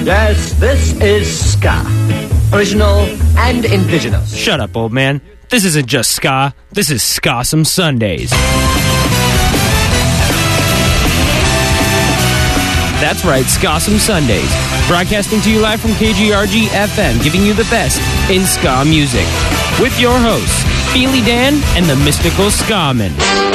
Yes, this is ska. Original and indigenous. Shut up, old man. This isn't just ska. This is Skawsome Sundays. That's right, Skawsome Sundays. Broadcasting to you live from KGRG FM, giving you the best in ska music. With your hosts, Feely Dan and the Mystical Skaman.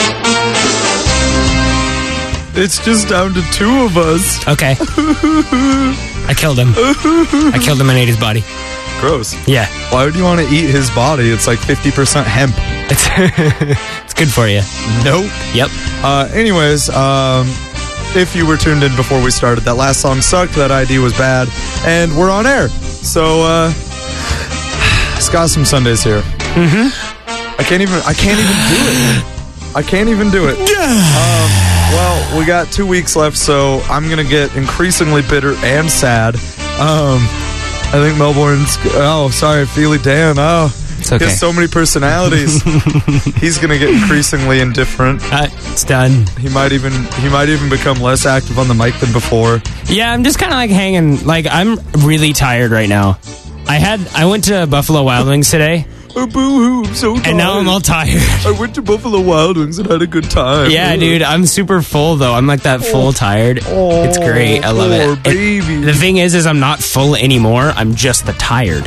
It's just down to two of us. Okay. I killed him. I killed him and ate his body. Gross. Yeah. Why would you want to eat his body? It's like 50% hemp. It's good for you. Nope. Yep. Anyways, if you were tuned in before we started, that last song sucked, that ID was bad, and we're on air. So, Skawsome Sundays here. I can't even do it. I can't even do it. Well, we got 2 weeks left, so I'm going to get increasingly bitter and sad. I think Melbourne's... Oh, sorry, Feely Dan. Oh, it's okay. He has so many personalities. He's going to get increasingly indifferent. It's done. He might even become less active on the mic than before. Yeah, I'm just kind of like hanging. Like, I'm really tired right now. I went to Buffalo Wild Wings today. Oh, boo-hoo, I'm so tired. And now I'm all tired. I went to Buffalo Wild Wings and had a good time. Yeah, dude, I'm super full, though. I'm like that full tired. It's great. I love it. Baby. The thing is I'm not full anymore. I'm just the tired.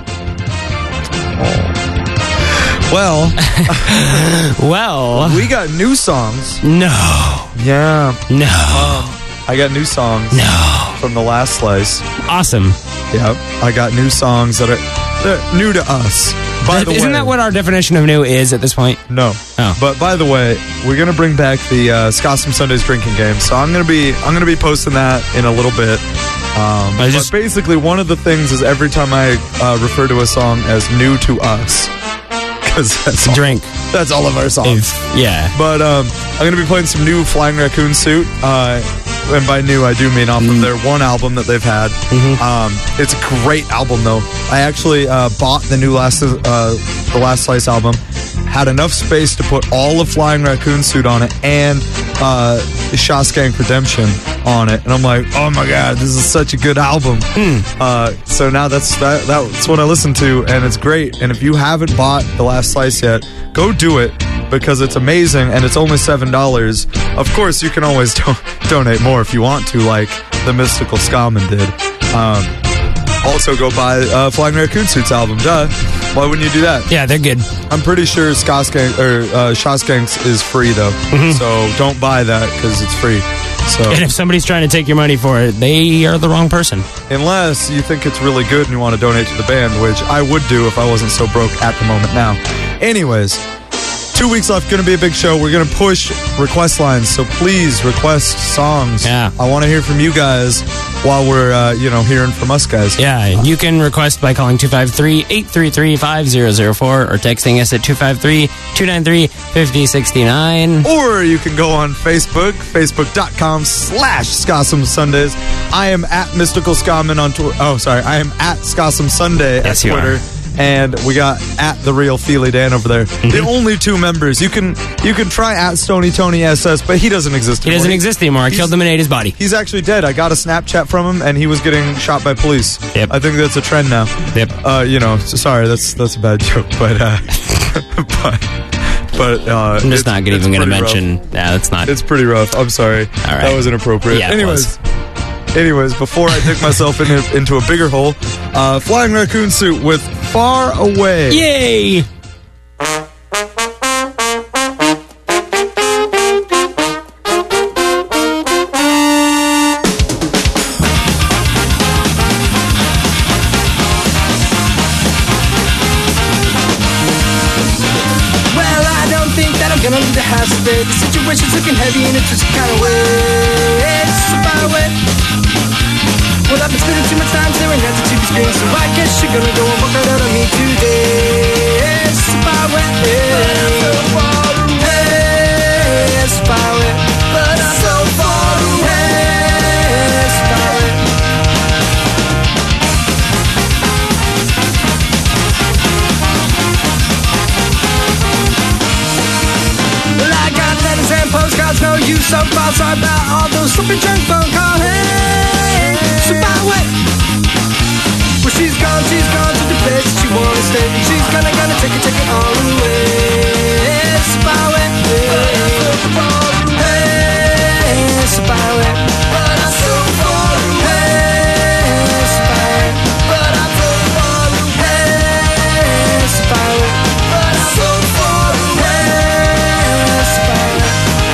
Well. Well. We got new songs. No. Yeah. No. I got new songs. No. From the last slice. Awesome. Yep. I got new songs that are new to us. By the way, isn't that what our definition of new is at this point? No. Oh. But by the way, we're gonna bring back the Skawsome Sundays drinking game. So I'm gonna be posting that in a little bit. But basically, one of the things is every time I refer to a song as new to us, because that's all, drink. That's all of our songs. Yeah. But I'm gonna be playing some new Flying Raccoon Suit. And by new, I do mean off of their one album that they've had. It's a great album, though. I actually bought the new the Last Slice album. Had enough space to put all of Flying Raccoon Suit on it and Shawshank Redemption on it. And I'm like, oh my god, this is such a good album. So now that's what I listen to, and it's great. And if you haven't bought The Last Slice yet, go do it, because it's amazing, and it's only $7. Of course, you can always donate more if you want to, like the Mystical Skaman did. Also, go buy Flying Raccoon Suit's album. Duh. Why wouldn't you do that? Yeah, they're good. I'm pretty sure Shawshanks is free, though. So don't buy that, because it's free. So, and if somebody's trying to take your money for it, they are the wrong person. Unless you think it's really good and you want to donate to the band, which I would do if I wasn't so broke at the moment now. Anyways, 2 weeks left, going to be a big show. We're going to push request lines, so please request songs. Yeah. I want to hear from you guys while we're, hearing from us guys. Yeah, you can request by calling 253-833-5004 or texting us at 253-293-5069. Or you can go on Facebook, facebook.com/Skawsome Sundays. I am at Mystical Skaman on Twitter. Oh, sorry. I am at Skawsome Sunday at Twitter. And we got at the real Feely Dan over there. The only two members. You can try at Stony Tony SS, but he doesn't exist anymore. He doesn't exist anymore. I killed him and ate his body. He's actually dead. I got a Snapchat from him, and he was getting shot by police. Yep. I think that's a trend now. Yep. So sorry, that's a bad joke, but I'm just not even going to mention. Yeah, that's not. It's pretty rough. I'm sorry. All right. That was inappropriate. Yeah, Anyways, before I dig myself into a bigger hole, Flying Raccoon Suit with Far Away. Yay! Gonna leave the house today. The situation's looking heavy and it's just kind of way. It's so far away. Well, I've been spending too much time staring at the TV screen, so I guess you're gonna go and walk right out on me today. It's so far away. But I'm so far away. It's so far away. But I'm so far away. It's so far away. And postcards, no use so far. Sorry about all those stupid junk phone calls. Hey, so far away. take it all away. So far away, hey, so far away, but I'm so far away. So far away, but I'm so far away. So far away, but I'm so far away. So far away.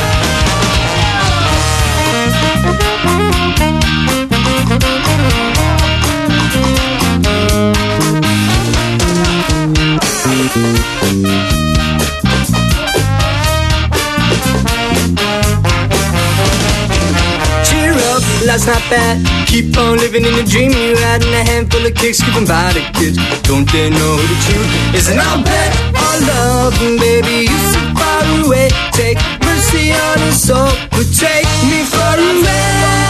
Cheer up, life's not bad. Keep on living in the dream you had, and a handful of kicks keep 'em by the kids. Don't they know the truth isn't all bad or love, and baby, you so far away. Take mercy on your soul, but take me far away.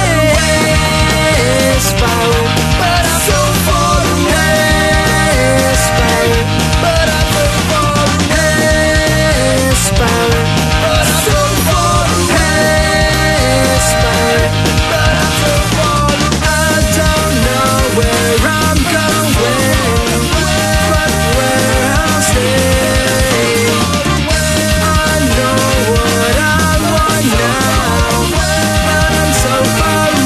So far away, but I'm so far away. So far away, but I'm so far away. So far away, but I'm so far away. So far away, but I'm so far away. I don't know where I'm going, but where I'll stay. I know what I want now, but I'm so far away.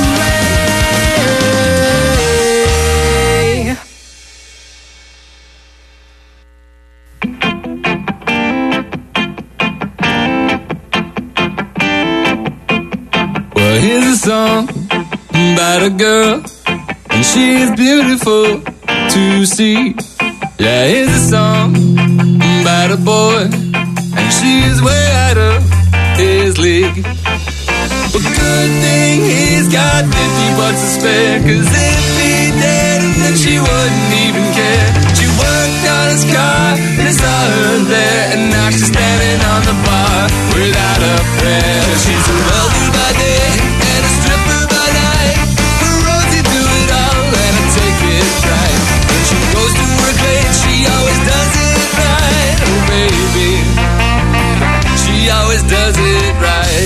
Well, here's a song about a girl, and she's beautiful to see. Yeah, here's a song about a boy, and she's way out of his league. But good thing he's got $50 to spare, 'cause if he didn't, then she wouldn't even care. She worked on his car, and he saw her there, and now she's standing on the bar without a prayer. She's a welder by day and a stripper by night. For Rosie do it all, and I take it right. When she goes to work late, she always does it right. Oh baby, she always does it right.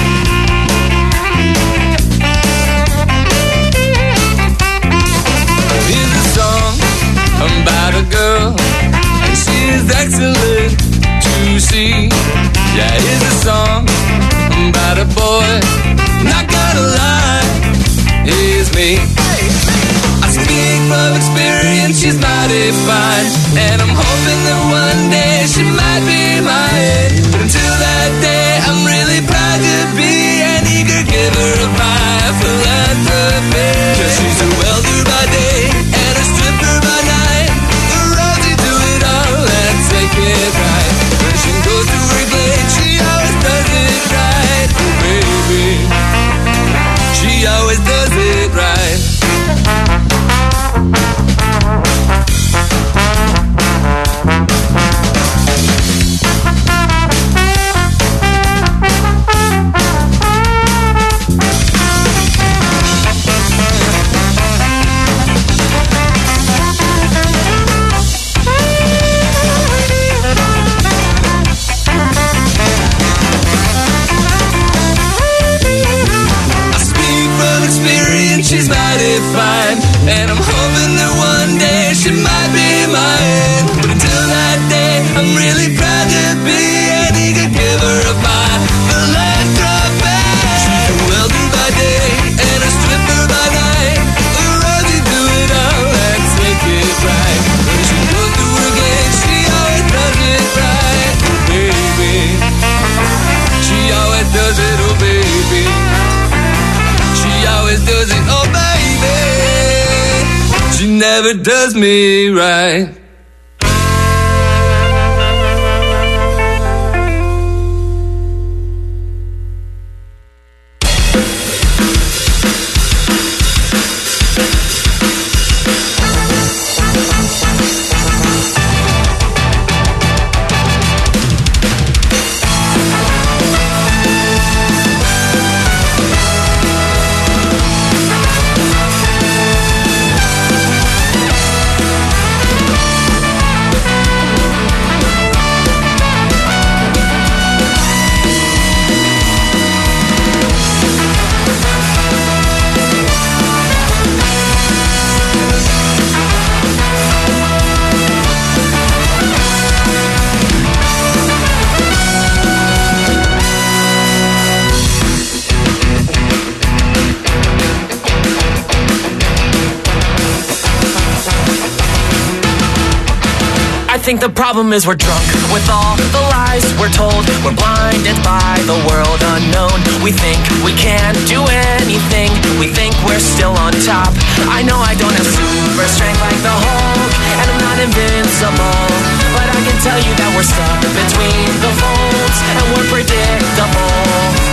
Here's a song about a girl, and she's excellent to see. Yeah, here's a song about a boy, not gonna lie, here's me. I speak from experience, she's mighty fine, and I'm hoping that one day she might be mine. But until that day, I'm really proud to be an eager giver of my philanthropy. 'Cause she's a welder by day and a stripper by night. The Rosie do it all and take it right. When she goes to work late, she always does it right. Oh baby, she always does it right. She's mighty fine, and I'm hoping that one day she might be mine. But until that day, I'm really proud to be an eager giver of my philanthropy. She's a welder by day and a stripper by night. A Rosie do it all and take it right. When she goes to work late, she always does it right. Oh baby, she always does it. Oh baby, she always does it. Oh baby, she never does me right. think the problem is we're drunk with all the lies we're told. We're blinded by the world unknown. We think we can't do anything. We think we're still on top. I know I don't have super strength like the Hulk, and I'm not invincible, but I can tell you that we're stuck between the folds, and we're predictable.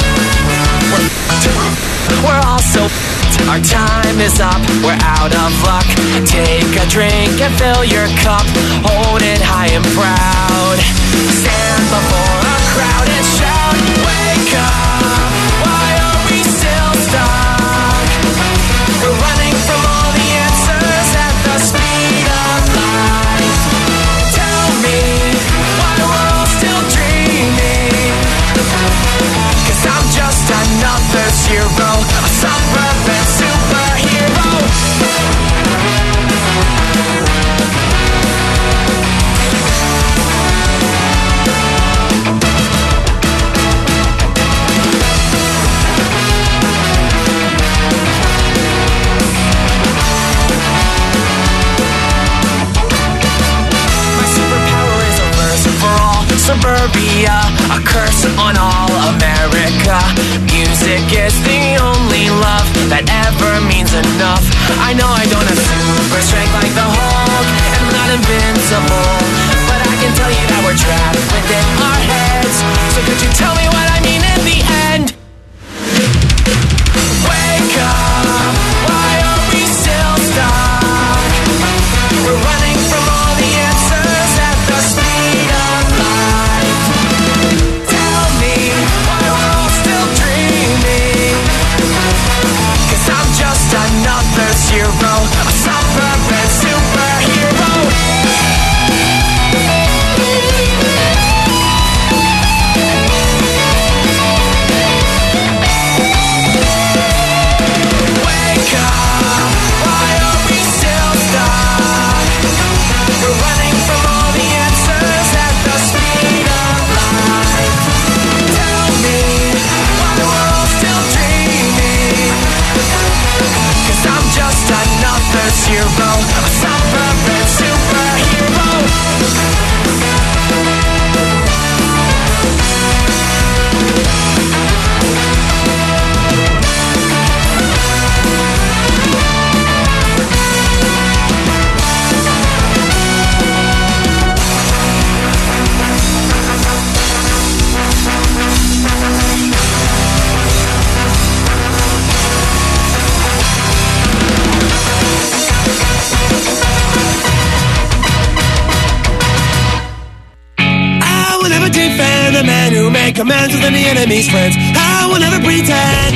We're all so our time is up, we're out of luck. Take a drink and fill your cup. Hold it high and proud. Stand before a crowd and shout, wake up, why are we still stuck? We're running from all the answers at the speed of light. Tell me why we're all still dreaming, 'cause I'm just another zero, a suburban superhero. My superpower is a verse for all suburbia, a curse on all America. Music is the only love that ever means enough. I know I don't have super strength like the Hulk, and I'm not invincible, but I can tell you that we're trapped within our heads. So could you tell me what I mean in the end? Wake up, why are we still stuck? We're running from all the answers at the speed of light. Tell me why we're all still dreaming, 'cause I'm just another zero, a suburban superhero. Wake up, why are we still stuck? We're running from all the answers at the speed of light. Tell me why we're all still dreaming, 'cause I'm just another zero, a suburban superhero. I will never defend the men who make amends with the enemy's friends. I will never pretend.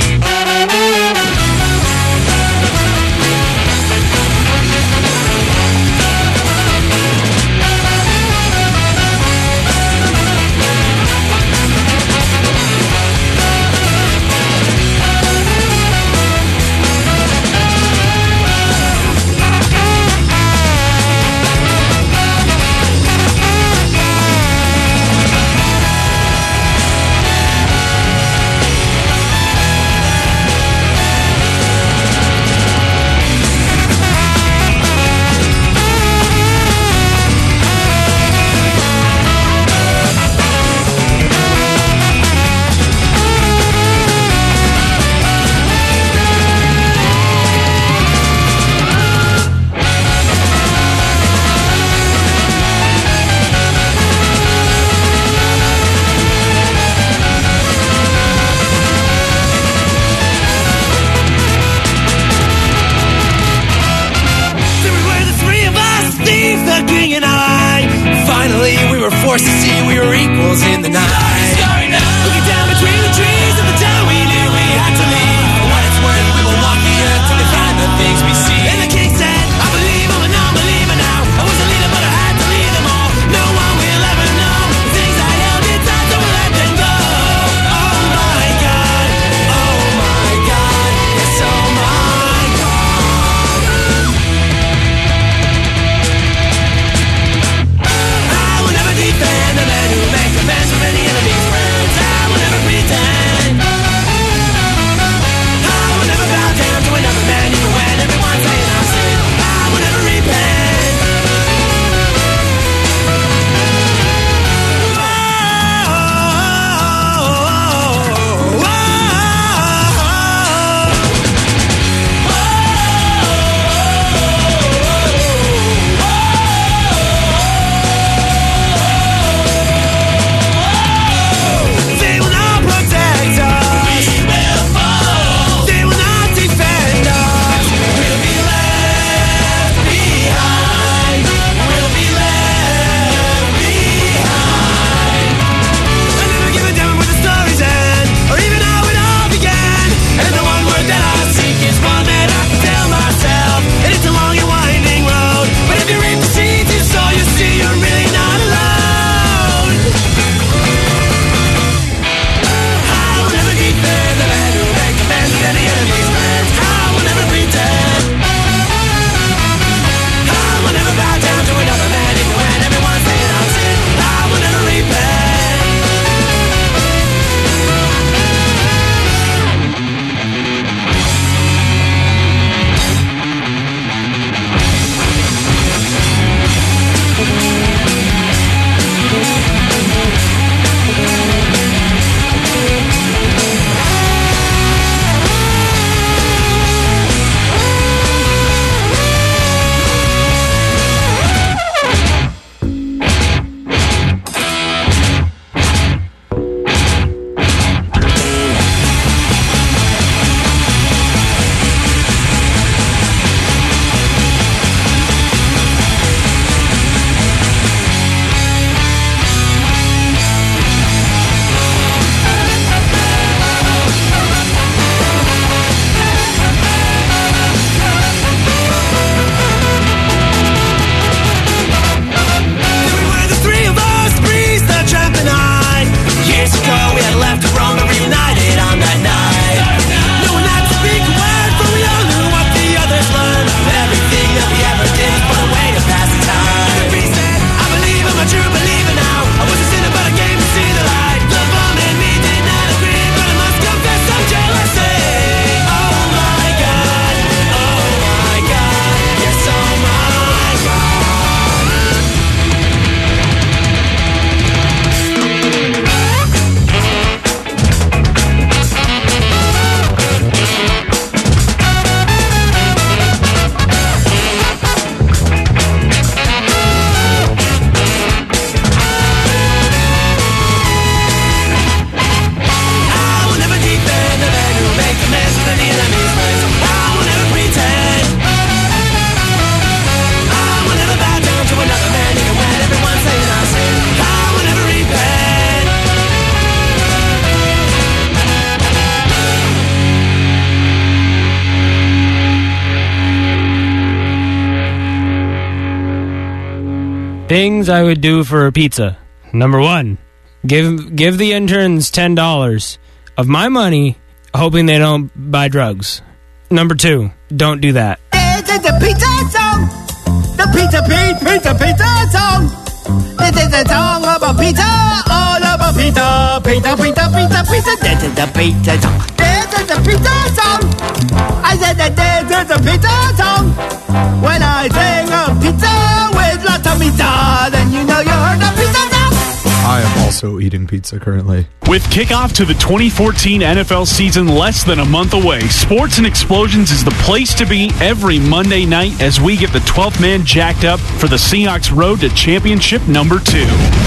Things I would do for a pizza. Number 1, give the interns $10 of my money, hoping they don't buy drugs. Number 2, don't do that. This is the pizza song. The pizza song. This is a song about pizza, all about pizza. Pizza. This is the pizza song. This is the pizza song. I said that this is the pizza song. When I sing a pizza with lots of pizza, then you know you heard the pizza song. I am also eating pizza currently. With kickoff to the 2014 NFL season less than a month away, Sports and Explosions is the place to be every Monday night as we get the 12th man jacked up for the Seahawks road to championship number 2.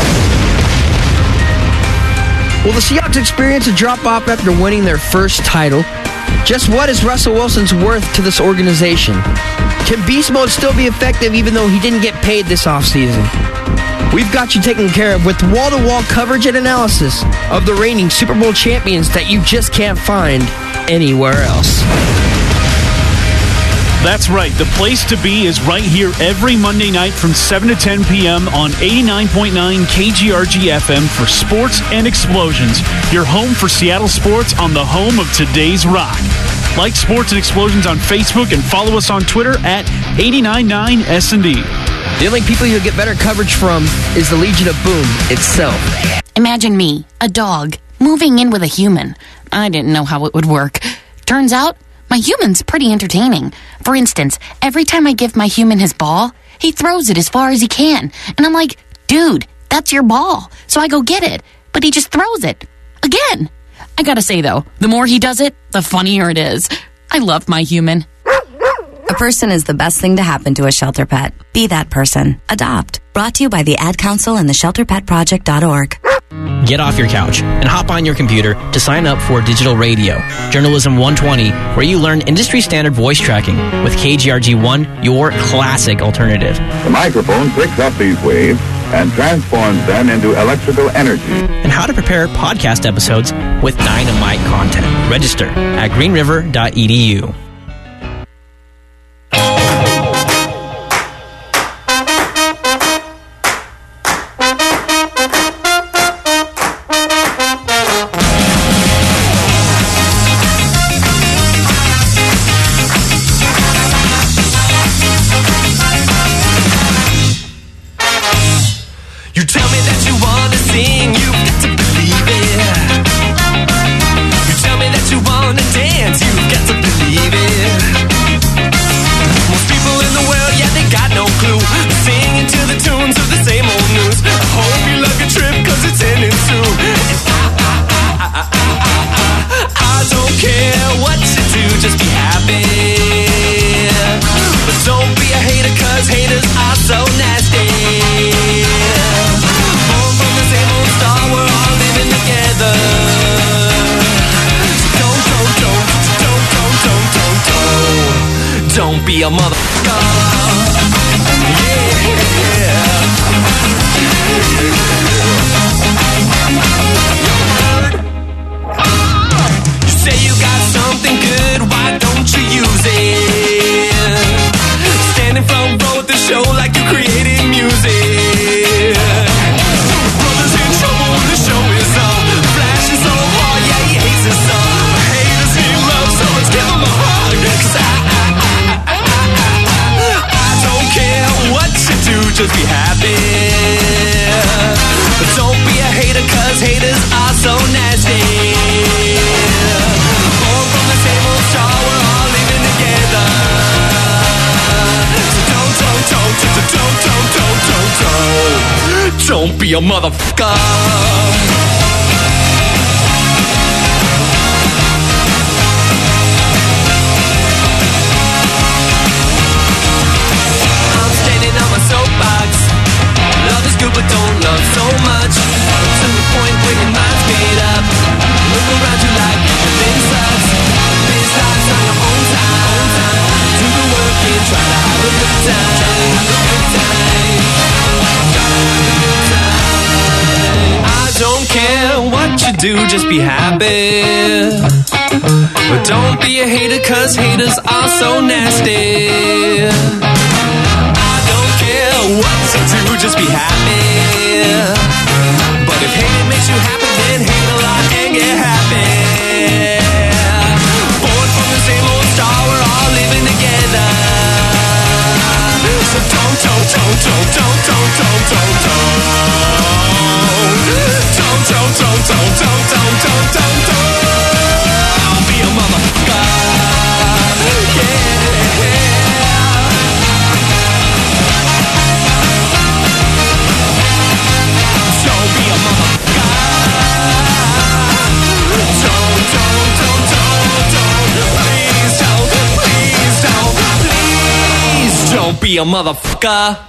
Will the Seahawks experience a drop-off after winning their first title? Just what is Russell Wilson's worth to this organization? Can Beast Mode still be effective even though he didn't get paid this offseason? We've got you taken care of with wall-to-wall coverage and analysis of the reigning Super Bowl champions that you just can't find anywhere else. That's right. The place to be is right here every Monday night from 7 to 10 p.m. on 89.9 KGRG FM for Sports and Explosions, your home for Seattle sports on the home of today's rock. Like Sports and Explosions on Facebook and follow us on Twitter at 899SND. The only people you'll get better coverage from is the Legion of Boom itself. Imagine me, a dog, moving in with a human. I didn't know how it would work. Turns out, my human's pretty entertaining. For instance, every time I give my human his ball, he throws it as far as he can. And I'm like, dude, that's your ball. So I go get it. But he just throws it. Again. I gotta say, though, the more he does it, the funnier it is. I love my human. A person is the best thing to happen to a shelter pet. Be that person. Adopt. Brought to you by the Ad Council and the ShelterPetProject.org. Get off your couch and hop on your computer to sign up for Digital Radio, Journalism 120, where you learn industry-standard voice tracking with KGRG 1, your classic alternative. The microphone picks up these waves and transforms them into electrical energy. And how to prepare podcast episodes with dynamite content. Register at greenriver.edu. Be a motherfucker. You say you got something good, why don't you use it? Standing front row at the show like you created music. Brothers in trouble, the show is on. Flashing so hard, yeah, he hates his song. Haters need love, so let's give him a hug. 'Cause just be happy. But don't be a hater, cause haters are so nasty. Born from the same old star, we're all living together. So don't be a motherfucker. Good, but don't love so much. To the point where your mind's made up. Look around you like everything sucks. This life's on your own time. Do the work and try to have a good time. I don't care what you do, just be happy. But don't be a hater, cause haters are so nasty. I don't care what what's it to just be happy? But if hate makes you happy, then hate a lot and get happy. Born from the same old star, we're all living together. So don't be a motherfucker. Don't be a motherfucker. Please don't be a motherfucker.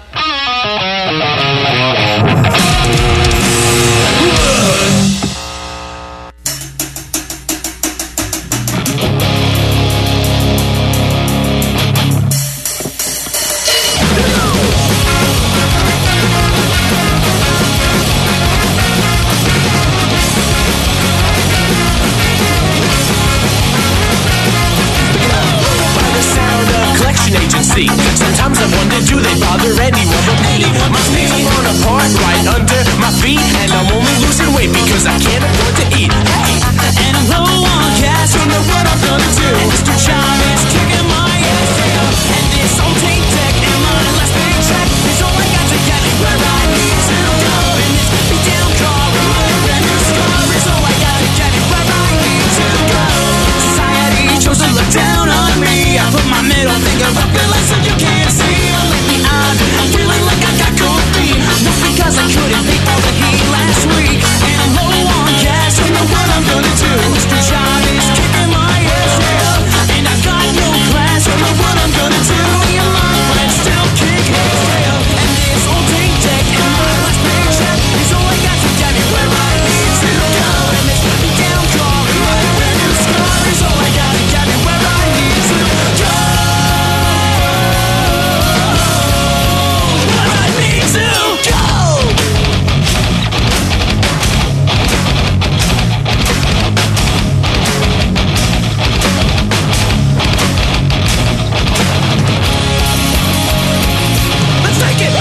Agency. Sometimes I wonder, do they bother anyone but me? My knees are falling apart right under my feet, and I'm only losing weight because I can't afford to eat. Hey, and I'm low on cash, don't know what I'm gonna do. Mr. John is kicking my ass down, and this old tape deck and my last paycheck is all I got to get me where I need to go. And this beat down car and my brand new scar is all I got to get me where I need to go. Society chose to look down on me. I put my middle finger up your leg so you can't see. Let me out, I'm feeling like I got cold feet. Not because I couldn't pay all the heat last week. And I'm low on gas, don't know what I'm gonna do. Mr. John is kicking my ass now, and I got no class, don't know what I'm gonna do. Me and my friends still kick his tail, and this old tank deck and my last paycheck is all I got to get me where I need to go. And this beat down car and my brand new scar is all I got to get me where I need to go. Where I need to go. Let's take it.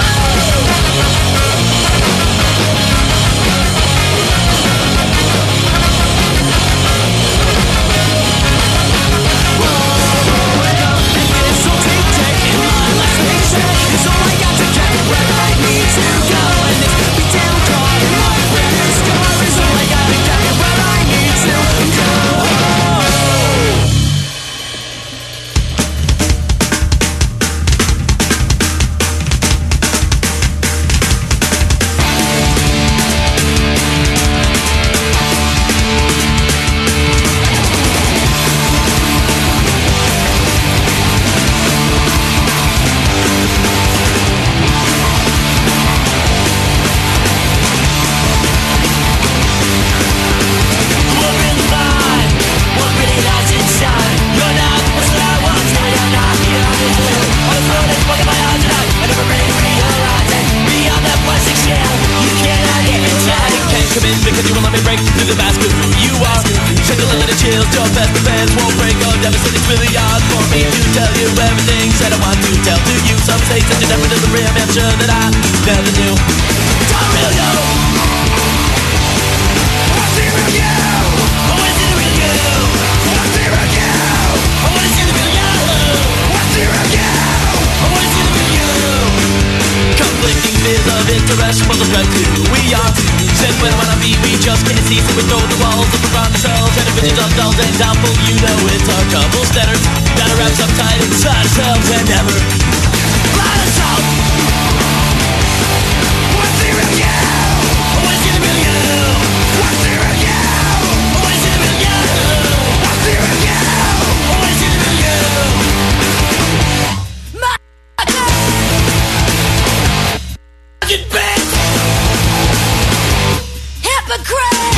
Because you will let me break through the mask with who you are. Shed a little chills, don't pass the fence, won't break. Oh, devastating, it's really hard for me to tell you everything that I want to tell to you. Some say such a number to the rim, I'm sure that I never knew. Don't really know. What's the real you? What's the real you? What's the real you? What's the real you? What's the real you? What's the real you? Conflicting fears of interest for the threat to who we are. Said when I wanna be, we just can't see, so we throw the walls up around ourselves. And if it's just dolls and doubtful, you know it's our couple standards that are wrapped up tight inside ourselves and never let us out. What's the real you? What's the real you? What's the real you? What's the real you? What's the real you? What's the real you? Get back! Hypocrite!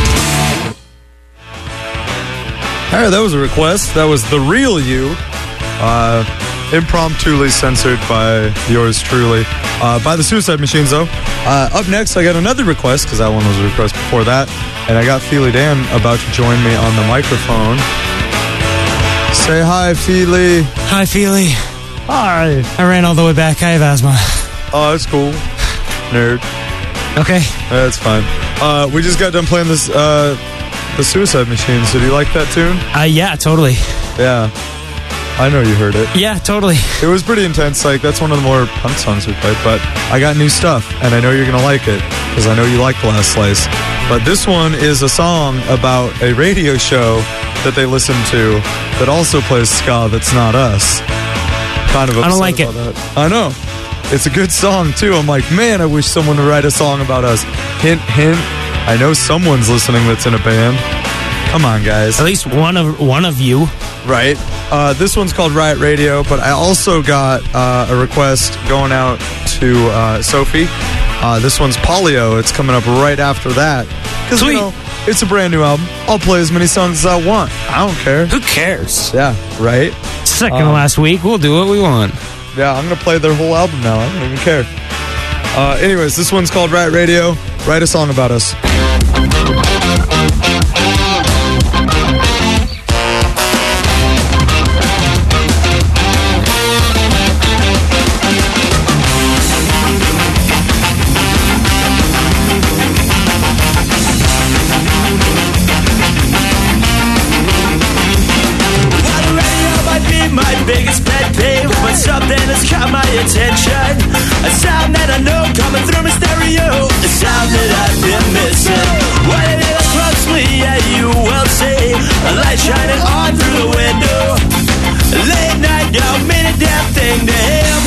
All right, that was a request. That was The Real You Impromptuly censored by yours truly. By the Suicide Machines, though. Up next, I got another request, because that one was a request before that. And I got Feely Dan about to join me on the microphone. Say hi, Feely. Hi, Feely. Hi. I ran all the way back. I have asthma. Oh, that's cool. Nerd. Okay. That's fine. We just got done playing this, the Suicide Machines. So do you like that tune? Yeah, totally. Yeah. I know you heard it. Yeah, totally. It was pretty intense. Like, that's one of the more punk songs we played. But I got new stuff, and I know you're going to like it, because I know you like The Last Slice. But this one is a song about a radio show that they listen to that also plays ska that's not us. Kind of upset. I don't like it. That. I know. It's a good song, too. I'm like, man, I wish someone would write a song about us. Hint, hint. I know someone's listening that's in a band. Come on, guys. At least one of you. Right. This one's called Riot Radio, but I also got a request going out to Sophie. This one's Polio. It's coming up right after that. Because, you know, it's a brand new album. I'll play as many songs as I want. I don't care. Who cares? Yeah, right? Second to last week, we'll do what we want. Yeah, I'm going to play their whole album now. I don't even care. Anyways, this one's called Riot Radio. Write a song about us. Biggest pet peeve, but something has caught my attention. A sound that I know coming through my stereo. A sound that I've been missing. When I look closely, yeah, you will see a light shining on through the window. Late night, don't mean a damn thing to him.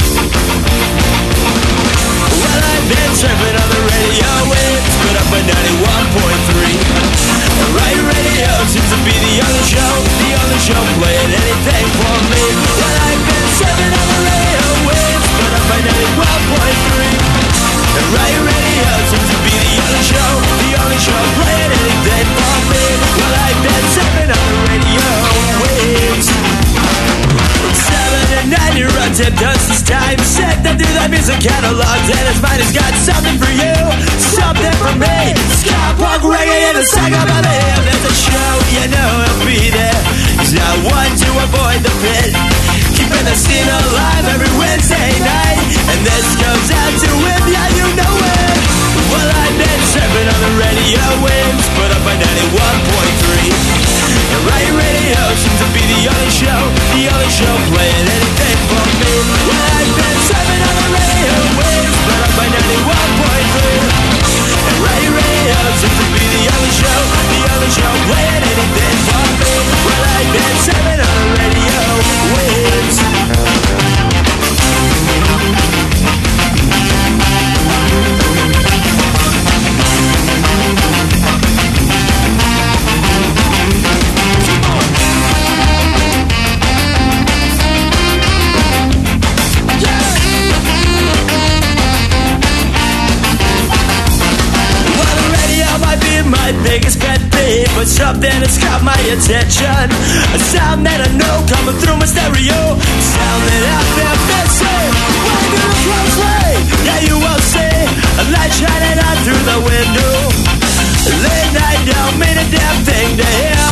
Well, I've been surfing on the radio waves, put up a 91.3. Right radio seems to be the only show playing anything for me. Well, I've been surfing on the radio waves, put up a 91.3. Right radio seems to be the only show playing anything for me. Well, I've been surfing on the radio waves. 7 and 9 year old Tim does this time. Said that through that music catalogs, and his mind has got something for you, something for me. Ska, punk, reggae, and a song about him. There's a show, you know he'll be there. He's not one to avoid the pit, keeping the scene alive every Wednesday night. And this goes out to him, yeah, you know it. Well, I've been surfing on the radio waves, put up by 91.3. And right radio seems to be the only show playing anything for me. Well, I've been surfing on the radio waves, put up by 91.3. And right radio seems to be the only show playing anything for me. Well, I've been surfing on the radio waves. My biggest pet peeve, but something has caught my attention. A sound that I know coming through my stereo. A sound that I've been missing. When you look closely, yeah, you will see a light shining on through the window. Late night don't mean a damn thing to him.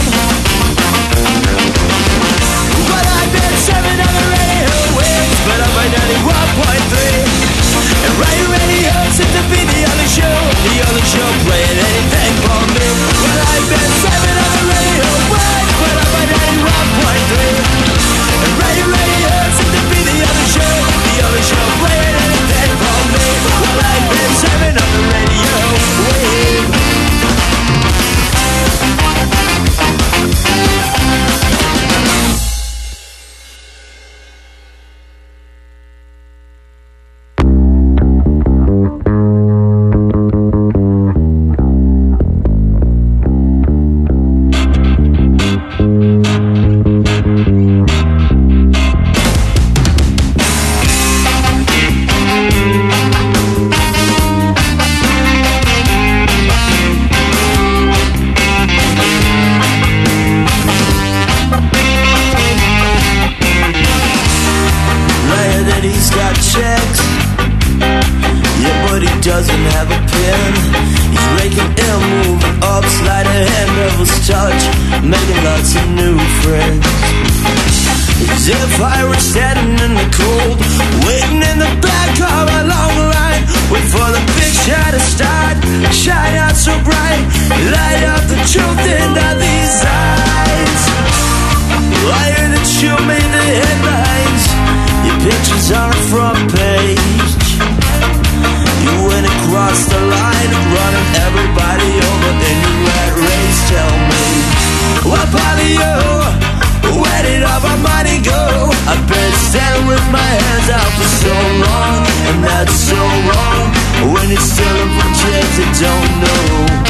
But I've been serving on the radio waves, but I'm by 91.3. And right radio seems to be the only show playing anything for me. Well, I've been serving on the radio waves, but I'm by 91.3. And right radio seems to be the only show playing anything for me. Well, I've been serving on the radio waves. making lots of new friends. As if I were standing in the cold, waiting in the back of a long line, wait for the big shot to start, shine out so bright, light up the truth into these eyes. I hear that you made the headlines, your picture's on the front page. You went across the line, running everybody over in your rat race. Tell me, what part of you? Where did all my money go? I've been standing with my hands out for so long, and that's so wrong. When you're stealing from kids that don't know.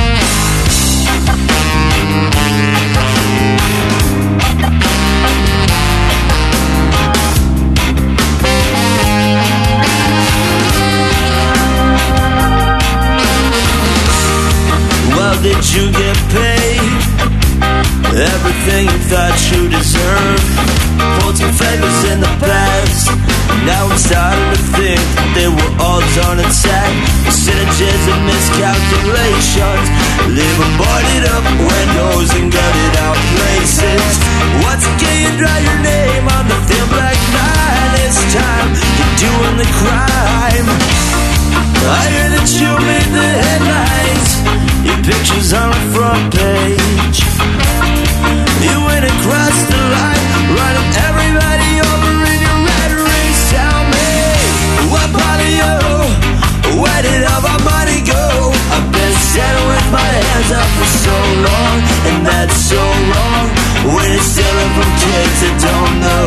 Well, did you get paid? Everything you thought you deserved. Pulled some favors in the past. Now I'm starting to think they were all done and sad. Percentages and miscalculations. Living boarded up windows and gutted out places. Once again you draw your name on the thin black line. This time you're doing the crime. I hear that you made the headlines, your picture's on the front page. You went across the line, running everybody over in your red race. Tell me, what part of you? Where did all my money go? I've been standing with my hands up for so long, and that's so wrong. When it's stealing from kids that don't know.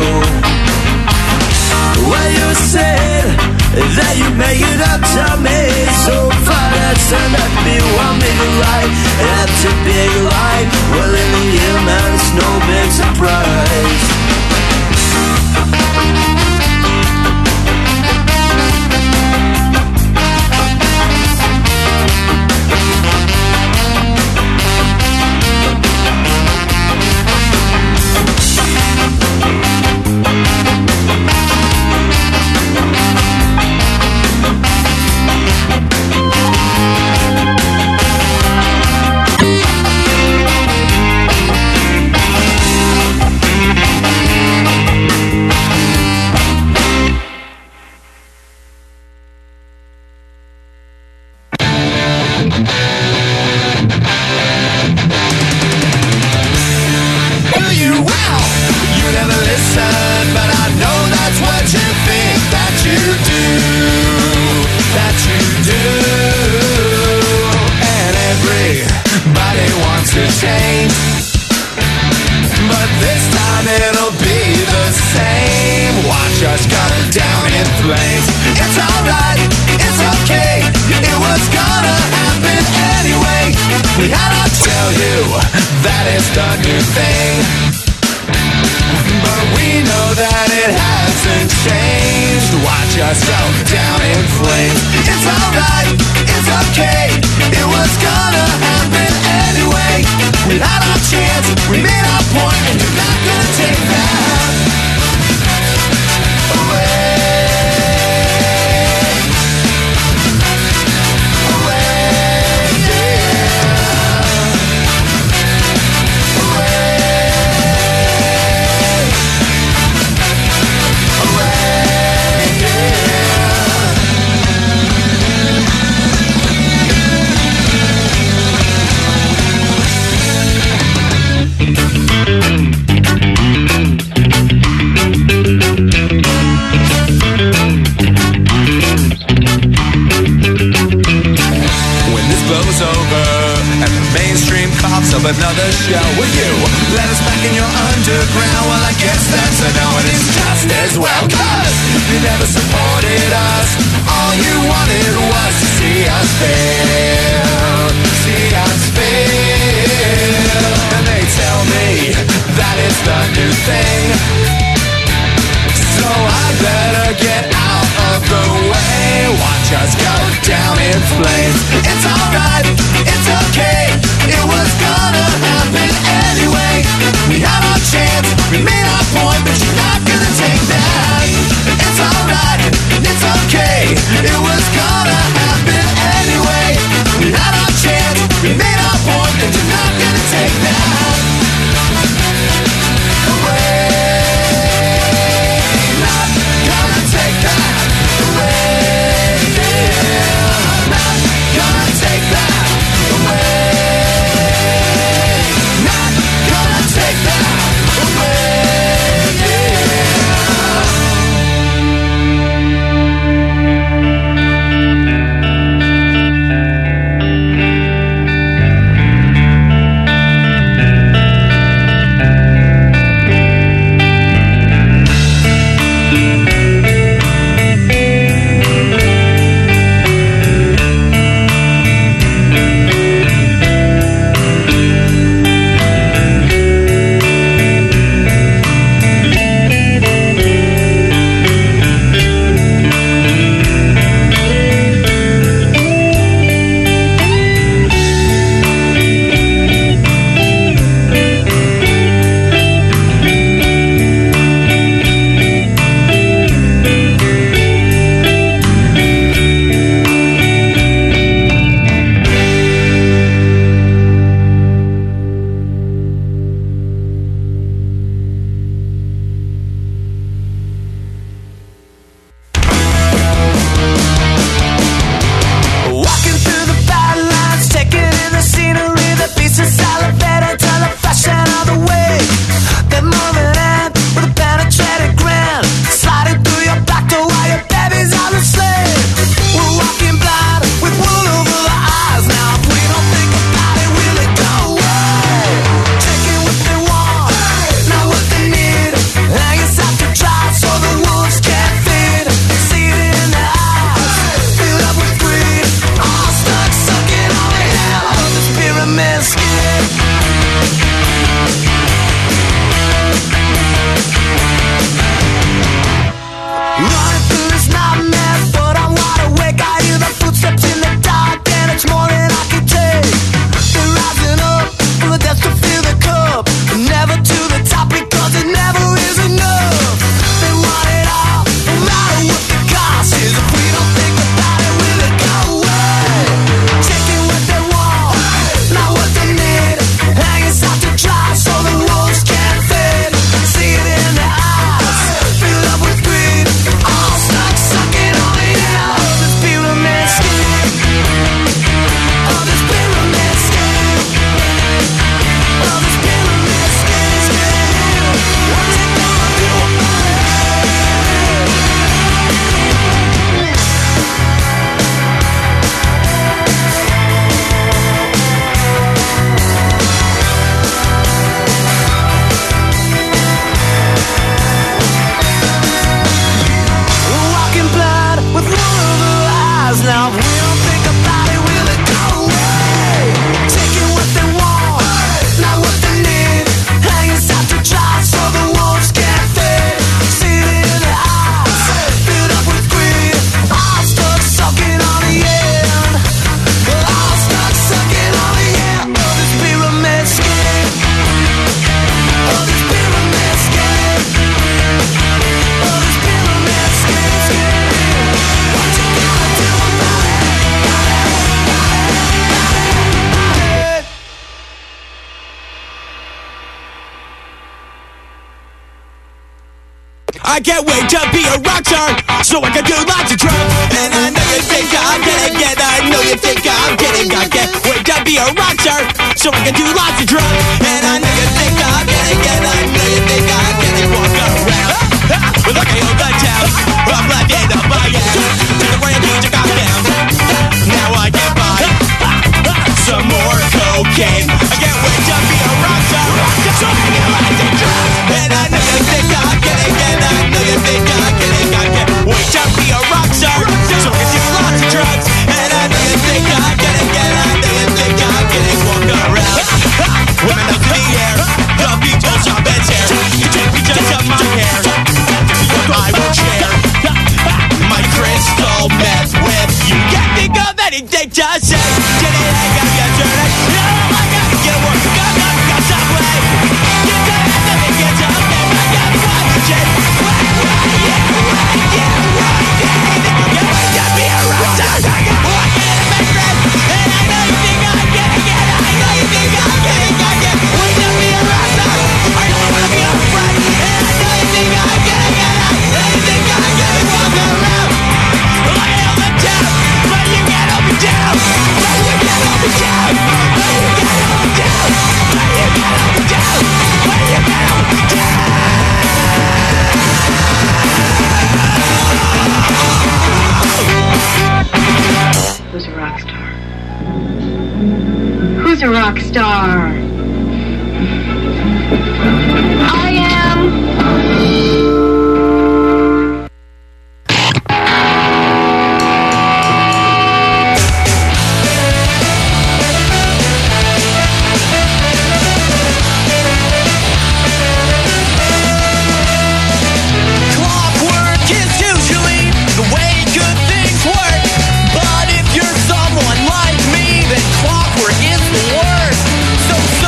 Well, you said that you make it up to me. So far that's turned out to be one big lie. That's a big lie. Well, in the end, man, it's no big surprise. Another show with you. Let us back in your underground. Well, I guess that's a no, and it's just as well, 'cause you never supported us. All you wanted was to see us fail. See us fail. And they tell me that is the new thing. So I better get out of the way. Watch us go down in flames. It's alright, it's okay. It was gonna happen anyway. We had our chance, we made our point, but you're not gonna take that. It's alright, it's okay. It was gonna happen anyway. We had our chance, we made our point, and you're not gonna take that. I can't wait to be a rock star, so I can do lots of drugs. And I know you think I'm gonna get, I know you think I'm kidding. I can't wait to be a rock star, so I can do lots of drugs. And I know you think I'm gonna get, I know you think I'm gonna walk around like I own the town. I'm left in a bucket to the royalties I got down. Now I can buy some more cocaine. I can't wait to be a rock star, so I can lots of drugs. And I know you think I'm kidding, and I know you think I'm kidding. I can't wait to be a rock star, so I can do lots of drugs. And I know you think I'm kidding, and I know you think I'm kidding. Walk around, women up in the air, the people stop and stare. You take pictures of my hair, I will share my crystal meth with you. Can't think of anything to say. Did it hang up yesterday? No, I gotta get work. Got Subway. You could have nothing gets up there. I gotta watch the shit. Can't be a rock star. Walking in a background. And I know you think I'm gonna get it. I know you think I'm kidding. I can't wait to be a rock star. I know I wanna be a friend. And I know you think I'm gonna get it. I know you think I'm gonna walk around like I own the town. But you can't hold me down. But you can't hold me down. But you can't hold me down. But you can't hold me down. But you can't hold me down. Who's a rock star? Who's a rock star? I am. Clockwork is usually the way good things work. But if you're someone like me, then clockwork is the worst. So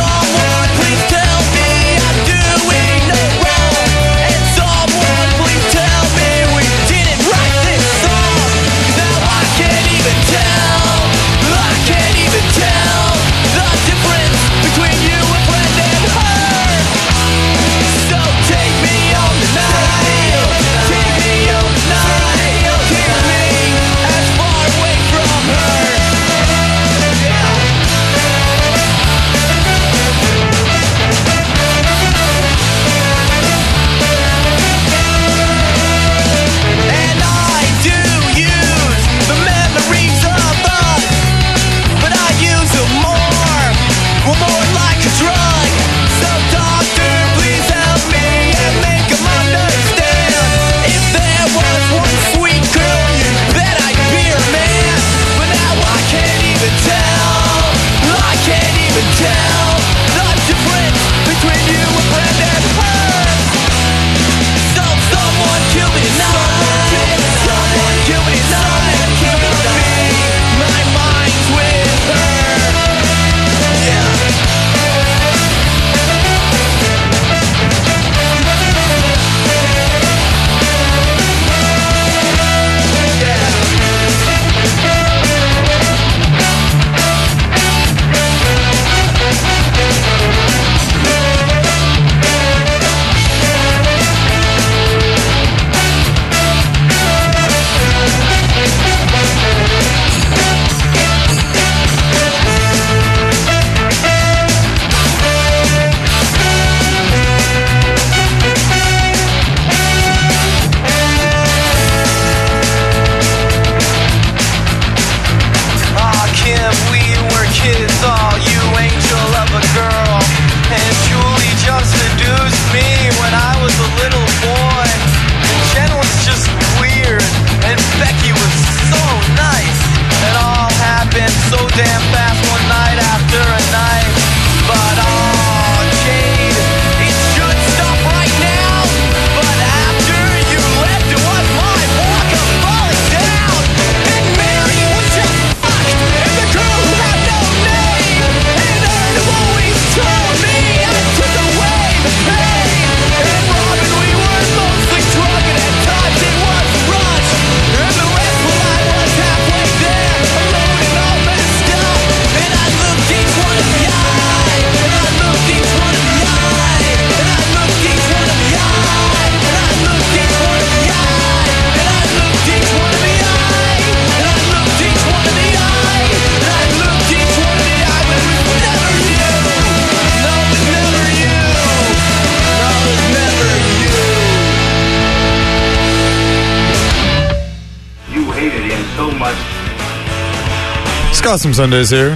Got some Sundays here.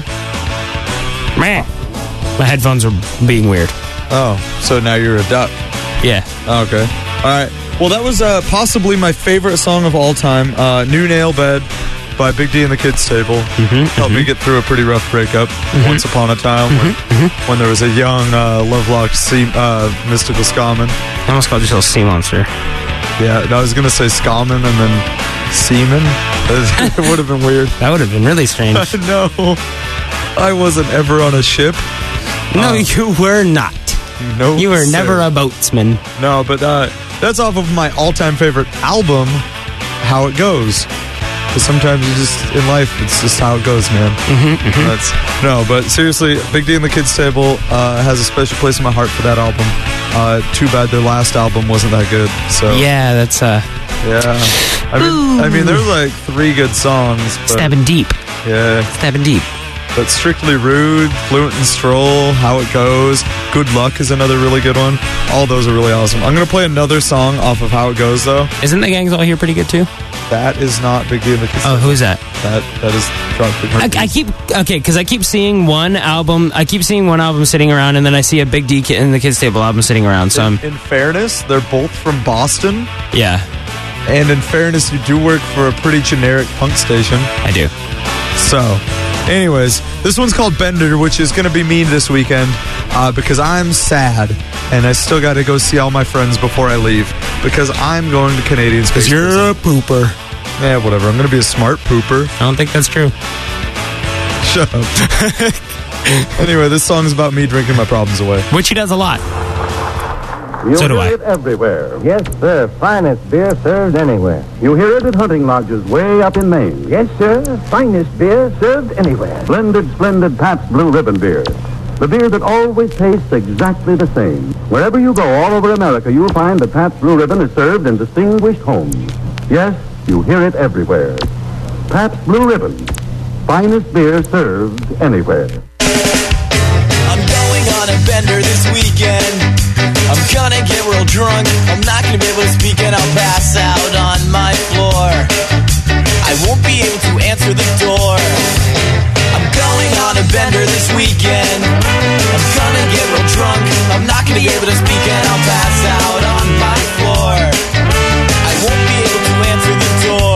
Man, my headphones are being weird. Oh, so now you're a duck. Yeah. Okay. All right. Well, that was possibly my favorite song of all time, New Nail Bed by Big D and the Kids Table. Helped me get through a pretty rough breakup once upon a time when there was a young, love-locked mystical Skaman. I almost called yourself Sea Monster. Yeah, I was going to say Skaman and then Seaman. It would have been weird. That would have been really strange. I know. I wasn't ever on a ship. No, you were not. No, you were sir. never a boatsman. No, but that's off of my all-time favorite album, How It Goes. Because sometimes you just, in life, it's just how it goes, man. No, but seriously, Big D and the Kids Table has a special place in my heart for that album. Too bad their last album wasn't that good. So yeah, that's yeah. I mean, there's like 3 good songs. But, stabbing deep. Yeah, stabbing deep. But Strictly Rude, Fluent and Stroll, How It Goes, Good Luck is another really good one. All those are really awesome. I'm gonna play another song off of How It Goes, though. Isn't the Gangs All Here pretty good too? That is not Big D and the Kids. Oh, who's that? That is Dropkick Murphys. Because I keep seeing one album. I keep seeing one album sitting around, and then I see a Big D and the Kids Table album sitting around. So in fairness, they're both from Boston. Yeah. And in fairness, you do work for a pretty generic punk station. I do. So, anyways, this one's called Bender, which is going to be me this weekend because I'm sad and I still got to go see all my friends before I leave because I'm going to Canadian Space. Because you're a pooper. Yeah, whatever. I'm going to be a smart pooper. I don't think that's true. Shut up. Anyway, this song is about me drinking my problems away. Which he does a lot. You'll So do hear I. it everywhere. Yes, sir. Finest beer served anywhere. You hear it at hunting lodges way up in Maine. Yes, sir. Finest beer served anywhere. Blended, splendid Pabst Blue Ribbon beer. The beer that always tastes exactly the same. Wherever you go all over America, you'll find that Pabst Blue Ribbon is served in distinguished homes. Yes, you hear it everywhere. Pabst Blue Ribbon. Finest beer served anywhere. I'm going on a bender this weekend. I'm gonna get real drunk. I'm not gonna be able to speak and I'll pass out on my floor. I won't be able to answer the door. I'm going on a bender this weekend. I'm gonna get real drunk. I'm not gonna be able to speak and I'll pass out on my floor. I won't be able to answer the door.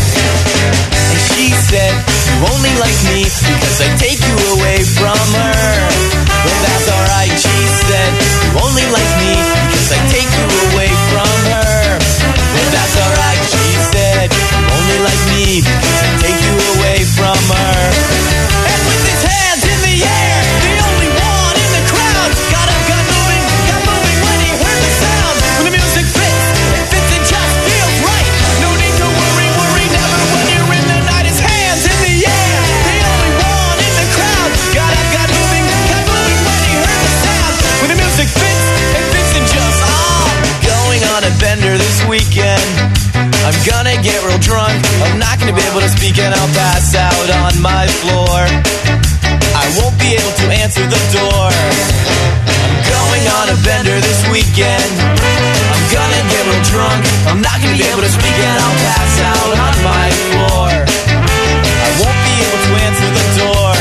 And she said, you only like me because I take you away from her. Well, that's alright, she said, you only like me because I take you away from her. Well, that's alright, she said, you only like me because I take you away from her. And with his hands in the air, the only one in the crowd, got up, got moving when he heard the sound. When the music fits, it fits and just feels right. No need to worry never when you're in the night. His hands in the air, the only one in the crowd, got up, got moving when he heard the sound. When the music fits, it fits and just going on a bender this weekend. I'm gonna get real drunk. I'm not gonna be able to speak and I'll pass out on my floor. I won't be able to answer the door. I'm going on a bender this weekend. I'm gonna get real drunk. I'm not gonna be able to speak and I'll pass out on my floor. I won't be able to answer the door.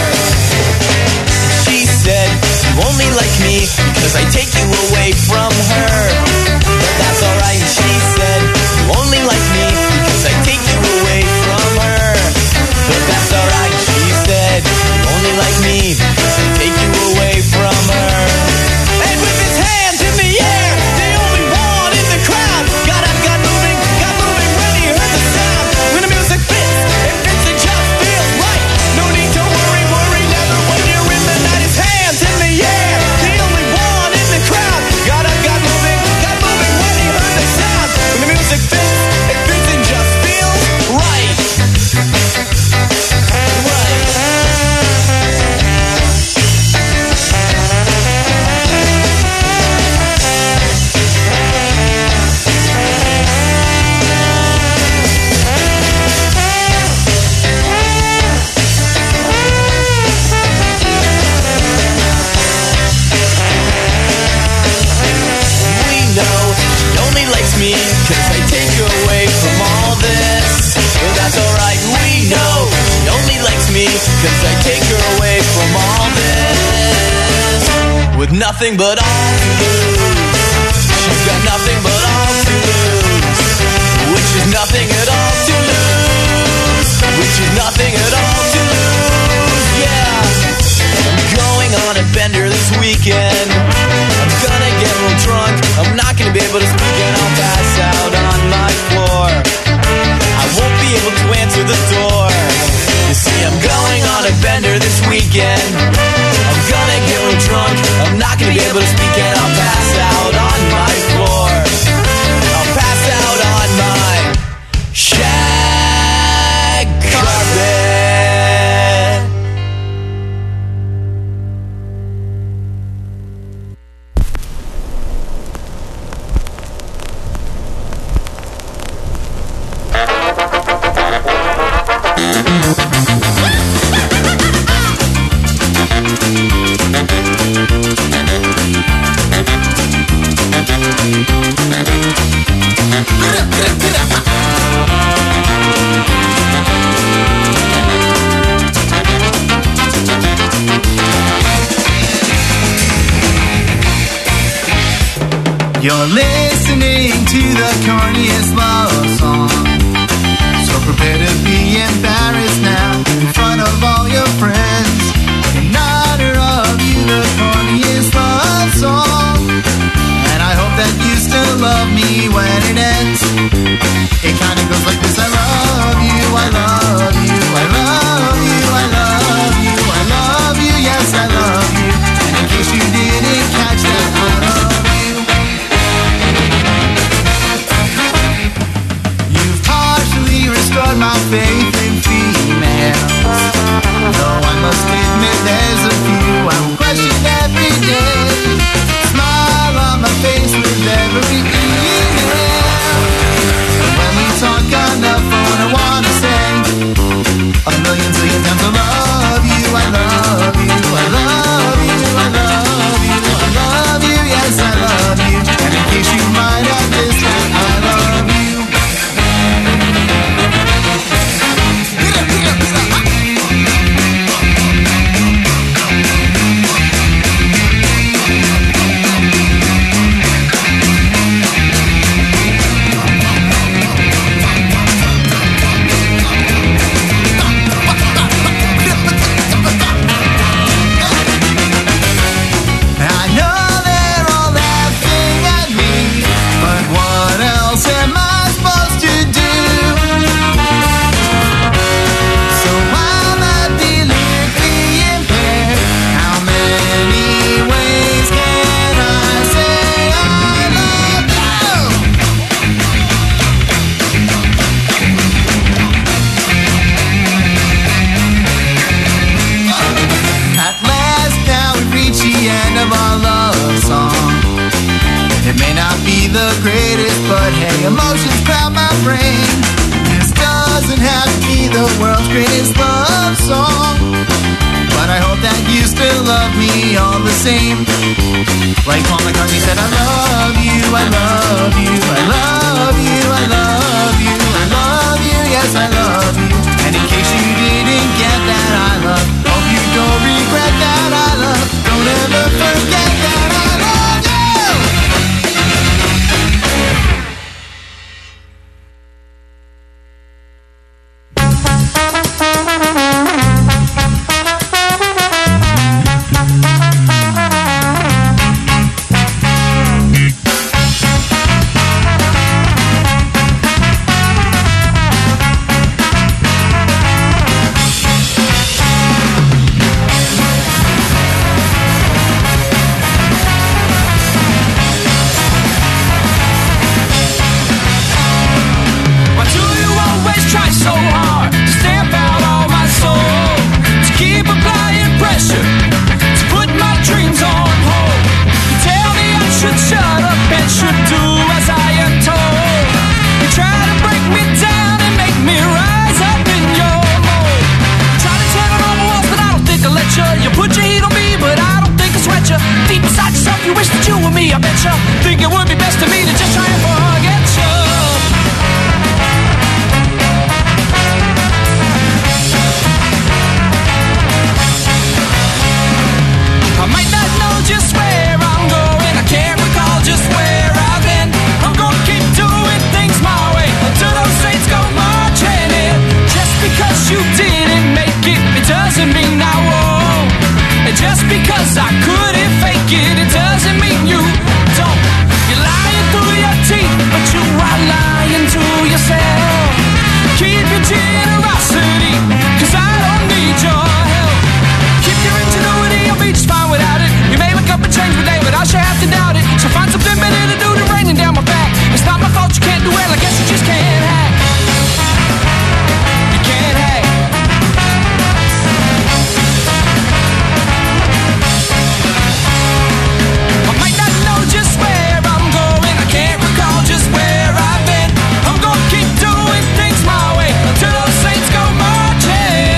She said, you only like me because I take you away from her. But that's alright, she said, you only like me because I take you away from her. But that's alright, she said, you only like me because I take you away from her. And with his hands in the air, the only one in the crowd, got up, got moving when he heard the sound. When the music fits, it fits and just feels right. No need to worry never when you're in the night. His hands in the air, the only one in the crowd, got up, got moving when he heard the sound. When the music fits, it fits and just feels right. She only likes me cause I take her away from all this. Well, that's alright, we know she only likes me 'cause I take her away from all this with nothing but all to lose. She's got nothing but all to lose, which is nothing at all to lose, which is nothing at all to lose. Yeah, I'm going on a bender this weekend. I'm gonna get real drunk. I'm not gonna be able to speak and I'll pass out on my floor. I won't be able to answer the door. You see, I'm going on a bender this weekend. I'm gonna get real drunk. I'm not gonna be able to speak and I'll pass out on my floor. I'll pass out on my shag carpet. You're listening to the corniest love song, so prepare to be embarrassed now in front of all your friends. In honor of you, the corniest love song, and I hope that you still love me when it ends. It kinda goes like this: I love you, I love you, I love you, I love you, I love you, yes I love you. And in case you didn't catch that, I love you. You've partially restored my faith in females, though I must admit there's a few I will question every day. Smile on my face with every email. When we talk on the phone, I wanna say a million times I love you, I love you, I love you, I love you, I love you, yes I love you. And in case you might have missed it, I love you. I know they're all laughing at me, but what else am I supposed to do? So I'm at the lyrically impaired. How many ways can I say I love you? At last, now we've reached the end of our love song. It may not be the greatest, but hey, emotions crowd my brain. This doesn't have to be the world's greatest love song, but I hope that you still love me all the same. Like Paul McCartney said, I love you, I love you, I love you, I love you, I love you, yes I love you. And in case you didn't get that I love, hope you don't regret that I love. Don't ever forget that I love you. Why do you always try so hard to stamp out all my soul? To keep applying pressure, to put my dreams on hold. You tell me I should shut up and should do as I am told. You try to break me down and make me rise up in your mold. You try to tear down all the walls, but I don't think I'll let you. You put your heat on me, but I don't think I'll sweat you. Deep inside yourself, you wish that you were me, I bet you. Think it would be best to me to just try and forget you. to find something better to do than raining down my back. It's not my fault you can't do well, I guess you just can't hack. You can't hack. I might not know just where I'm going, I can't recall just where I've been. I'm gonna keep doing things my way until those saints go marching.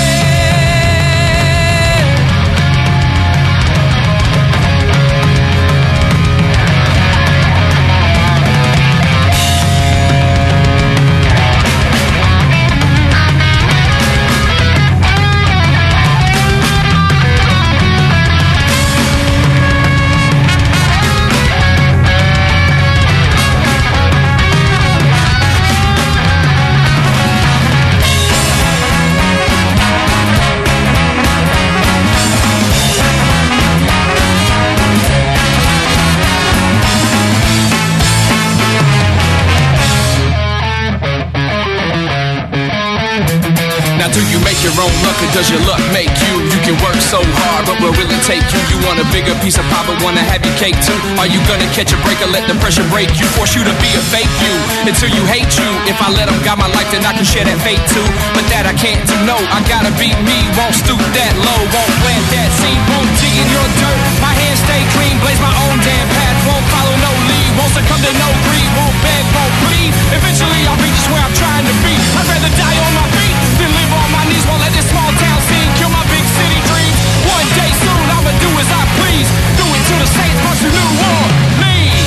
Now do you make your own luck or does your luck make you? You can work so hard, but will it take you? You want a bigger piece of pie, but wanna have your cake too? Are you gonna catch a break or let the pressure break you? Force you to be a fake you, until you hate you. If I let them guide my life, then I can share that fate too. But that I can't do, no, I gotta be me. Won't stoop that low, won't plant that seed, won't dig in your dirt. My hands stay clean, blaze my own damn path. Won't follow no lead, won't succumb to no greed. Won't beg, won't plead. Eventually I'll reach where I'm trying to be. I'd rather die on my feet than live on my knees. Won't let this small town scene kill my big city dreams. One day soon I'ma do as I please. Do it till the saints march to New Orleans.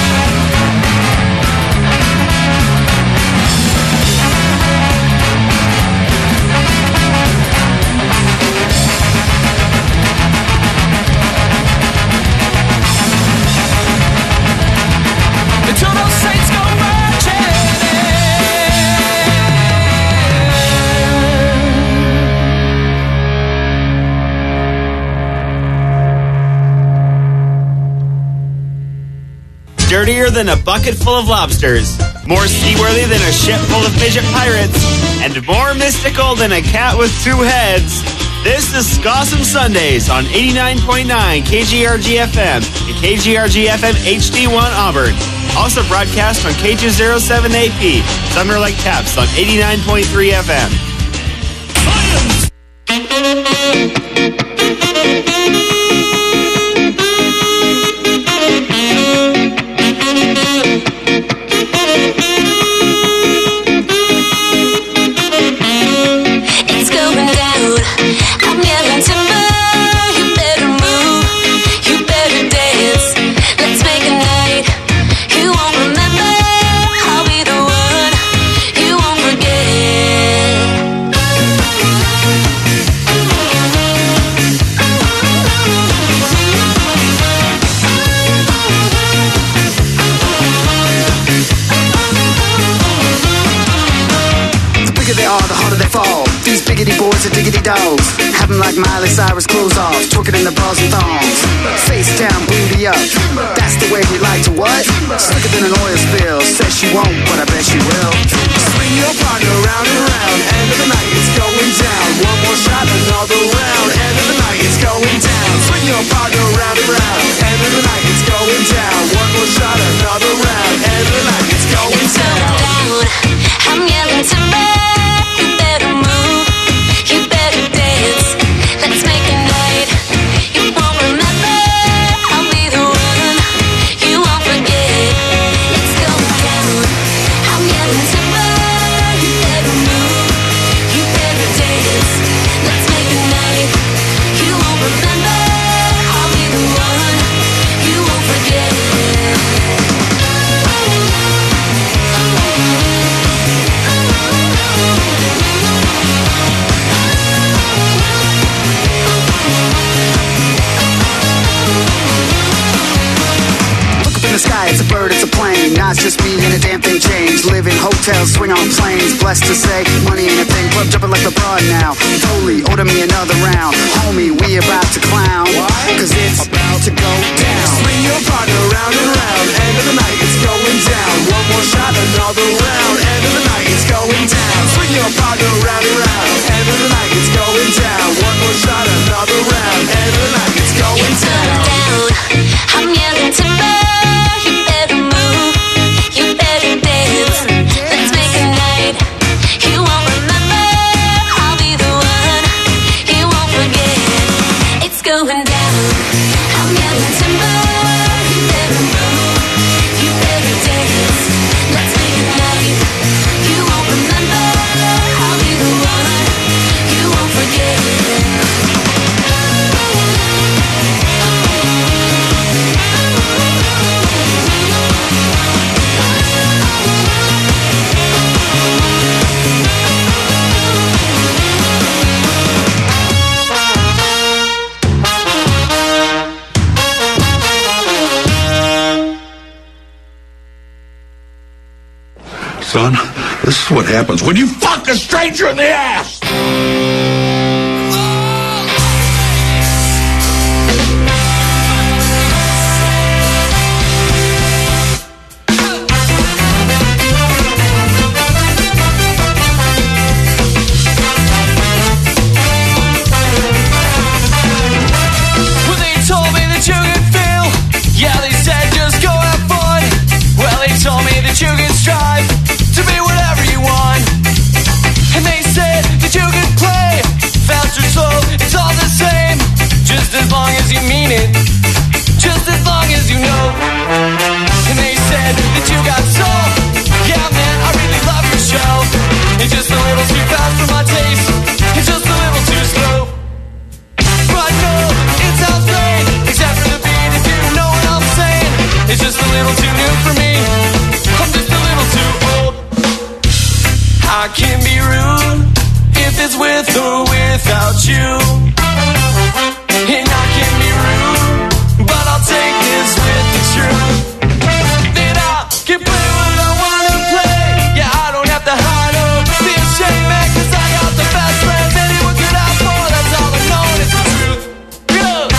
Until those saints go marching. Dirtier than a bucket full of lobsters, more seaworthy than a ship full of midget pirates, and more mystical than a cat with two heads. This is Scawsome Sundays on 89.9 KGRG FM and KGRG FM HD1 Auburn. Also broadcast on KG07AP, Summer Lake Taps on 89.3 FM. It's going down. I'm yelling timber. You better move. You better dance. Let's make a night. You won't remember. I'll be the one. You won't forget. The bigger they are, the harder they fall. These biggity boys are diggity dogs. Have 'em like Miley Cyrus, clothes off, twerking in the bras and thongs. Face down, booty up. That's the way we like to what? Slicker than an oil spill. Says she won't, but I bet she will. Swing your partner round and round. End of the night, it's going down. One more shot, another round. End of the night, it's going down. Swing your partner round and round. End of the night, it's going down. One more shot, another round. End of the night, it's going down. I'm yelling timber. You better move. You better dance. Let's make a night. You won't remember. I'll be the one. You won't forget. It's going down. I'm yelling timber. You better move. You better dance. Let's make a night. You won't remember. I'll be the one. You won't forget. The sky, it's a bird, it's a plane. Now it's just me and a damn thing changed. Live in hotels, swing on planes. Blessed to say, money ain't a thing. Club jumping like LeBron now. Foley, order me another round. Homie, we about to clown. Cause it's about to go down. Swing your partner round and round. End of the night, it's going down. One more shot, another round. End of the night, it's going down. Swing your partner round and round. End of the night, it's going down. One more shot, another round. End of the night, it's going down. I'm yelling timber. Son, this is what happens when you fuck a stranger in the ass! Well, they told me that you could feel. Yeah, they said just go have fun. Well, they told me that you can strive to be whatever you want. And they said that you could play fast or slow, it's all the same. Just as long as you mean it, just as long as you know. And they said that you got soul. Yeah, man, I really love your show. It's just a little too fast for my taste. It's just a little too slow. But no, it sounds great, except for the beat, if you know what I'm saying. It's just a little too new for me. I'm just a little too old. I can be rude if it's with or without you. And I can be rude, but I'll take this with the truth. Then I can play what I wanna play. Yeah, I don't have to hide or be ashamed, man, 'cause I got the best friends anyone could ask for. That's all I know, and it's the truth. Yeah.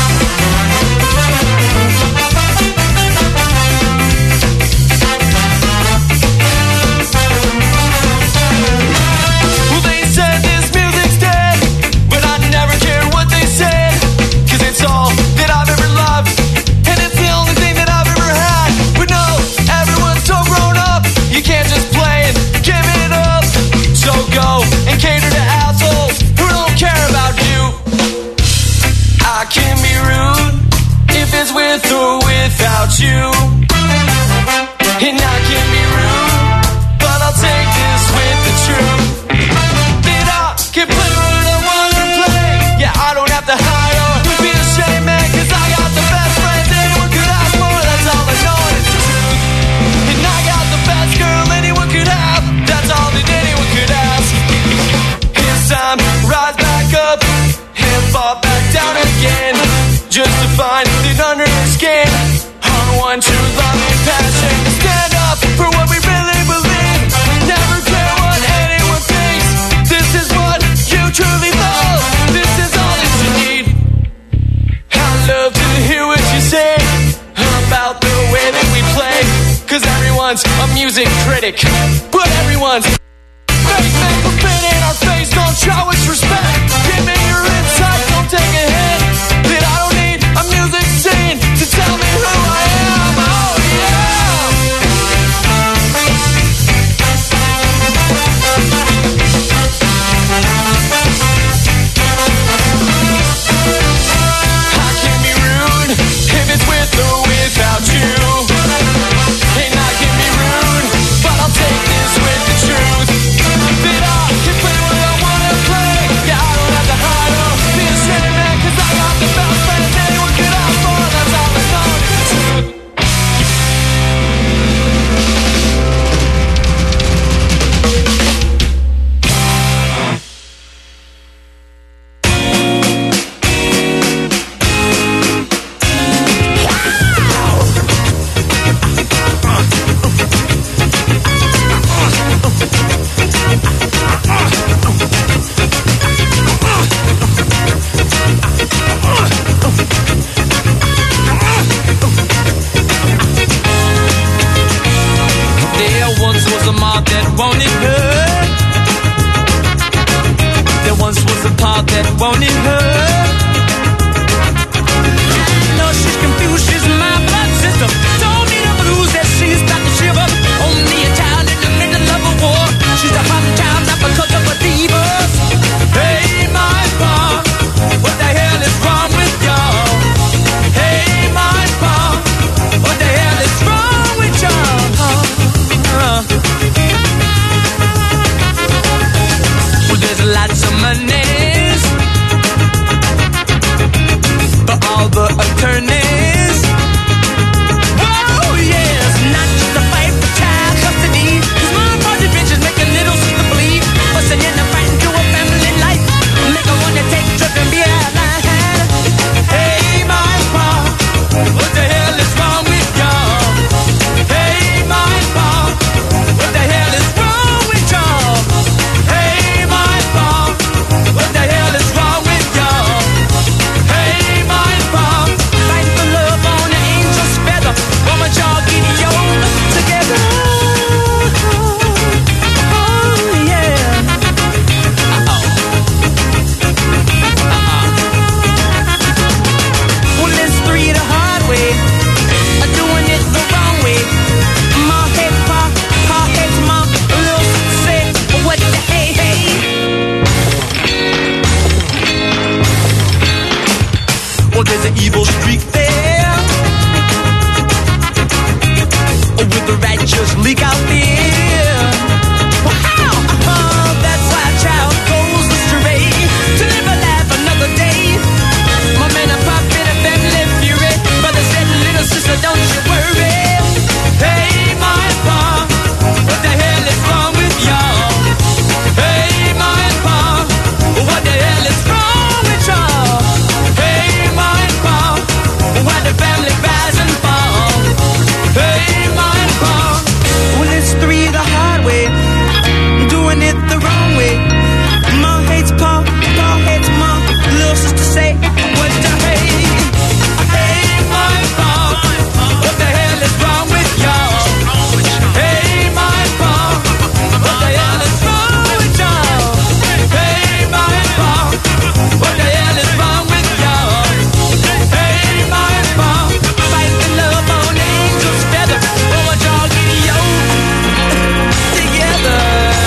Well, they said this music's dead, but I never cared what they said, 'cause it's all that I've ever loved, and it's the only thing that I've ever had. But no, everyone's so grown up, you can't just play and give it up. So go and cater to assholes who don't care about you. I can be rude if it's with or without you. And I can be rude, but I'll take this with the truth. Then I can play what I wanna play. Yeah, I don't have to hide or be ashamed, man, 'cause I got the best friends anyone could ask for. That's all I know, and it's the truth. And I got the best girl anyone could have. That's all that anyone could ask. It's time to rise back up and fall back down again, just to find it under her skin. Our one true love and passion. Stand up for what we really believe. Never care what anyone thinks. This is what you truly love. This is all that you need. I love to hear what you say about the way that we play, 'cause everyone's a music critic, but everyone's fake make a spin in our face. Don't show us respect. Give me your insight, don't take a hint. That I don't need a music scene to tell me who I am. Oh yeah. I can be rude if it's with or without you. And I can be rude, but I'll take this with the truth. That I can play what I wanna play. Yeah, I don't have to hide. just leak out the air. Wow, that's why a child goes astray to live a life another day. Mom and a pop in a family fury. Brother said, little sister, don't you worry. Hey, my pa, what the hell is wrong with y'all? Hey, my pa, what the hell is wrong with y'all? Hey, my pa, why the family rise and fall? Hey, my pa, well, it's three the hard way, doing it the wrong way. Mom hates pa, pa hates mom. Little sister say, what the hey? Hey, my pa, what the hell is wrong with y'all? Hey, my pa, what the hell is wrong with y'all? Hey, my pa, what the hell is wrong with y'all? Hey, my pa, fight the love on angel's feather. Oh, what y'all get yo together.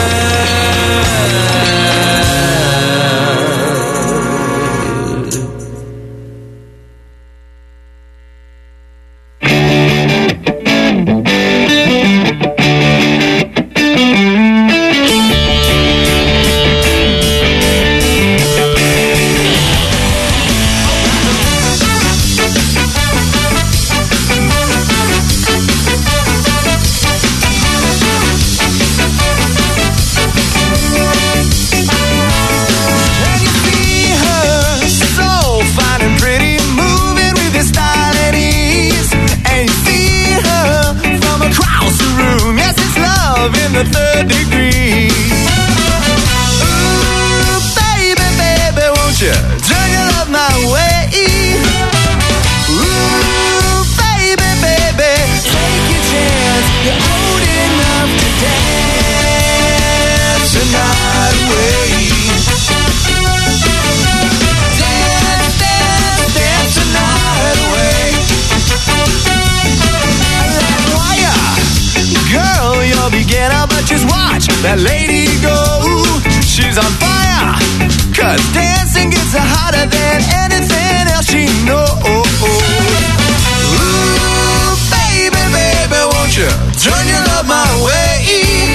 That lady go, she's on fire, 'cause dancing gets her hotter than anything else she knows. Ooh, baby, baby, won't you turn your love my way?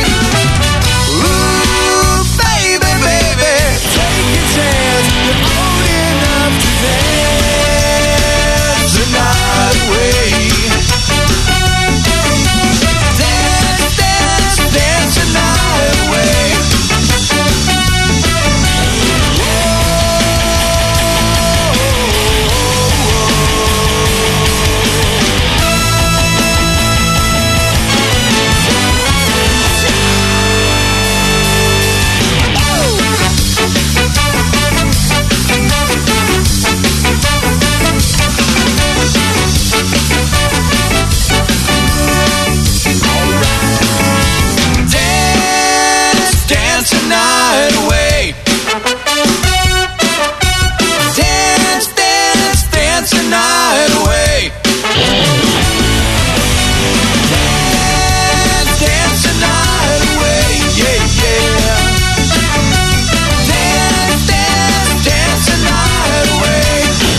Ooh, baby, baby, take your chance, you're old enough to dance the night away. Dance, dance, dance the night away. Dance, dance the night away. Dance, dance, dance the night away. Dance, dance the night away. Yeah, yeah. Dance, dance, dance the night away.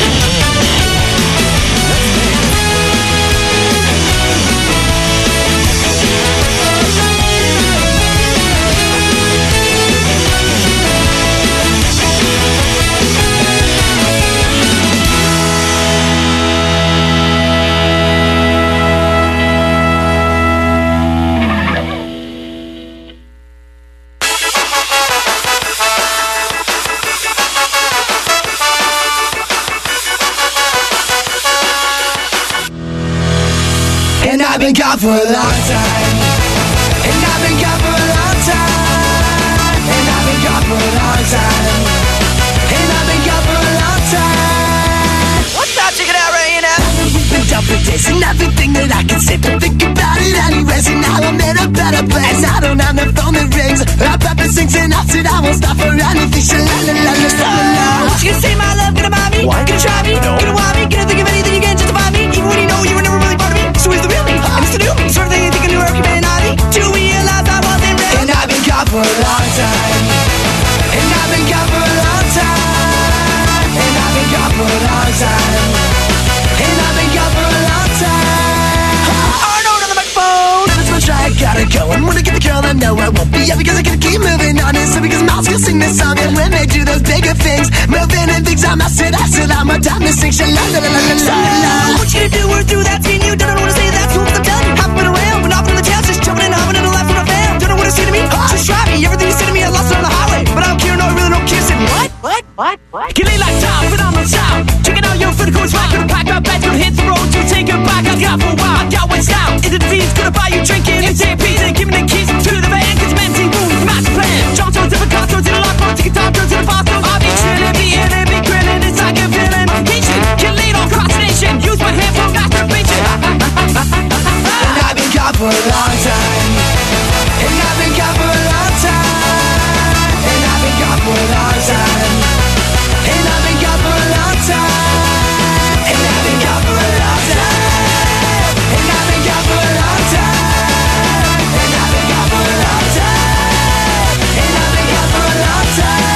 And I've been gone for a long time. And I've been gone for a long time. And I've been gone for a long time. And I've been gone for a long time. What's up? Check it out right now. We've been done for days and everything that I can say. But think about it anyways. And now I'm in a better place. I don't have the phone that rings. Our papa sings and I said I won't stop for anything. Sha-la-la-la-la-la-la. What you gonna say, my love? Gonna buy me? What? Gonna try me? No. Gonna want me? Gonna think of anything you can justify me? Even when you know you were never really part of me. So he's the real me, and it's the new me. Sort of thing you think a New York humanity. Till we realize I wasn't ready. And I've been gone for a long time. And I've been gone for a long time. And I've been gone for a long time. And I've been gone for a long time. Arnold on the microphone. Never try for a long time. And I've been gone for a long time. And I've been gone for a long time. And I've been gone for a long time. And I've been gone for a long time. And I've been gone for a long time. And I've been gone for a long time. And I've been gone for a long time.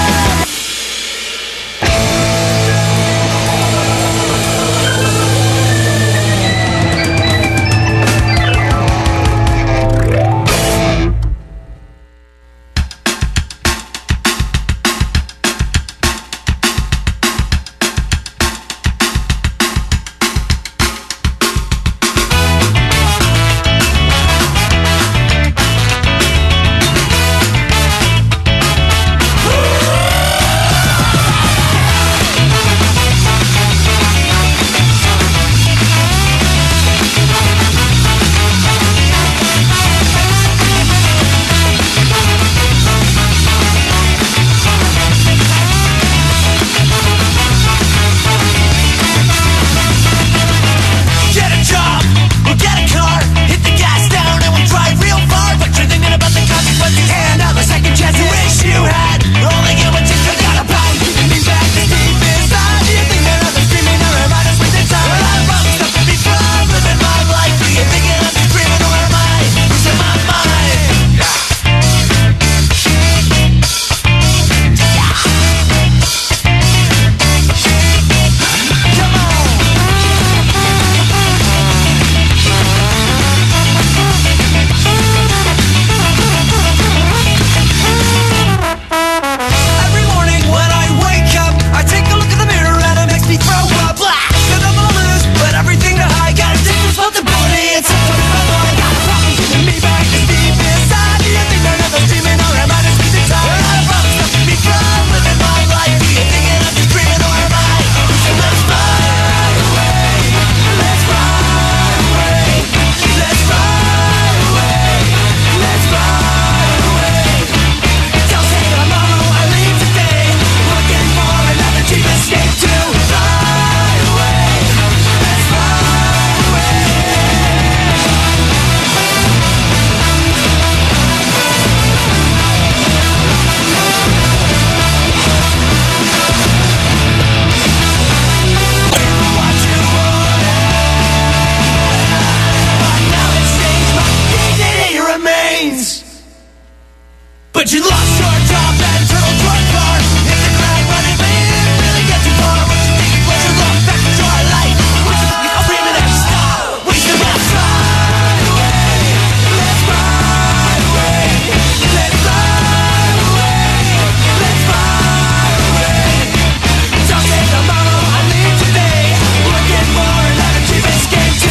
But you lost your job at Turtle Drug Bar. Hit the ground running, but you didn't really get too far. What you think was your look back to your life? Which is a screaming and stop. Wasting my time away. Let's ride away. Let's ride away. Let's ride away. Don't say tomorrow, I leave today. Looking for another cheap escape to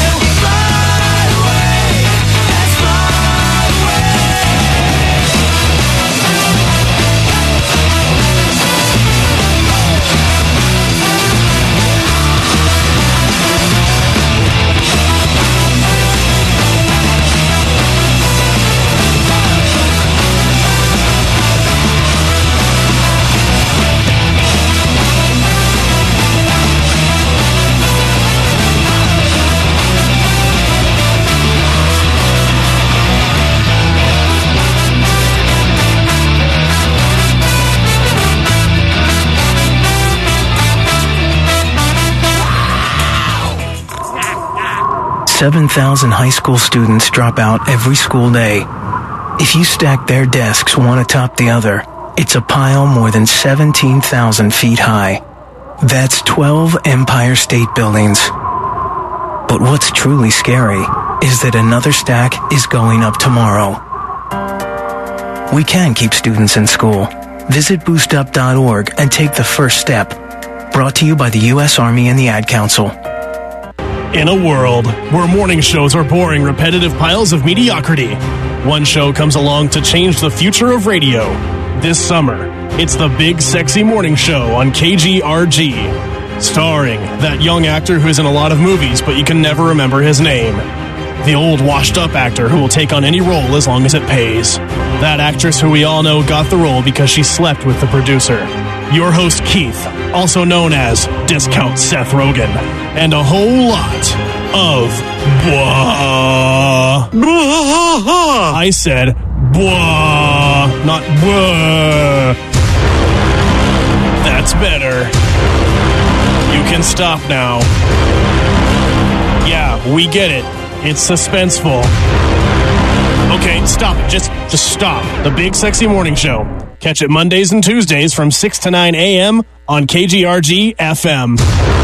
ride away. Let's ride away. Seven 7,000 high school students drop out every school day. If you stack their desks one atop the other, it's a pile more than 17,000 feet high. That's 12 Empire State Buildings. But what's truly scary is that another stack is going up tomorrow. We can keep students in school. Visit boostup.org and take the first step. Brought to you by the U.S. Army and the Ad Council. In a world where morning shows are boring, repetitive piles of mediocrity, one show comes along to change the future of radio. This summer, it's the Big Sexy Morning Show on KGRG. Starring that young actor who's in a lot of movies, but you can never remember his name. The old washed-up actor who will take on any role as long as it pays. That actress who we all know got the role because she slept with the producer. Your host, Keith, also known as Discount Seth Rogen. And a whole lot of blah. I said, blah, not blah. That's better. You can stop now. Yeah, we get it. It's suspenseful. Okay, stop it. Just stop. The Big Sexy Morning Show. Catch it Mondays and Tuesdays from 6 to 9 a.m. on KGRG FM.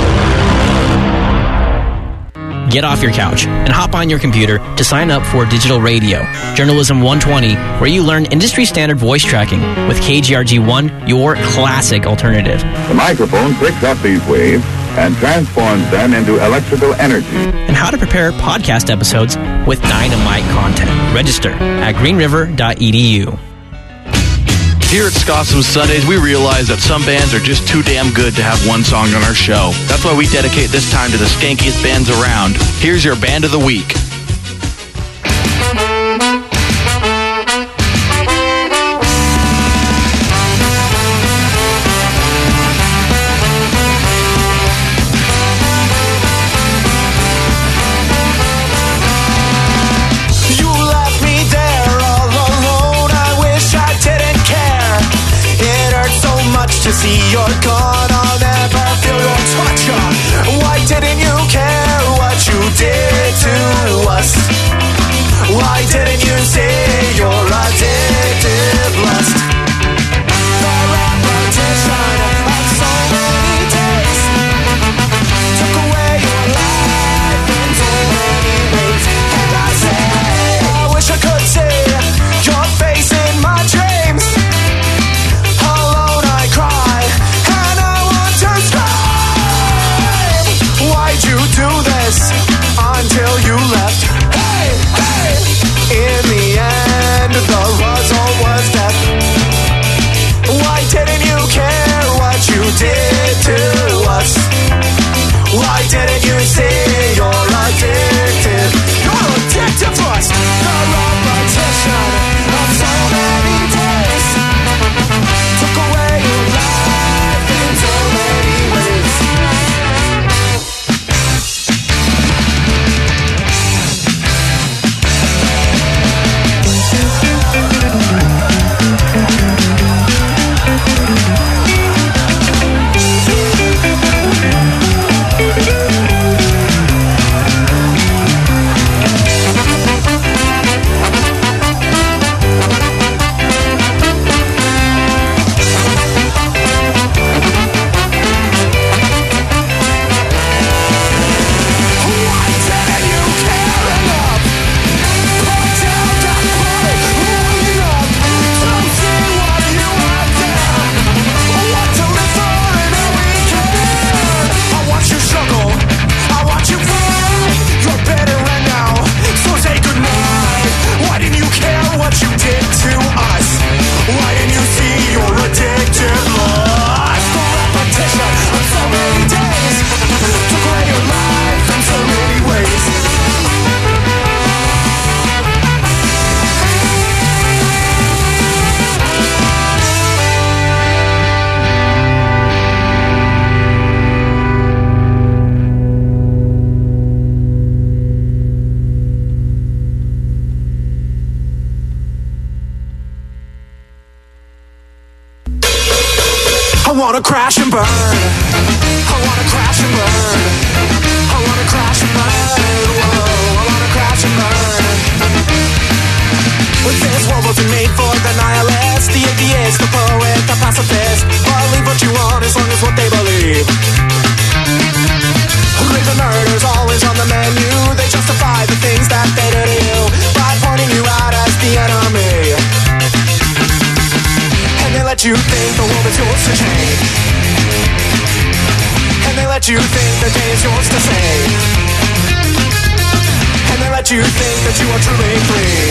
Get off your couch and hop on your computer to sign up for Digital Radio, Journalism 120, where you learn industry-standard voice tracking with KGRG1, your classic alternative. The microphone picks up these waves and transforms them into electrical energy. And how to prepare podcast episodes with dynamite content. Register at greenriver.edu. Here at Scossum Sundays, we realize that some bands are just too damn good to have one song on our show. That's why we dedicate this time to the skankiest bands around. Here's your Band of the Week. To see you're gone, I'll never feel your torture. Why didn't you care what you did to us? Why didn't you say your addictive lust? The repetition of so many days took away your life in so many ways. And I say, I wish I could see your face in my dreams. Until you left. Hey, hey. In the end, the result was death. Why didn't you care what you did to us? Why didn't you say you're addicted? You're addicted to us. The repetition of so many days took away your life in so many ways. I wanna crash and burn. I wanna crash and burn. I wanna crash and burn. Whoa, I wanna crash and burn. This world wasn't made for the nihilist, the atheist, the poet, the pacifist. Believe what you want as long as what they believe. Rape and murder's always on the menu. They justify the things that they do to you by pointing you out as the enemy. And they let you think the world is yours to change. And they let you think the day is yours to save. And they let you think that you are truly free.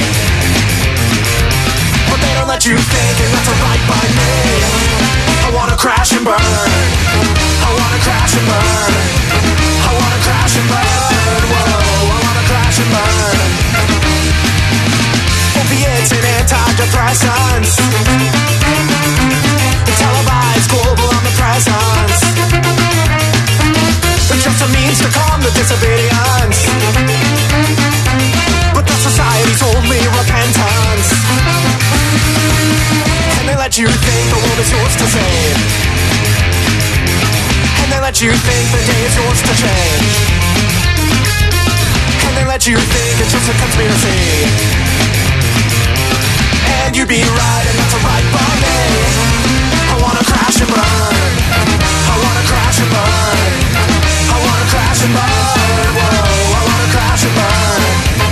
But they don't let you think and that's right by me. I wanna crash and burn. I wanna crash and burn. I wanna crash and burn. Whoa, I wanna crash and burn. Opiates and antidepressants, the televised global omnipresence, it's just a means to calm the disobedience. But the society is yours to save. And they let you think the day is yours to change. And they let you think it's just a conspiracy. And you'd be right, and that's right by me. I wanna crash and burn. I wanna crash and burn. I wanna crash and burn. Whoa, I wanna crash and burn.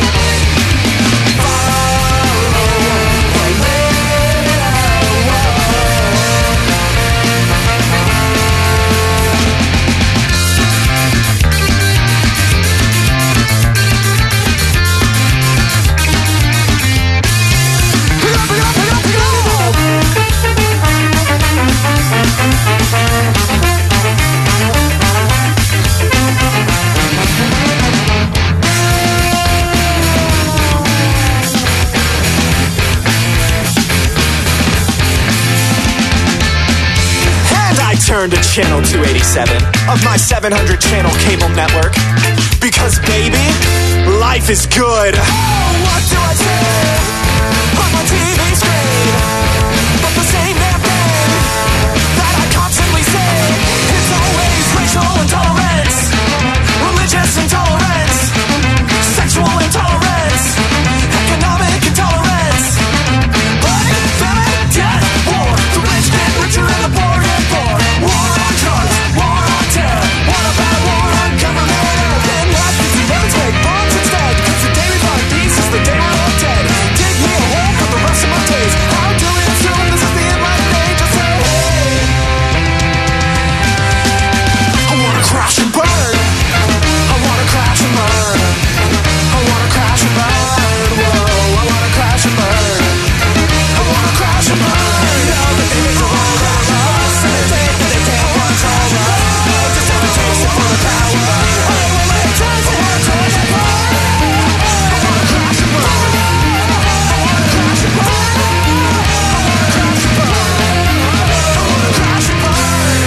Turn to channel 287 of my 700 channel cable network. Because baby, life is good. Oh, what do I say on my TV screen? But the same damn thing that I constantly say is always racial intolerance, religious intolerance, sexual intolerance, economic intolerance, blood, famine, death, war, the rich get richer and the poor get poor. War on drugs, war on terror. What about war on government? Then what did you ever take bombs instead? Cause the day we find peace is the day we're all dead. Dig me a hole for the rest of my days. How do we assume this is the end right day? Just say hey. I wanna crash and burn. I wanna crash and burn. I wanna crash and burn. Whoa, I wanna crash and burn. I wanna crash and burn. Now the things are all around us. And they think that they can't control us. Just have a taste of the power. I will make time for one to get burn. I wanna crash and burn. I wanna crash and burn. I wanna crash and burn. I wanna crash and burn.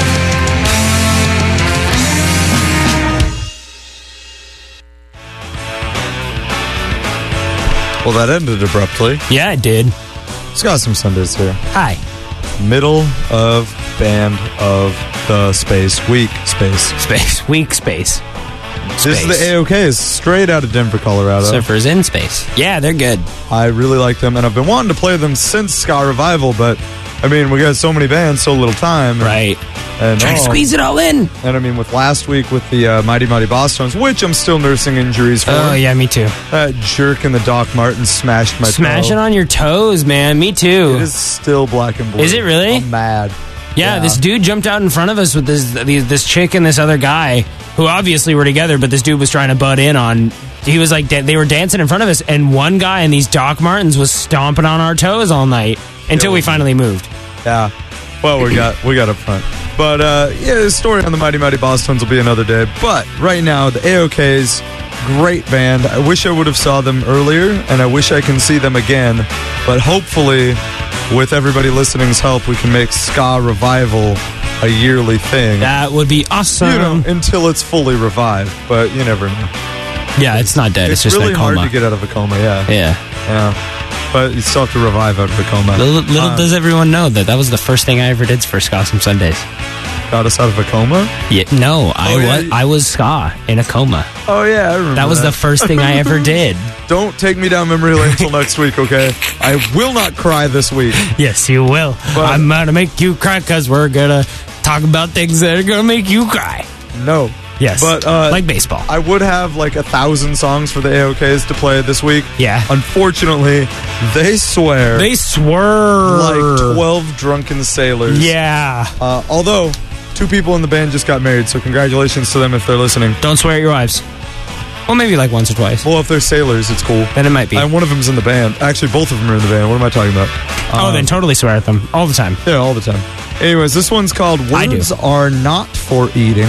Well, that ended abruptly. Yeah, it did. It's got some Sundays here. Hi. Middle of band of the space week space. Space. Week space. This is the AOKs, straight out of Denver, Colorado. Surfers in space. Yeah, they're good. I really like them, and I've been wanting to play them since Ska Revival, but I mean, we got so many bands, so little time. Right. And Trying to squeeze it all in. And I mean, with last week with the Mighty Mighty Boss Tones, which I'm still nursing injuries for. Oh, yeah, me too. That jerk in the Doc Martens smashed my toe. Smashing on your toes, man. Me too. It is still black and blue. Is it really? I'm mad. Yeah, this dude jumped out in front of us with this chick and this other guy who obviously were together, but this dude was trying to butt in on. He was like, they were dancing in front of us, and one guy in these Doc Martens was stomping on our toes all night until we finally moved. Yeah. Well, we got up front. But, yeah, the story on the Mighty Mighty Boss Tones will be another day. But right now, the AOKs, great band. I wish I would have saw them earlier, and I wish I can see them again. But hopefully, with everybody listening's help, we can make Ska Revival a yearly thing. That would be awesome. You know, until it's fully revived. But you never know. Yeah, it's not dead. It's just really in a coma. hard to get out of a coma, yeah. Yeah. But you still have to revive out of a coma. Little does everyone know that was the first thing I ever did for Ska Some Sundays. Got us out of a coma? Yeah, no, I was ska in a coma. Oh yeah, I remember that was the first thing I ever did. Don't take me down memory lane until next week, okay? I will not cry this week. Yes, you will. But I'm gonna make you cry because we're gonna talk about things that are gonna make you cry. No. Yes, but like baseball. I would have like 1,000 songs for the AOKs to play this week. Yeah. Unfortunately, they swear. They swear. Like 12 drunken sailors. Yeah. Although, 2 people in the band just got married, so congratulations to them if they're listening. Don't swear at your wives. Well, maybe like once or twice. Well, if they're sailors, it's cool. Then it might be. And one of them's in the band. Actually, both of them are in the band. What am I talking about? Then totally swear at them. All the time. Yeah, all the time. Anyways, this one's called Words Are Not For Eating.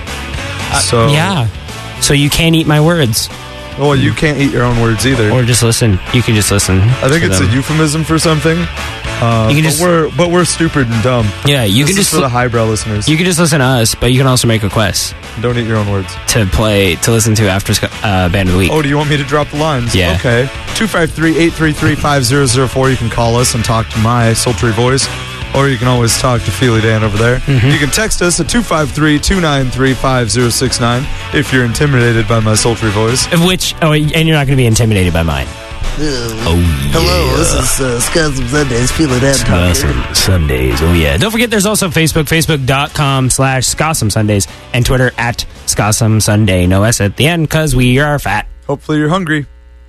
So yeah. So you can't eat my words. Well, you can't eat your own words either. Or just listen. You can just listen. I think it's a euphemism for something. But we're stupid and dumb. Yeah, you can just for the highbrow listeners. You can just listen to us, but you can also make requests. Don't eat your own words. To listen to after Band of the Week. Oh, do you want me to drop the lines? Yeah. Okay. 253-833-5004. You can call us and talk to my sultry voice. or you can always talk to Feely Dan over there. You can text us at 253-293-5069 if you're intimidated by my sultry voice. And you're not going to be intimidated by mine. Hello, this is Scosum Sundays, Feely Dan talking. Scosum Sundays, oh yeah. Don't forget there's also Facebook, facebook.com/Scosum Sundays, and Twitter at Scosum Sunday. No S at the end, because we are fat. Hopefully you're hungry.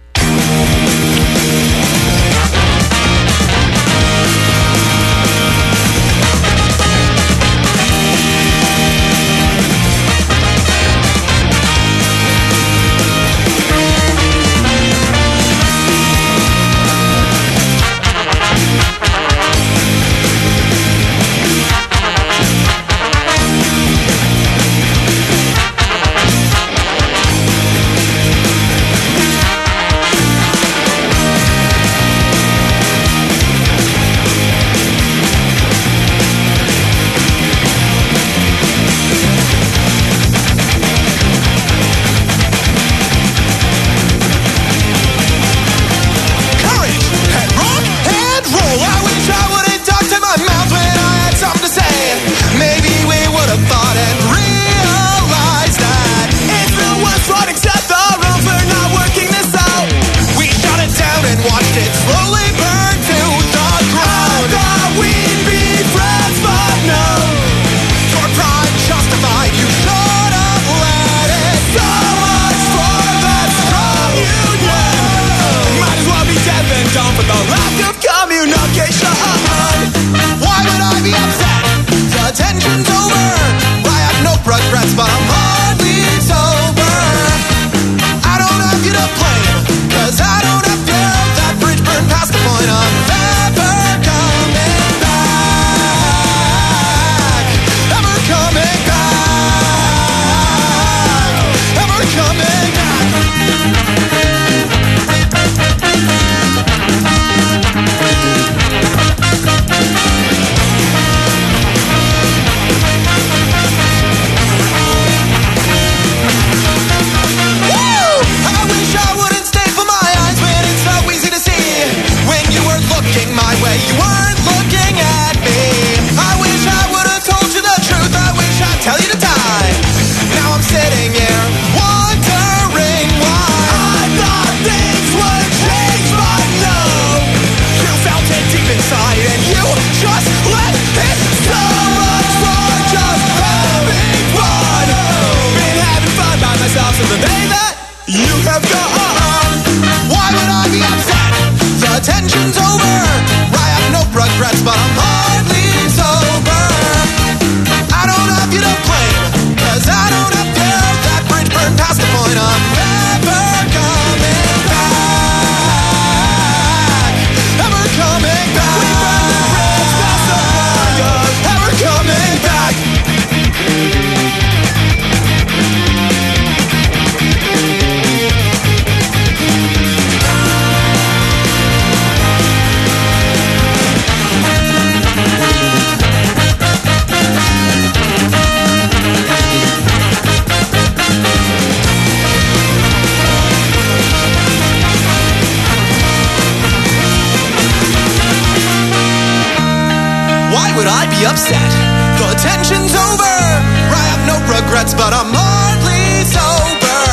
Upset. The tension's over. I have no regrets, but I'm hardly sober.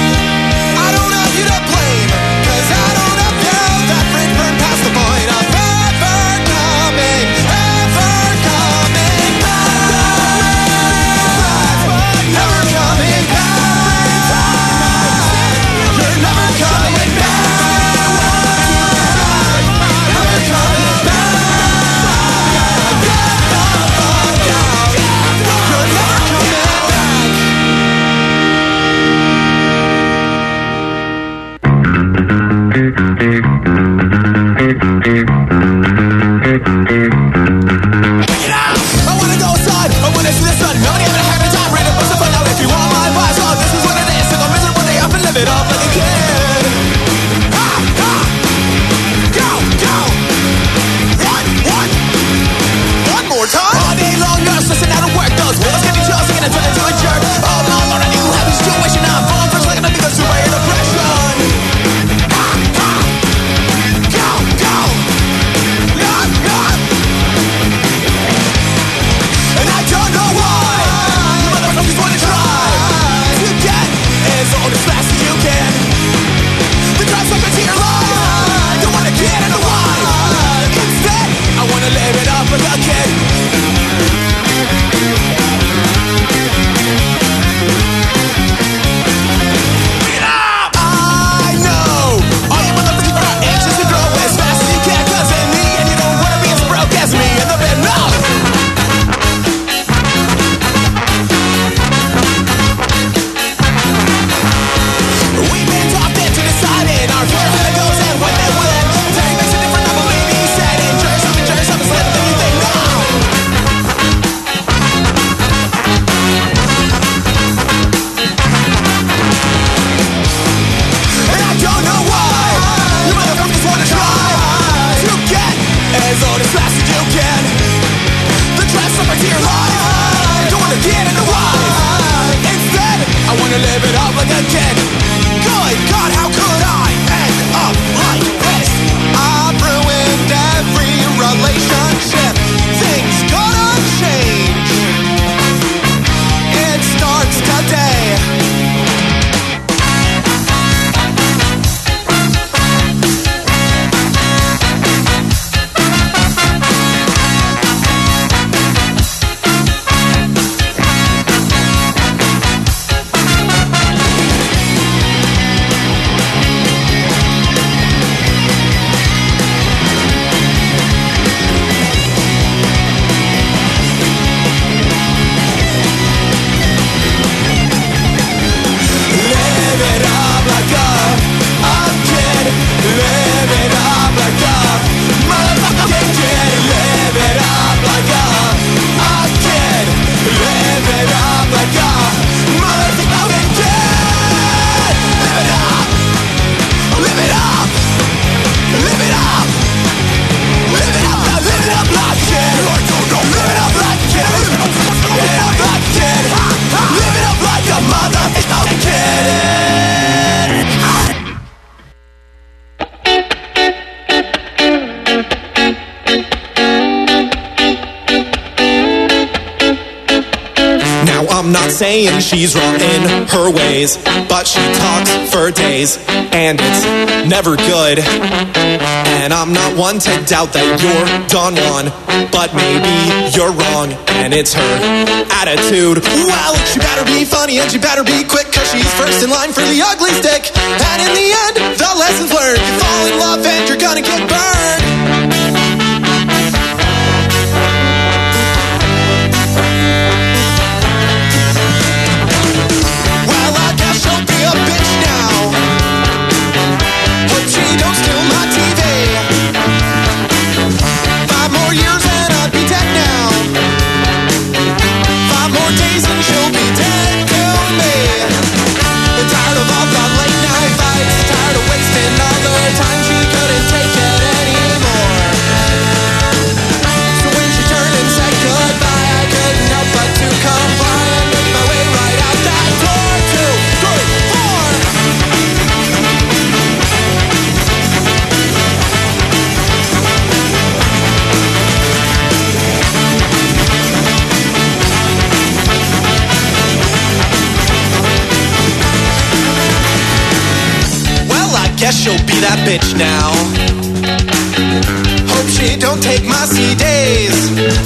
I don't have you to blame, 'cause I don't have you. That bridge burned past the point of ever coming back. Never coming back. You're never coming back. Never coming back. Get the fuck out. You're never coming back. as old as fast as you can. The dress up my dear life, don't wanna get in a wife. Instead, I wanna live it up like a kid. Good God, how could I end up like this? I've ruined every relationship. Things gotta change. It starts today. I'm not saying she's wrong in her ways, but she talks for days, and it's never good. And I'm not one to doubt that you're Don Juan, but maybe you're wrong, and it's her attitude. Well, she better be funny and she better be quick, cause she's first in line for the ugly stick. And in the end, the lesson's learned. You fall in love and you're gonna get burned. Guess she'll be that bitch now. Hope she don't take my CDs.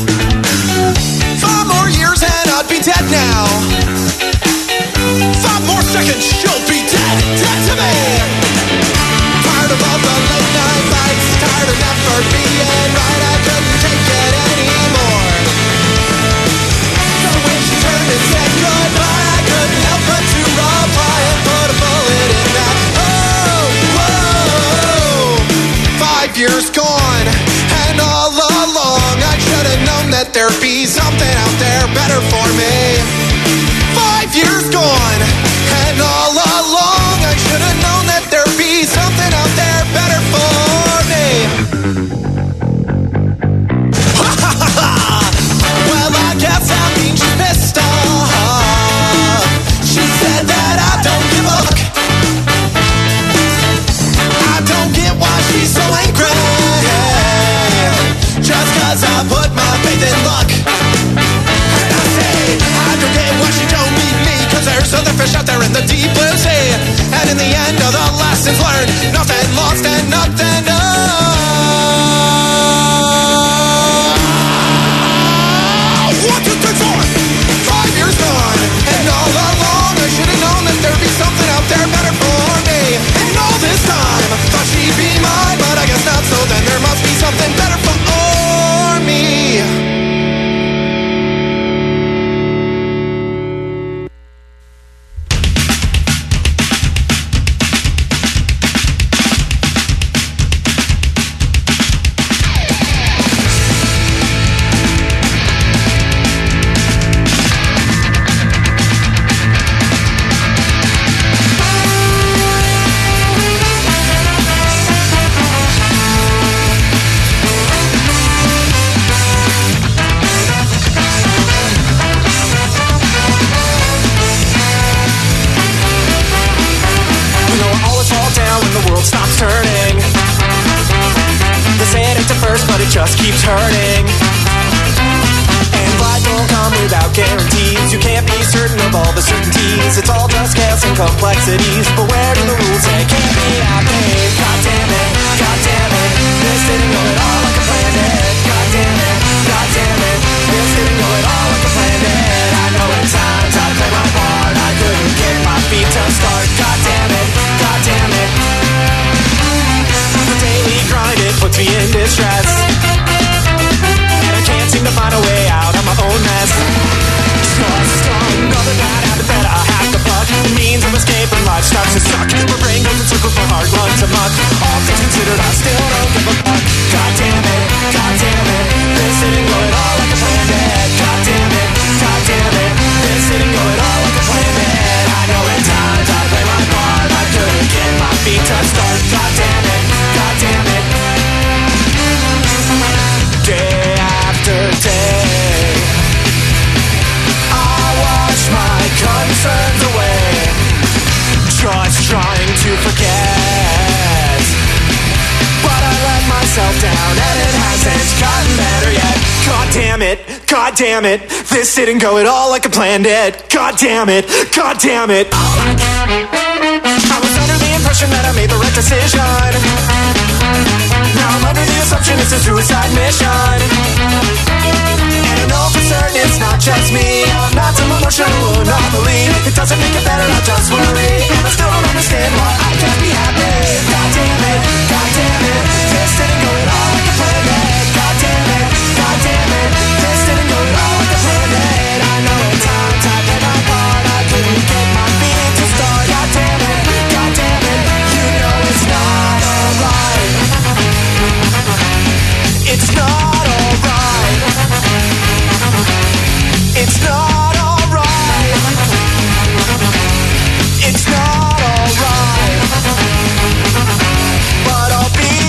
5 more years and I'd be dead now. 5 more seconds, she'll be dead, dead to me. Tired of all the late night fights, tired of never being right. I couldn't take it anymore. So when she turned and said goodbye, I couldn't help but to reply and put a bullet in that. 5 years gone, and all along I should have known that there'd be something out there better for me. 5 years gone, and all along I should have known that there'd be something out there better for me. Well, I guess that means she's pissed off. She said that I don't give a fuck. I don't get why she's so angry, just cause I put my faith in luck. just keeps hurting. And life don't come without guarantees. You can't be certain of all the certainties. It's all just chaos and complexities. But where do the rules say can't be happening? God damn it, God damn it. This didn't go at all like I planned it. God damn it, God damn it. This didn't go at all like I planned it. I know at times I played my part. I couldn't get my feet to start. God damn it, God damn it. The daily grind, it puts me in distress. And I can't seem to find a way out of my own mess. Just another bad habit that I have to buck. The means of escape when life starts to suck. My brain goes in circles, my heart runs amok. All things considered, I still don't give a fuck. God damn it, God damn it. This didn't go at all like I planned it. God damn it, God damn it. This didn't go at all like I planned it. I know at times I play my part. I couldn't get my feet to start. God damn it, God damn it. Day after day, I wash my concerns away, just trying to forget. But I let myself down and it hasn't gotten better yet. God damn it, God damn it. This didn't go at all like I planned it. God damn it, God damn it. I was under the impression that I made the right decision. Now I'm under the assumption it's a suicide mission. And I know for certain it's not just me. I'm not some emotional anomaly. It doesn't make it better, I just worry. And I still don't understand why I can't be happy. God damn it, God damn it. This didn't go at all like I planned it. God damn it, God damn it. This didn't go at all like I planned it. I know at times I played my part. I couldn't get my feet to start. God damn it, God damn it. You know it's not alright. It's not alright. It's not alright. It's not alright. But I'll be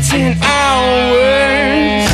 10 hours.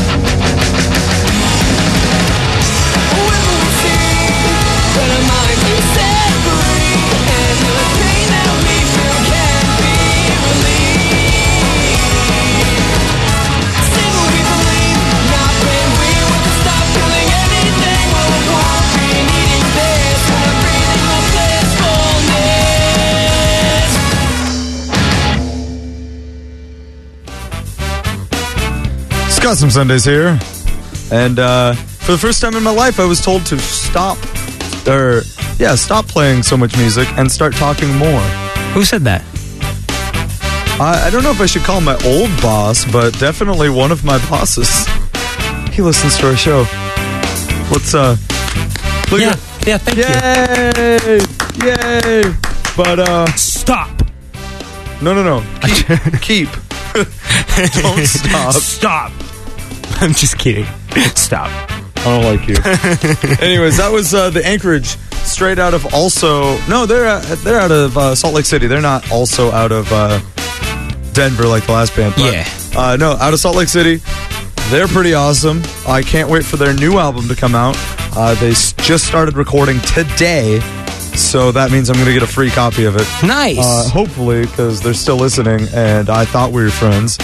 Custom Sundays here, and for the first time in my life, I was told to stop playing so much music and start talking more. Who said that? I don't know if I should call him my old boss, but definitely one of my bosses. He listens to our show. What's Yeah, thank you. Yay! But stop. No. Keep. Don't stop. Stop. I'm just kidding. Stop. I don't like you. Anyways, that was the Anchorage, straight out of they're out of Salt Lake City. They're not also out of Denver like the last band. But, no, out of Salt Lake City. They're pretty awesome. I can't wait for their new album to come out. They just started recording today, so that means I'm going to get a free copy of it. Nice. Hopefully, because they're still listening, and I thought we were friends.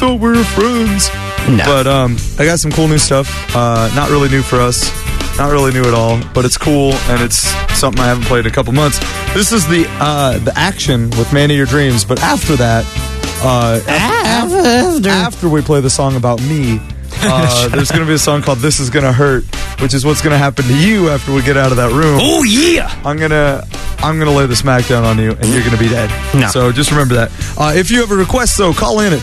No. But I got some cool new stuff. Not really new for us. Not really new at all, but it's cool, and it's something I haven't played in a couple months. This is the Action with Man of Your Dreams, but after that, after we play the song about me, there's going to be a song called This Is Gonna Hurt, which is what's going to happen to you after we get out of that room. Oh, yeah! I'm gonna lay the smackdown on you, and you're gonna be dead. No. So just remember that. If you have a request, though, call in at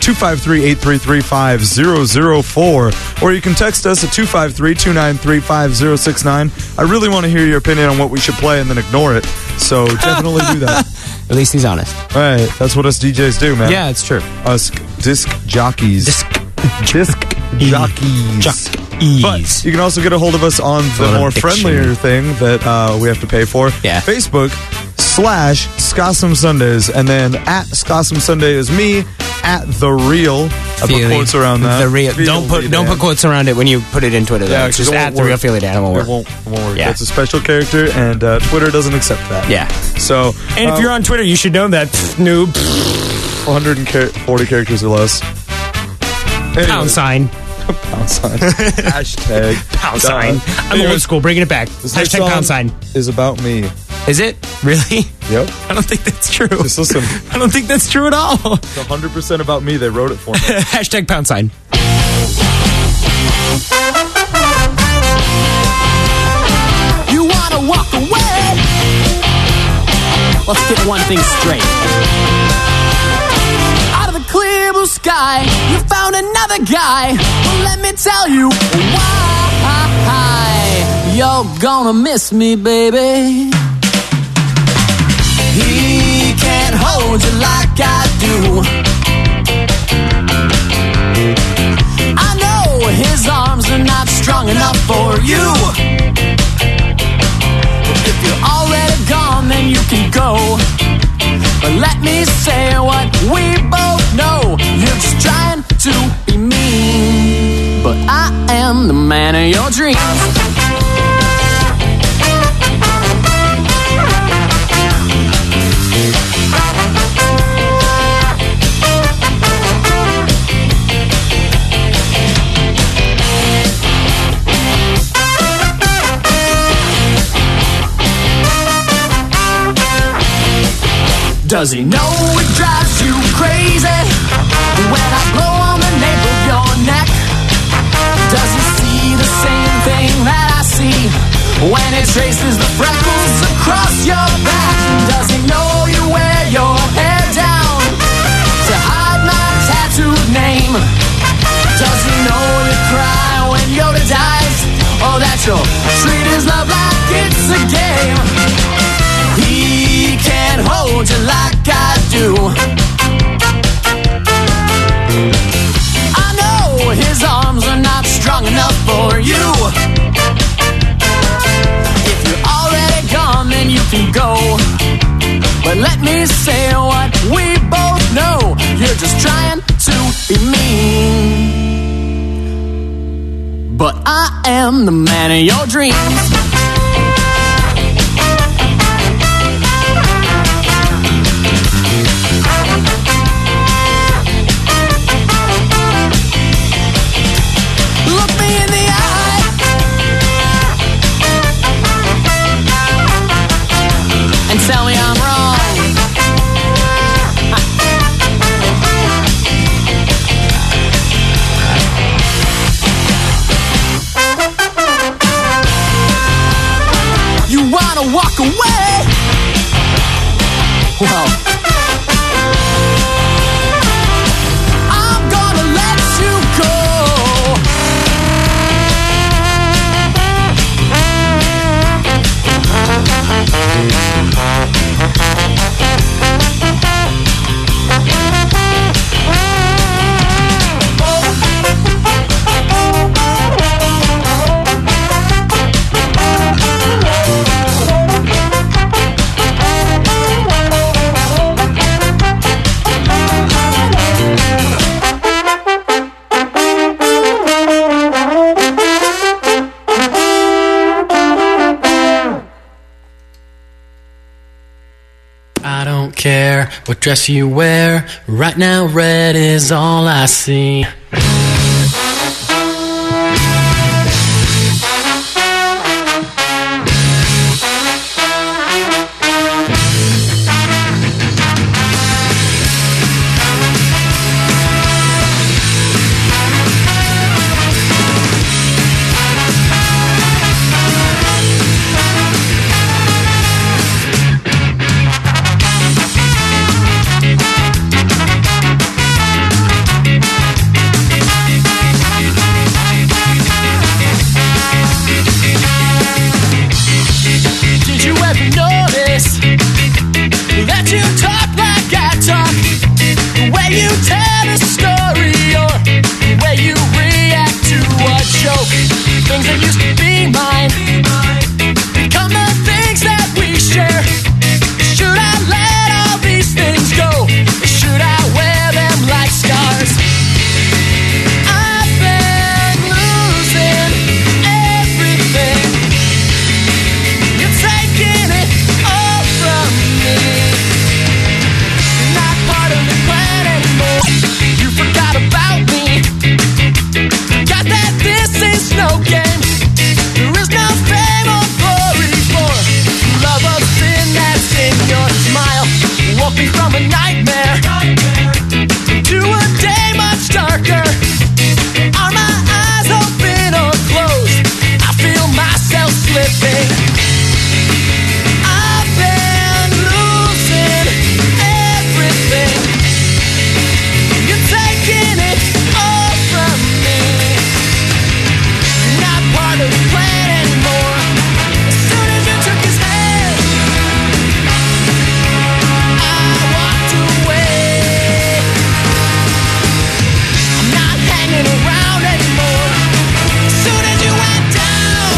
253-833-5004, or you can text us at 253-293-5069. I really want to hear your opinion on what we should play, and then ignore it. So definitely do that. At least he's honest. All right, that's what us DJs do, man. Yeah, it's true. Us disc jockeys. Disc jockeys. But you can also get a hold of us on the more friendlier thing that we have to pay for. Yeah. Facebook/Skosum Sundays, and then at Skosum Sunday is me, at The Real. I put quotes around that. The Real. Don't put quotes around it when you put it in Twitter. Yeah, it's just at The Real Feely Dan. It won't work. It won't work. Yeah. It's a special character, and Twitter doesn't accept that. Yeah. So, and if you're on Twitter, you should know that. Noob. 140 characters or less. Anyways. Pound sign. Hashtag pound sign. I'm old school, bringing it back. Hashtag pound sign is about me. Is it? Really? Yep. I don't think that's true. Just listen. I don't think that's true at all. It's 100% about me. They wrote it for me. Hashtag pound sign. You wanna walk away? Let's get one thing straight. Out of the clear blue sky, you found another guy. Well, let me tell you why. You're gonna miss me, baby. He can't hold you like I do. I know his arms are not strong enough for you. If you're already gone, then you can go. But let me say what we both know. You're just trying to be mean, but I am the man of your dreams. Does he know it drives you crazy when I blow on the nape of your neck? Does he see the same thing that I see when it traces the freckles across your back? Does he know you wear your hair down to hide my tattooed name? Does he know you cry when Yoda dies, or that you'll treat his love like it's a game? He can't hold you like I do. I know his arms are not strong enough for you. If you're already gone, then you can go. But let me say what we both know. You're just trying to be mean. am the man of your dreams. Look me in the eye and tell me I'm wrong. You wanna walk away? Well, I'm gonna let you go. I don't care what dress you wear. Right now, red is all I see. Did you ever notice that you talk like I talk? The way you tell a story or the way you react to a joke. Things that used to be mine become the things that we share. Should I let all these things go? Or should I wear them like scars? I've been losing everything. You're taking it all from me. You're not part of the plan anymore. You forgot about me. Got that this is no game. There is no fame or glory for love of sin that's in your smile. Woke me from a nightmare to a day much darker. Are my eyes open or closed? I feel myself slipping. I've been losing everything. You're taking it all from me. You're not part of the plan anymore. As soon as you took his hand, I walked away. I'm not hanging around anymore. As soon as you went down,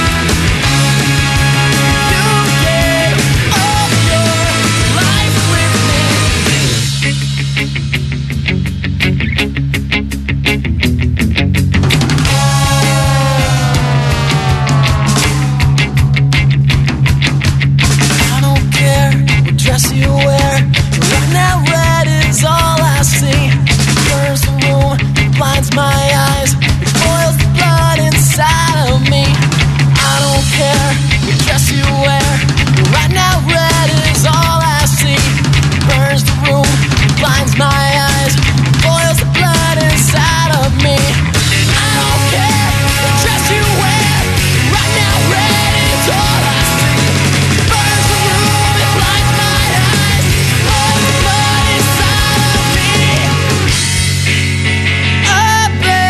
you gave all your life with me. I don't care what dress you wear. Right now, red is all I see. Burns the room, blinds my eyes. It boils the blood inside of me. I don't care what dress you wear. Right now, red is all I see. Burns the room, blinds my eyes. It boils the blood inside of me. I don't care what dress you wear. Right now, red is all I see. Burns the room, it blinds my eyes. Boils the blood inside of me. I've been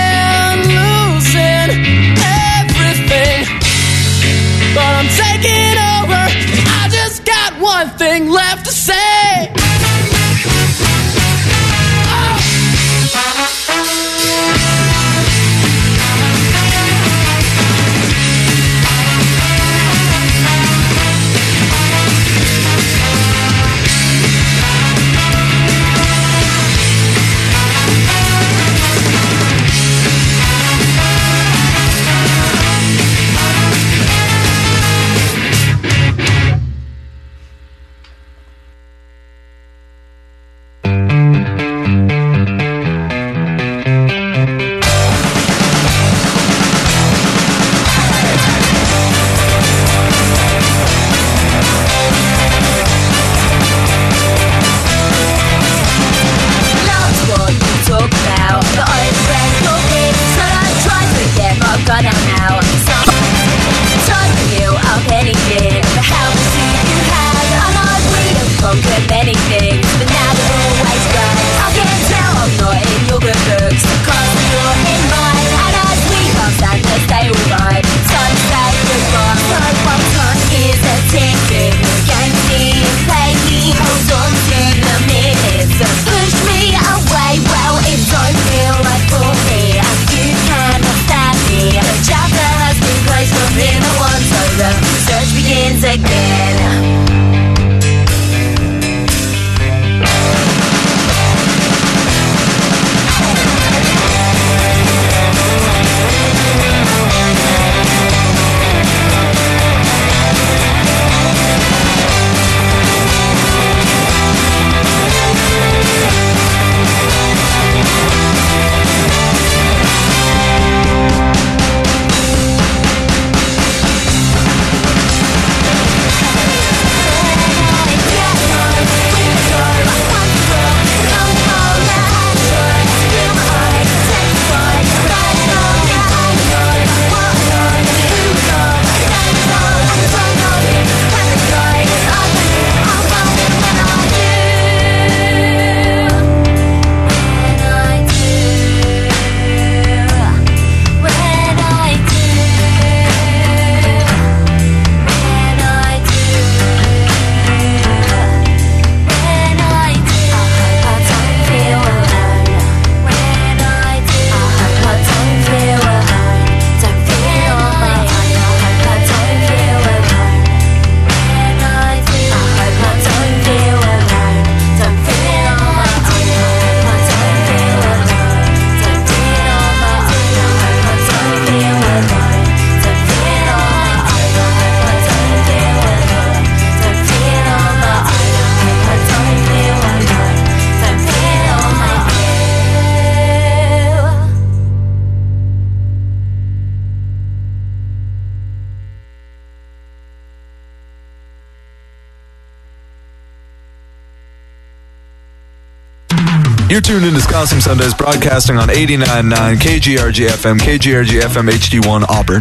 You're tuned into Scosum Sundays, broadcasting on 89.9 KGRG FM, KGRG FM HD1 Auburn.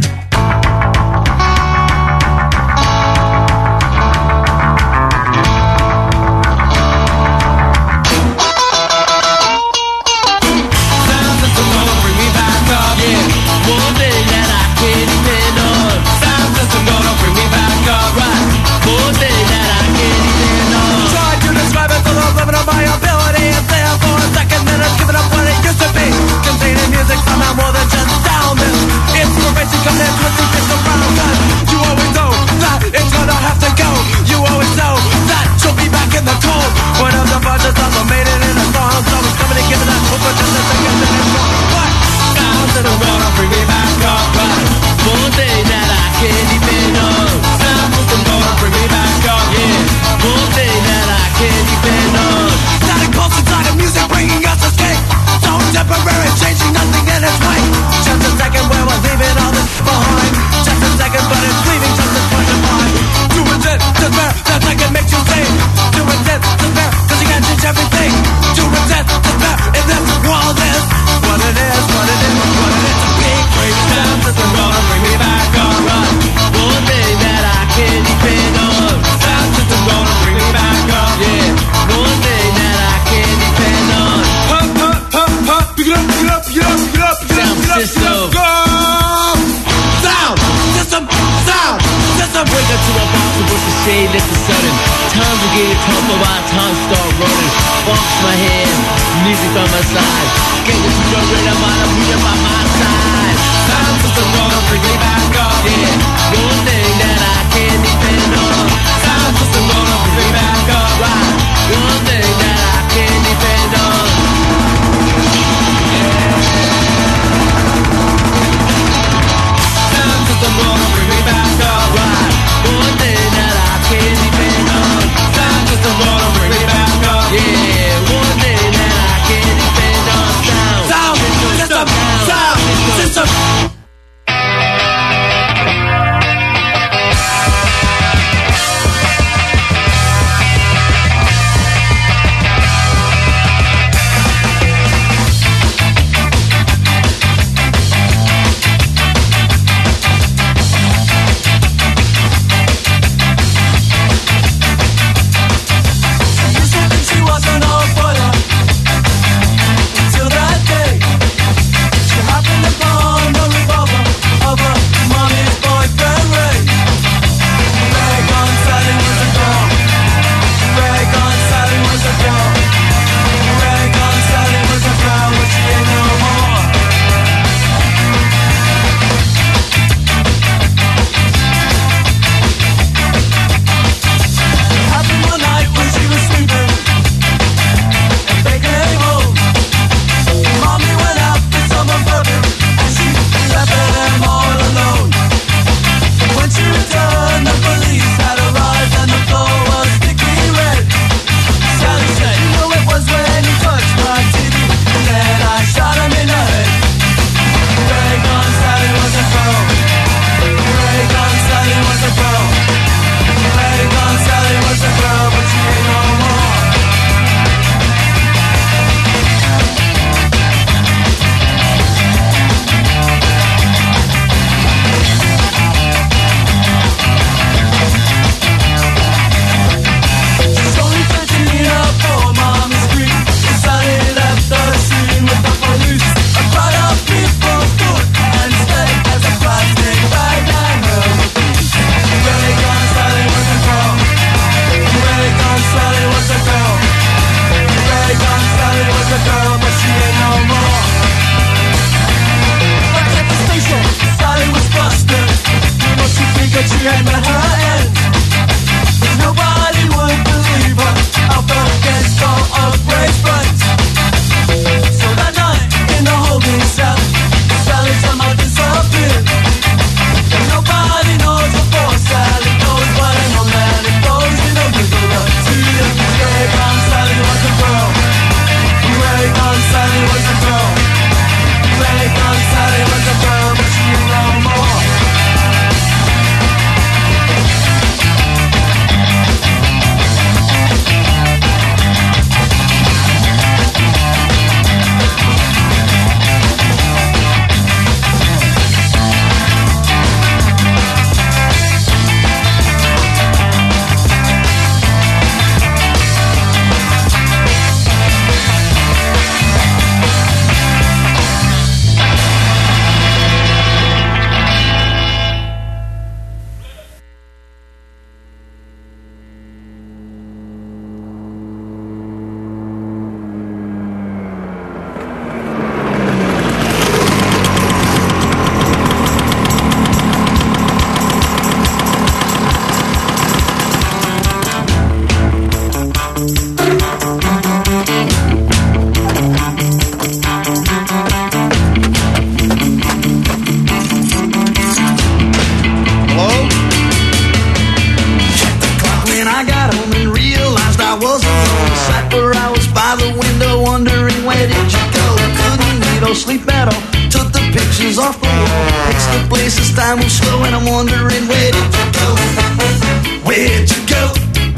window wondering where did you go? Couldn't eat or sleep at all. Took the pictures off the wall. Picks the places, time moves slow, and I'm wondering where did you go? Where'd you go?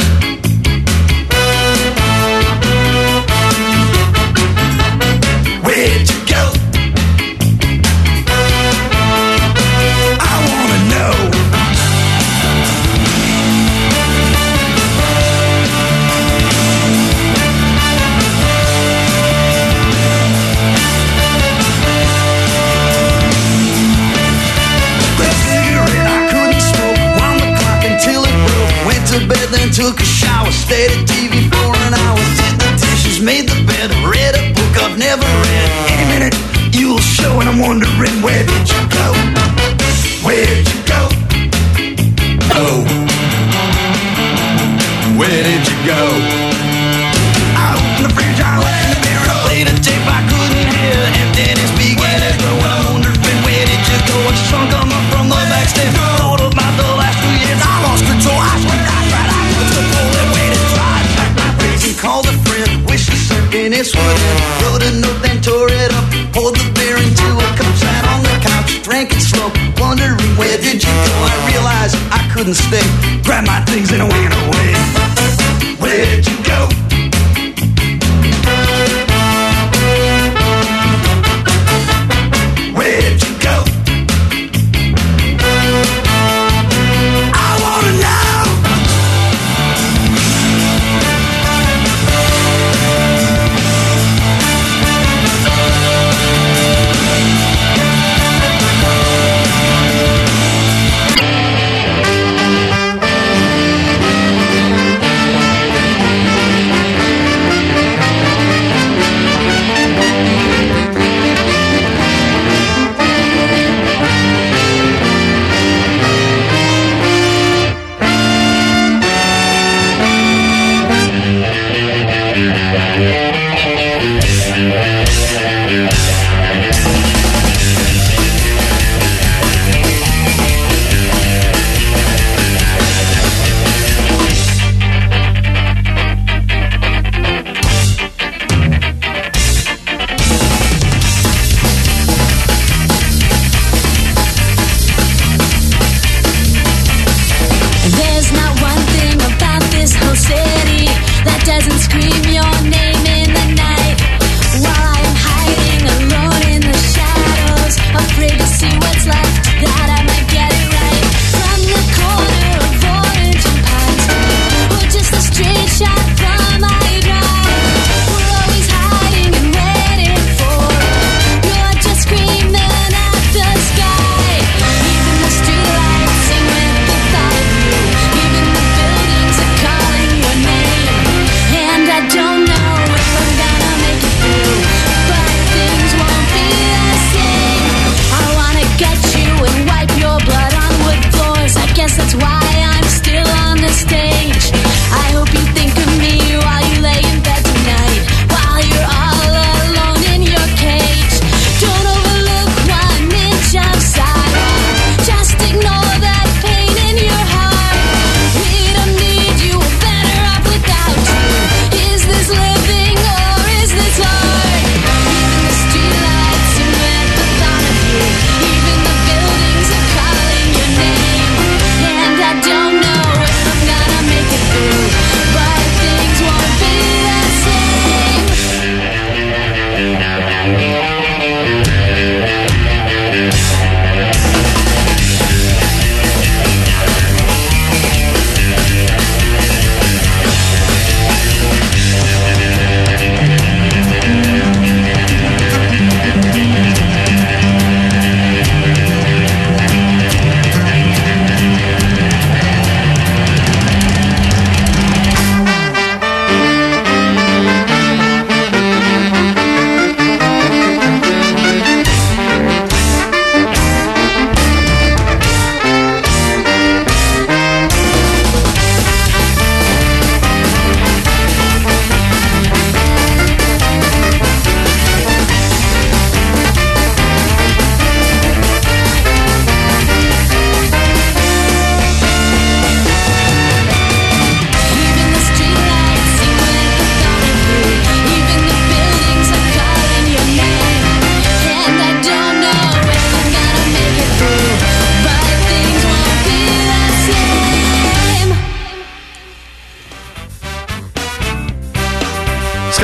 Where'd you go? I wanna know. To bed, then took a shower, stayed at TV for an hour, did the dishes, made the bed, read a book I've never read. Any minute you'll show, and I'm wondering where did you go? Where'd you go? Oh, where did you go? I opened the fridge, I looked in the mirror, I played a tape I couldn't hear, and then it's began to go. And I'm wondering where did you go? A song come up from the back step. Thought about the last 2 years, I lost control. I swear I tried, I put the pole and waited, tried. Packed my face and called a friend. Wished the circus would end. Wrote a note, then tore it up. Poured the beer into a cup, sat on the couch, drank it slow. Wondering where did you go? I realized I couldn't stay. Grabbed my things and went away. Where'd you go? Where'd you go? I wanna know.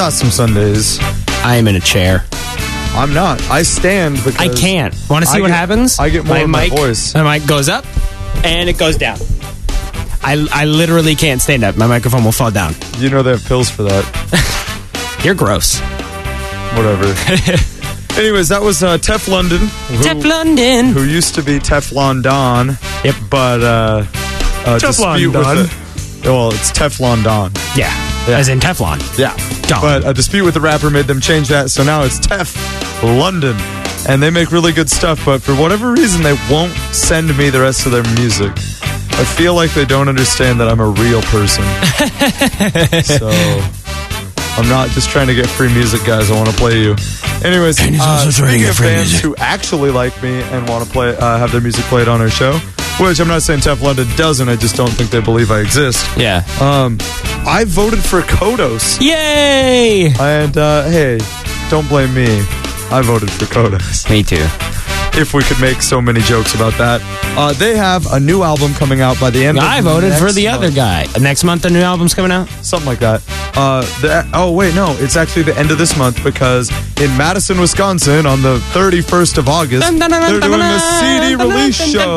Scott some Sundays. I am in a chair. I'm not. I stand because I can't. Want to see what happens? I get more of my voice. My mic goes up and it goes down. I literally can't stand up. My microphone will fall down. You know they have pills for that. You're gross. Whatever. Anyways, that was Tef London. Who used to be Teflon Don. Yep. But Teflon Don. Well, it's Teflon Don. Yeah. As in Teflon. Yeah. Don. But a dispute with the rapper made them change that, so now it's Tef London. And they make really good stuff, but for whatever reason, they won't send me the rest of their music. I feel like they don't understand that I'm a real person. So I'm not just trying to get free music, guys. I want to play you. Anyways, speaking of bands who actually like me and want to play, have their music played on our show, which I'm not saying Tef London doesn't, I just don't think they believe I exist. Yeah. I voted for Kodos. Yay! And hey, don't blame me. I voted for Kodos. Me too. If we could make so many jokes about that. They have a new album coming out by the end of I voted for the other guy. Next month, the new album's coming out? Something like that. It's actually the end of this month because in Madison, Wisconsin, on the 31st of August, they're doing a CD release show.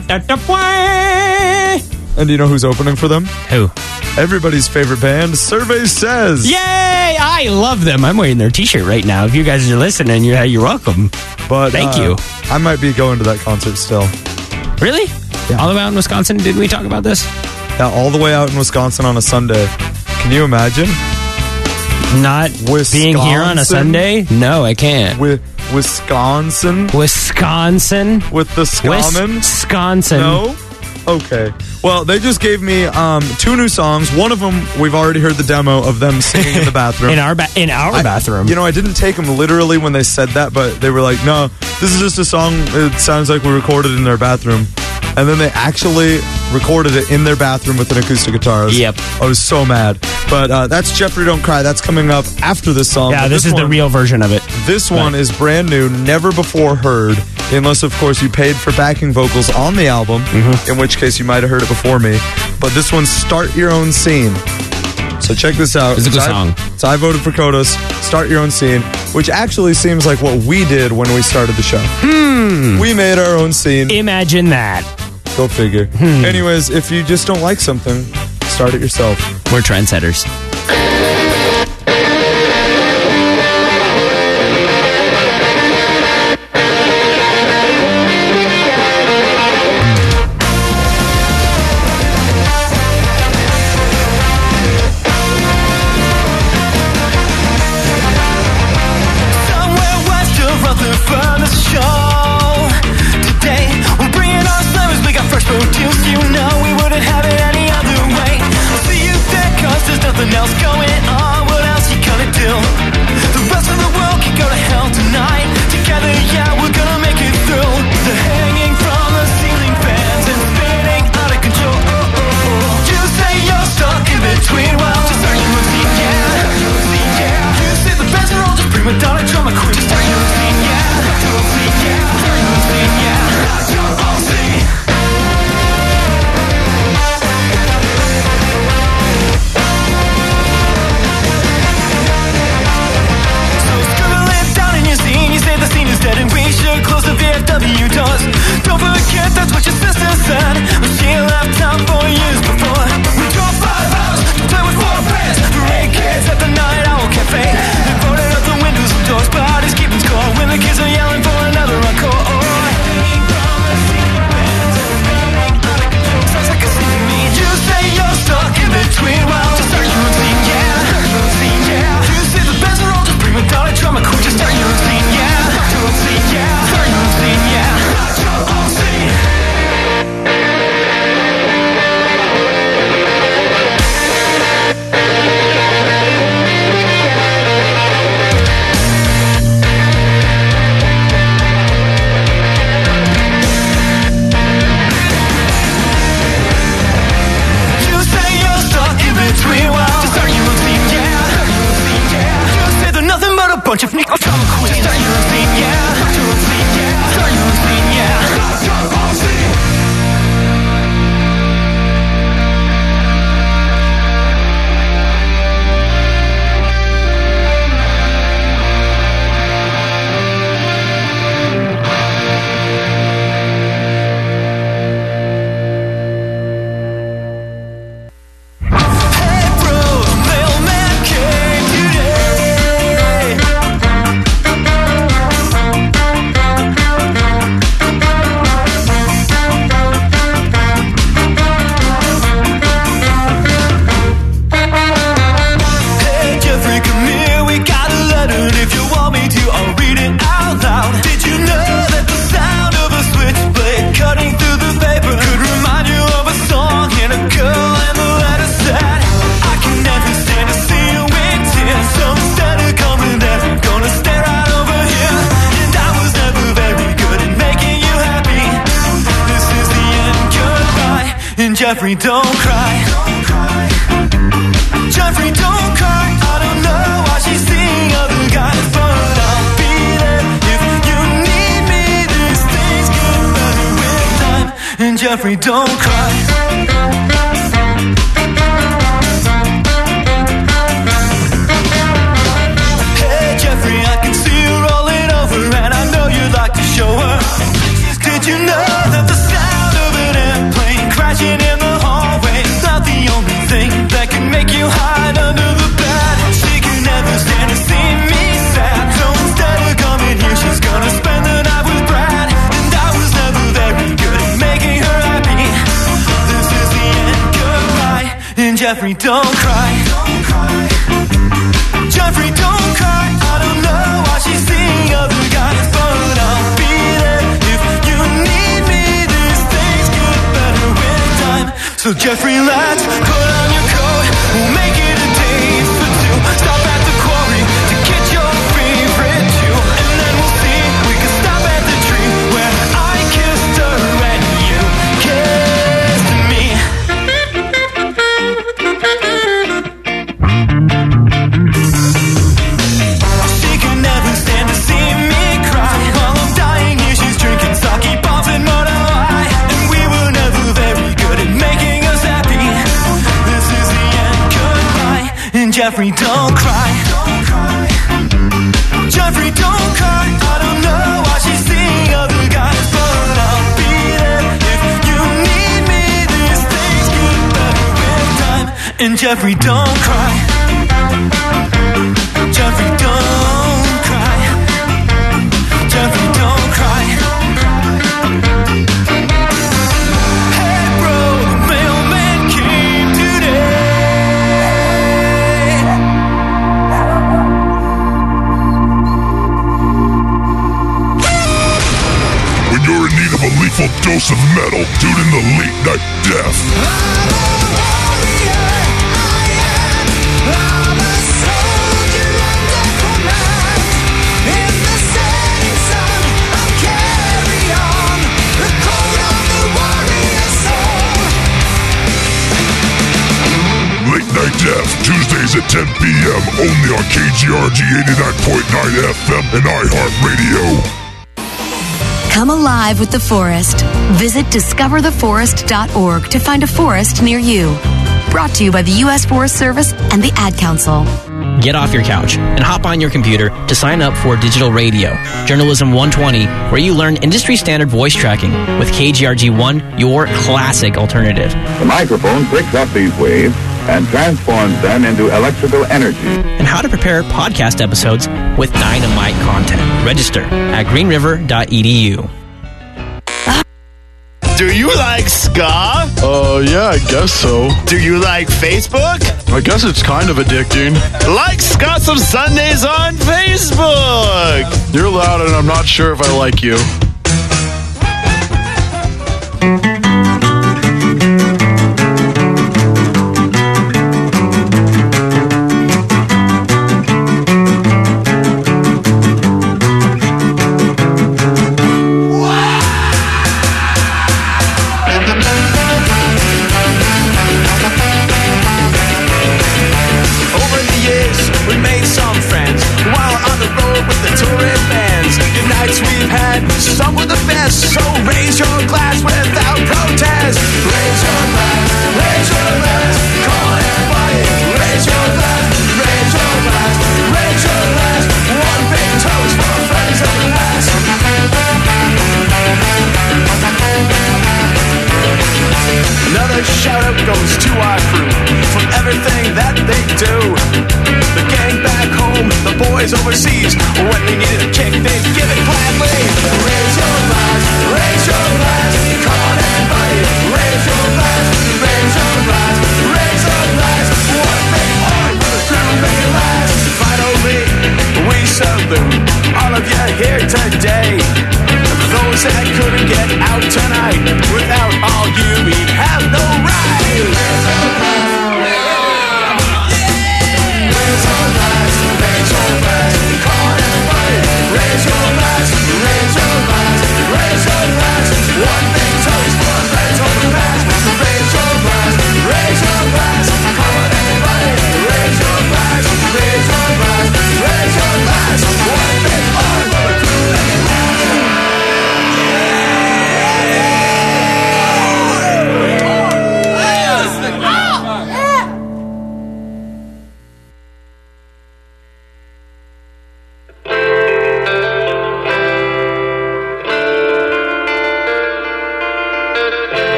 And do you know who's opening for them? Who? Everybody's favorite band, Survey Says. Yay! I love them. I'm wearing their t-shirt right now. If you guys are listening, you're welcome. But thank you. I might be going to that concert still. Really? Yeah. All the way out in Wisconsin? Didn't we talk about this? Yeah, all the way out in Wisconsin on a Sunday. Can you imagine? Not being here on a Sunday? No, I can't. Wisconsin? Wisconsin? With the Scomin? Wisconsin. No? Okay. Well, they just gave me 2 new songs. One of them, we've already heard the demo of them singing in the bathroom. in our bathroom. You know, I didn't take them literally when they said that, but they were like, no, this is just a song. It sounds like we recorded it in their bathroom. And then they actually recorded it in their bathroom with an acoustic guitar. I was so mad. But that's Jeffrey Don't Cry. That's coming up after this song. Yeah, this is the real version of it. This one is brand new, never before heard, unless, of course, you paid for backing vocals on the album, in which case you might have heard it before me. But this one's Start Your Own Scene. So check this out. It's a good song. So I voted for Kodos, Start Your Own Scene, which actually seems like what we did when we started the show. We made our own scene. Imagine that. Go figure. Anyways, if you just don't like something, start it yourself. We're trendsetters. Nothing else going on, what else you gonna do? The rest of the world can go to hell tonight. Together, yeah, we're gonna make it through. The hanging from the ceiling fans and spinning out of control. You say you're stuck in between, well, just start your routine, yeah. You say the bands are all just prima donna drama queen. Just start your routine, yeah. Start your routine, yeah. Start your routine, yeah. Start your own scene. The scene is dead and we should close the VFW doors. Don't forget that's what your sister said when she left town 4 years before. We drove 5 hours to play with 4 friends. 3 kids at the Night Owl Cafe. They boarded up the windows and doors, but he's keeping score when the kids are yelling for another encore. Sounds like a scene to me. You say you're stuck in between, well, just start your routine, yeah. You say the bands are all just prima donna drama queen. Just start your routine, yeah. Bunch of Nick drama queens. Start your routine, yeah. Start your routine, yeah. Start your routine, yeah. Start your own scene. Jeffrey, don't cry. Jeffrey, don't cry. I don't know why she's seeing other guys, but I'll be there if you need me. These things get better with time. And Jeffrey, don't cry. Hey Jeffrey, I can see you rolling over, and I know you'd like to show her. Did you know that the sound of an airplane crashing in the hallway is not the only thing that can make you hide under the bed? She can never stand to see me sad, so instead of coming here, she's gonna spend the night with Brad. And I was never very good at making her happy. This is the end, goodbye. And Jeffrey, don't cry. Jeffrey, don't cry. I don't know why she's seeing other guys, but I'll be there if you need me. These things get better with time. So Jeffrey, let's put on your coat. We'll make it a date for two. Stop at the quarry to get your favorite tune, and then we'll see. We can stop at the tree where I kissed her and you kissed me. She can never stand to see me cry. While I'm dying here, she's drinking sake, popping Mona Lime. And we were never very good at making us happy. This is the end, goodbye. And Jeffrey, don't cry. Jeffrey, don't cry. I don't know why she's seeing other guys, but I'll be there if you need me. These things get better with time. And Jeffrey, don't cry. Jeffrey, don't cry. Jeffrey, don't cry. Hey bro, the mailman came today. When you're in need of a lethal dose of metal, tune in to Late Night Death. Late Night Death, Tuesdays at 10 p.m. only on KGRG 89.9 FM and iHeartRadio. Come alive with the forest. Visit discovertheforest.org to find a forest near you. Brought to you by the U.S. Forest Service and the Ad Council. Get off your couch and hop on your computer to sign up for digital radio, Journalism 120, where you learn industry standard voice tracking with KGRG 1, your classic alternative. The microphone picks up these waves and transforms them into electrical energy. And how to prepare podcast episodes with dynamite content. Register at greenriver.edu. Do you like ska? Yeah, I guess so. Do you like Facebook? I guess it's kind of addicting. Like Ska Some Sundays on Facebook! You're loud and I'm not sure if I like you. Over the years, we made some friends while on the road with the touring bands. The nights we've had, some were the best. So raise your glass without protest. Raise your glass, raise your glass. Call everybody, raise your glass, raise your glass, raise your glass. One big toast for friends of the last. Another shout out goes to our crew for everything that they do. The gang back home, the boys overseas, when they needed a kick, they'd give it gladly. Raise your glass, raise your glass. Come on everybody, raise your glass, raise your glass, raise your glass. One big heart for the crew, make it last. Finally, we salute all of you here today. Those that couldn't get out tonight, without all you, we have no right. Raise your glass, raise your glass. Come on everybody, raise your glass, raise your glass, raise your glass.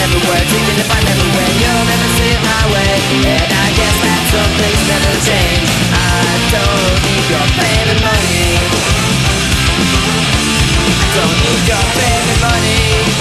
never works, even if I never win, you'll never see it my way. And I guess that some things never change. I don't need your fame and money. I don't need your fame and money.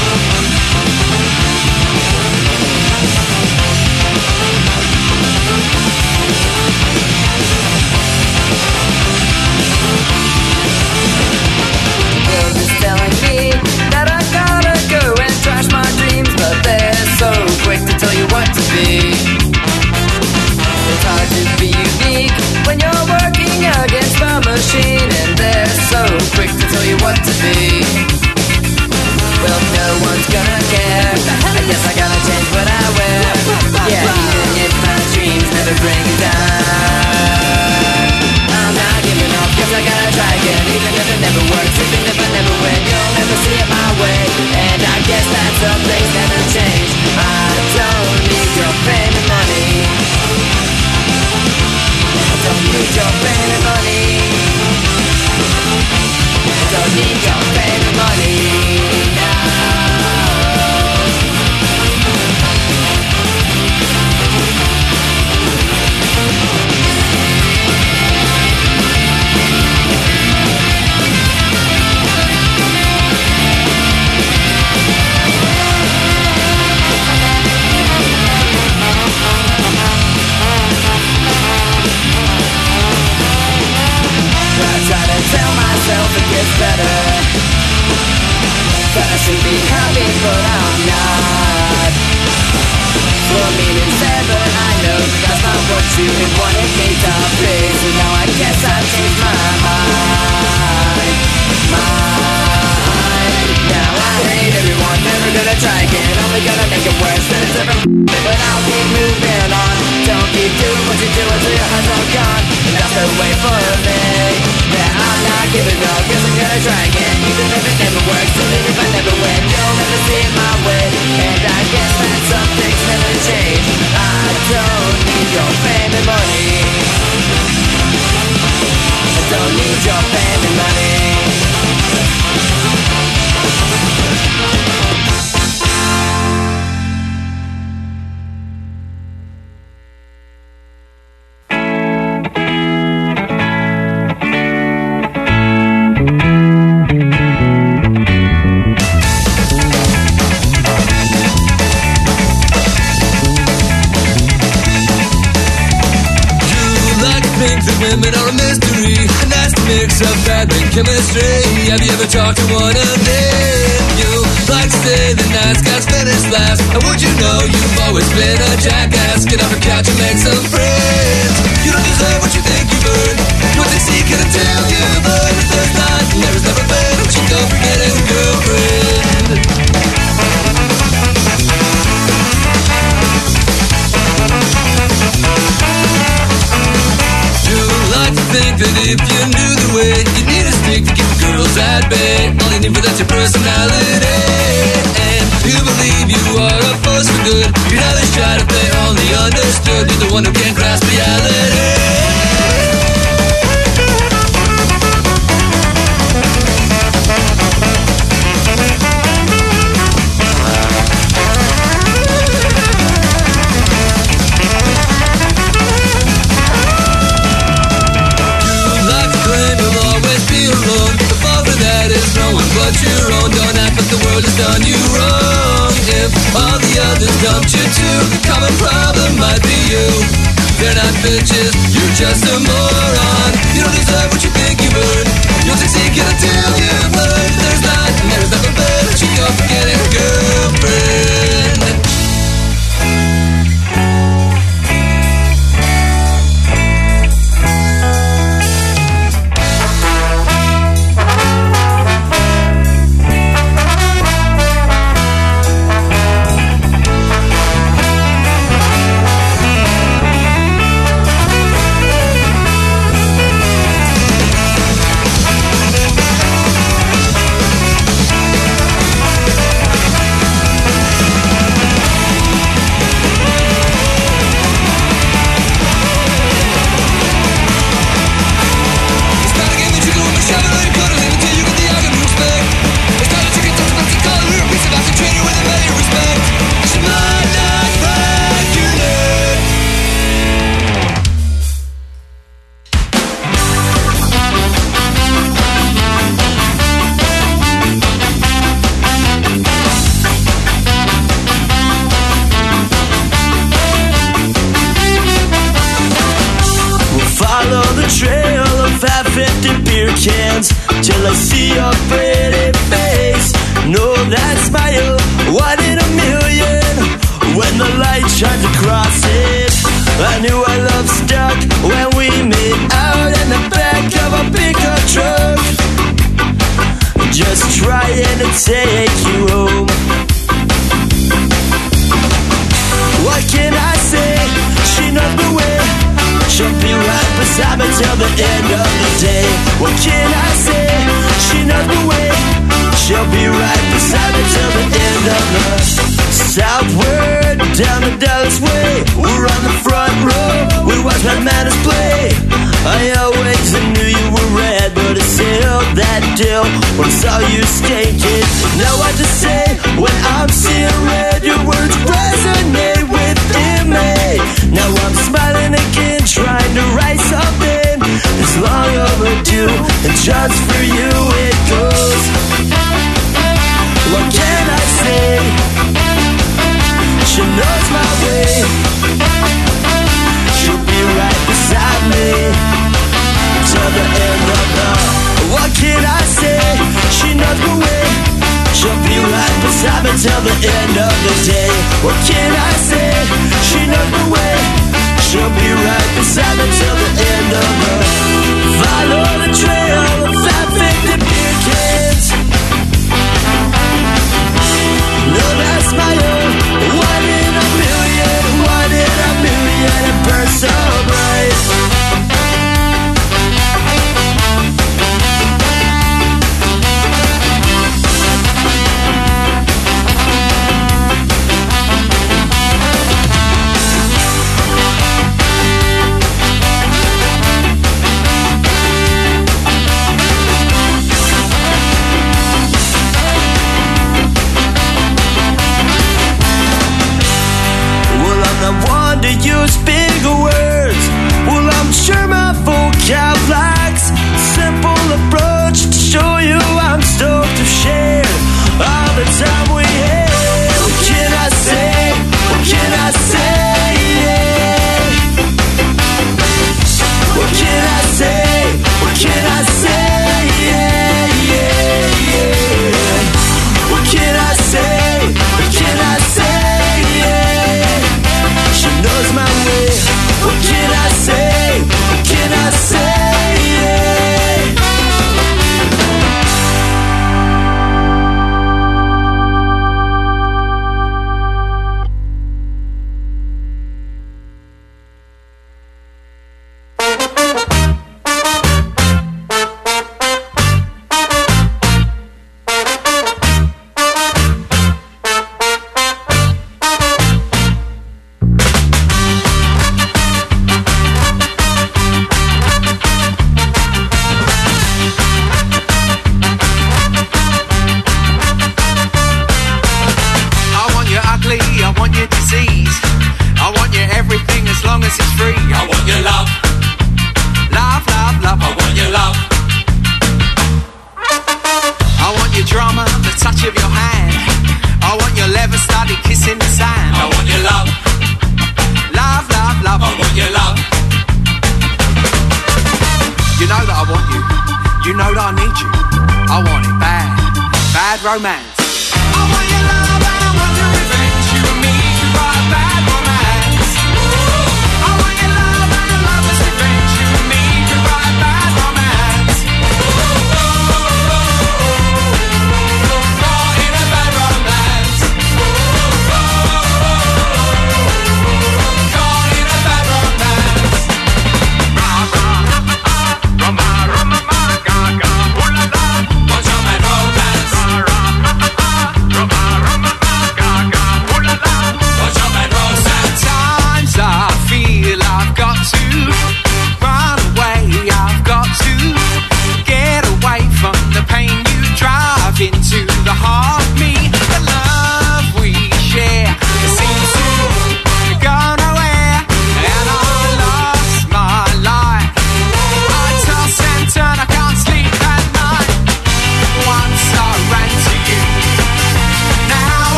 Telling me that I gotta go and trash my dreams, but they're so quick to tell you what to be. It's hard to be unique when you're working against the machine, and they're so quick to tell you what to be. Well, no one's gonna care. I guess I gotta change what I wear. Yeah, even if my dreams never bring you down, I'm not giving up, cause I gotta try again. Even if it never works, even if I never win, you'll never see it my way. And I guess that some things never change. I don't need your fame and money. I don't need your fame and money. I don't need your fame and money. Tell myself it gets better, that I should be happy, but I'm not. For me instead, but I know that's not what you wanted me to be. So now I guess I've changed my mind. Now I hate everyone, never gonna try again, only gonna make it worse than it's ever. But I'll keep moving on. Don't keep doing what you do until your heart's all gone. That's the way for me. Yeah, I'm not giving up, guess I'm gonna try again. Even if it never works, even if I never win, you'll never see it my way. And I guess that some things never change. I don't need your fame and money. I don't need your fame and money. Women are a mystery, a nasty mix of bad and chemistry. Have you ever talked to one of them? You like to say the nice guys finish last. And would you know you've always been a jackass? Get off your couch and make some friends. You don't deserve what you think you've earned. You want to seek it until you've learned. If there's not, and there is never been, but you don't forget his girlfriend. Think that if you knew the way, you need a stick to keep the girls at bay. All you need for that's your personality. And you believe you are a force for good. You're not as shy if they only understood. You're the one who can't grasp reality. But your own, don't act like the world has done you wrong. If all the others dumped you too, the common problem might be you. They're not bitches, you're just a moron. You don't deserve what you think you've earned. You'll succeed until you've learned. There's not, and there's nothing better. She go forgetting her girlfriend. 550 beer cans till I see your pretty face. No, that smile, 1 in a million. When the light shines across it, I knew our love stuck when we made out in the back of a pickup truck, just trying to take you home. What can I say? She knows the way. She'll be right beside me till the end of the day. What can I say? She knows the way. She'll be right beside me till the end of the southward, down the Dallas way. We're on the front row. We watch Mad Madness play. I always knew you were red, but I sealed that deal when I saw you skanking. Know what to say when I'm seeing red. Your words resonate within me. Now I'm smiling again, trying to write something that's long overdue, and just for you it goes. What can I say? She knows my way. She'll be right beside me till the end of the. What can I say? She knows the way. She'll be right beside me till the end of the day. What can I say? She knows the way. She'll be right beside me till the end of the. Follow the trail of 550 beer cans. No, that's my own. 1 in a million, 1 in a million. It burns so bright. To use bigger words, well, I'm sure my vocab lacks simple approach to show you I'm stoked to share all the time we had. What can I say? What can I say? Yeah. What can I say? What can I say? Yeah, yeah, yeah. What can I say? What can I say? Knows my way. What can I say? What can I say? Yeah. Romance. I want your love and I want your revenge. You and me could write a bad romance. I want your love and a lover's revenge. You and me could write a bad romance. Caught in a bad romance. Caught in a bad romance. Roma, Roma, Roma, Gaga, ooh la la. What's your bad romance?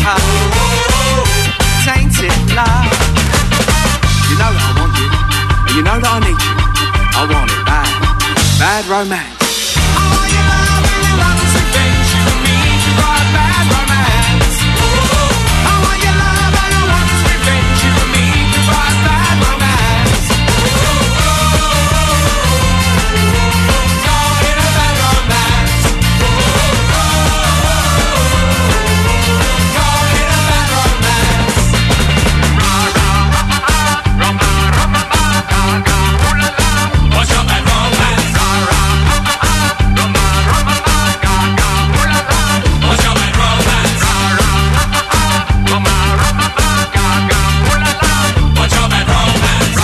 Tainted love. You know that I want you, and you know that I need you. I want it bad, bad romance. I want your love and your love is revenge. You and me, right, bad romance. I want your love and your love is revenge. You and me, right, bad romance. Caught in a bad romance. Caught in a bad romance. What's your bad romance? What's your bad romance? What's your bad romance?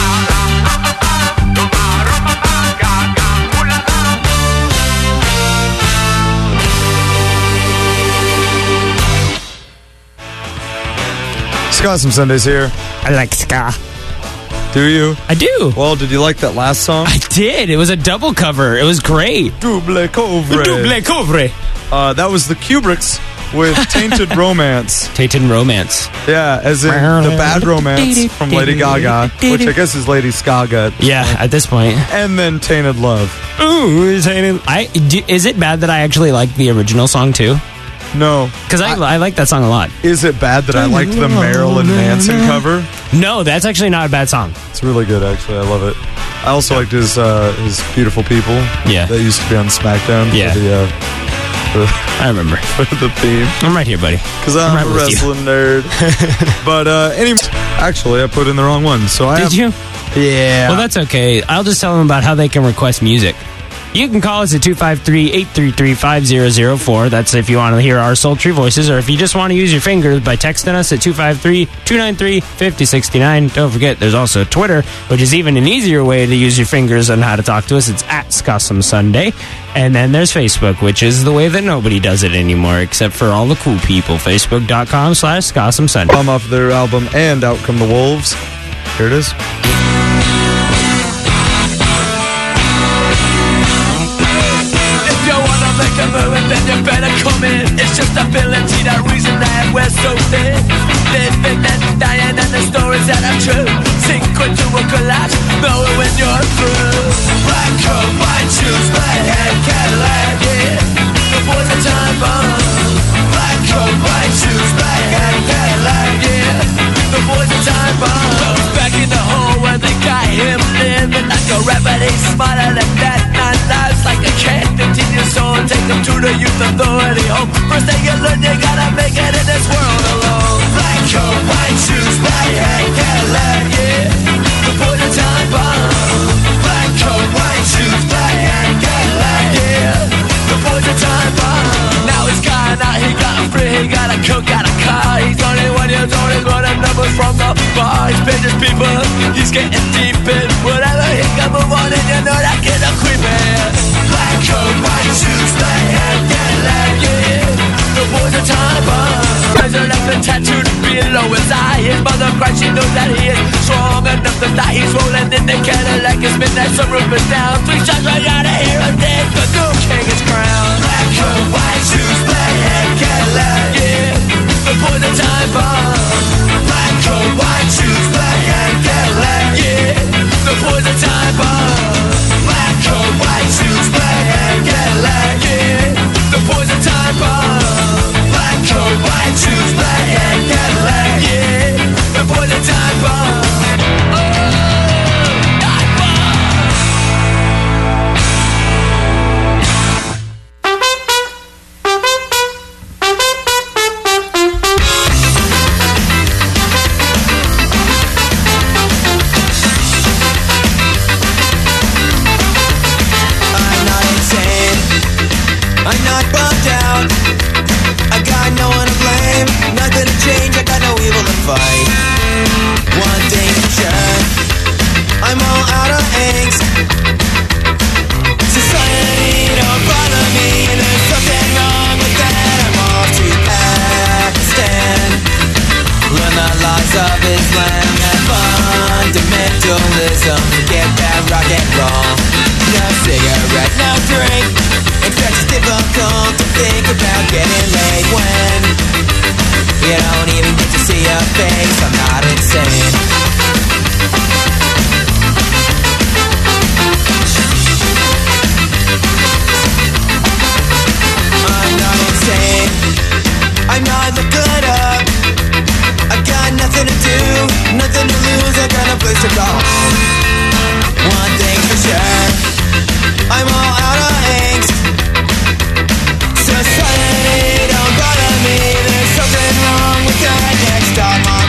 Ska Some Sundays here. I like ska. Do you? I do. Well, did you like that last song? I did. It was a double cover. It was great. Double cover. Double cover. That was the Kubricks with Tainted Romance. Tainted Romance. Yeah, as in the Bad Romance from Lady Gaga, which I guess is Lady Skaga. Yeah, at this point. And then Tainted Love. Ooh, Tainted. Is it bad that I actually like the original song too? No. Because I like that song a lot. Is it bad that I liked the Marilyn Manson cover? No, that's actually not a bad song. It's really good, actually. I love it. I also liked his Beautiful People. Yeah. That used to be on SmackDown. Yeah. I remember. For the theme. I'm right here, buddy. Because I'm right a with you. wrestling nerd. But anyway, actually, I put in the wrong one. So Did you? Yeah. Well, that's okay. I'll just tell them about how they can request music. You can call us at 253-833-5004. That's if you want to hear our sultry voices, or if you just want to use your fingers by texting us at 253-293-5069. Don't forget, there's also Twitter, which is even an easier way to use your fingers on how to talk to us. It's at Skossum Sunday. And then there's Facebook, which is the way that nobody does it anymore, except for all the cool people. Facebook.com/Skossum Sunday. I'm off their album And Out Come the Wolves. Here it is. Then you better come in. It's just ability, that reason that we're so thin. Living and dying, and the stories that are true. Sink into a collapse, knowing when you're through. Black coat, white shoes, black hat, Cadillac, yeah. The boys are time bomb. Black coat, white shoes, black hat, Cadillac, yeah. The boys are time bomb. Goes back in the hole where they got him living like a rabbit. He's smarter than that. 9 lives like a cat. 15 years old, take him to the youth authority home. First thing you learn, you gotta make it in this world alone. Black coat, white shoes, black hat, Cadillac, yeah. The boys are time bomb. Black coat, white shoes, black hat, Cadillac, yeah. The boys are time bomb. Now he's gone out, he got a free, he got a coat, got a car. He's 21 years old, he's running numbers from the bar. He's paid his people, he's getting deep in whatever. He can move on, and you know that kid's a creepin'. Black coat, white shoes, black hat, Cadillac, yeah. The boys are time bomb. Resurrected tattooed below his eye. His mother cries, she knows that he is strong enough to die. He's rolling in the Cadillac, his midnight sunroof is down. 3 shots right out of here, and then the new king is crowned. Black coat, white shoes, black hat, Cadillac, yeah. The boys are time bomb. Black coat, white shoes, black hat, Cadillac, yeah. The boys are time bomb. Black coat, white shoes, black hat, Cadillac, yeah. The boys are time bomb. Black coat, white shoes, black hat, Cadillac, yeah. The boys are time bomb. I'm not bugged out. I got no one to blame. Nothing to change. I got no evil to fight. One thing for sure, I'm all out of angst. Society don't bother me. There's something wrong with that. I'm off to Pakistan. Learn the laws of Islam and fundamentalism. Forget that rock and roll. No cigarette, no drink. In fact, it's difficult to think about getting laid when you don't your face, I'm not insane. I'm not insane. I'm not looking up. I got nothing to do, nothing to lose, I got no place to go. One thing's for sure, I'm all out of angst. Society don't bother me, there's something wrong with the next stop.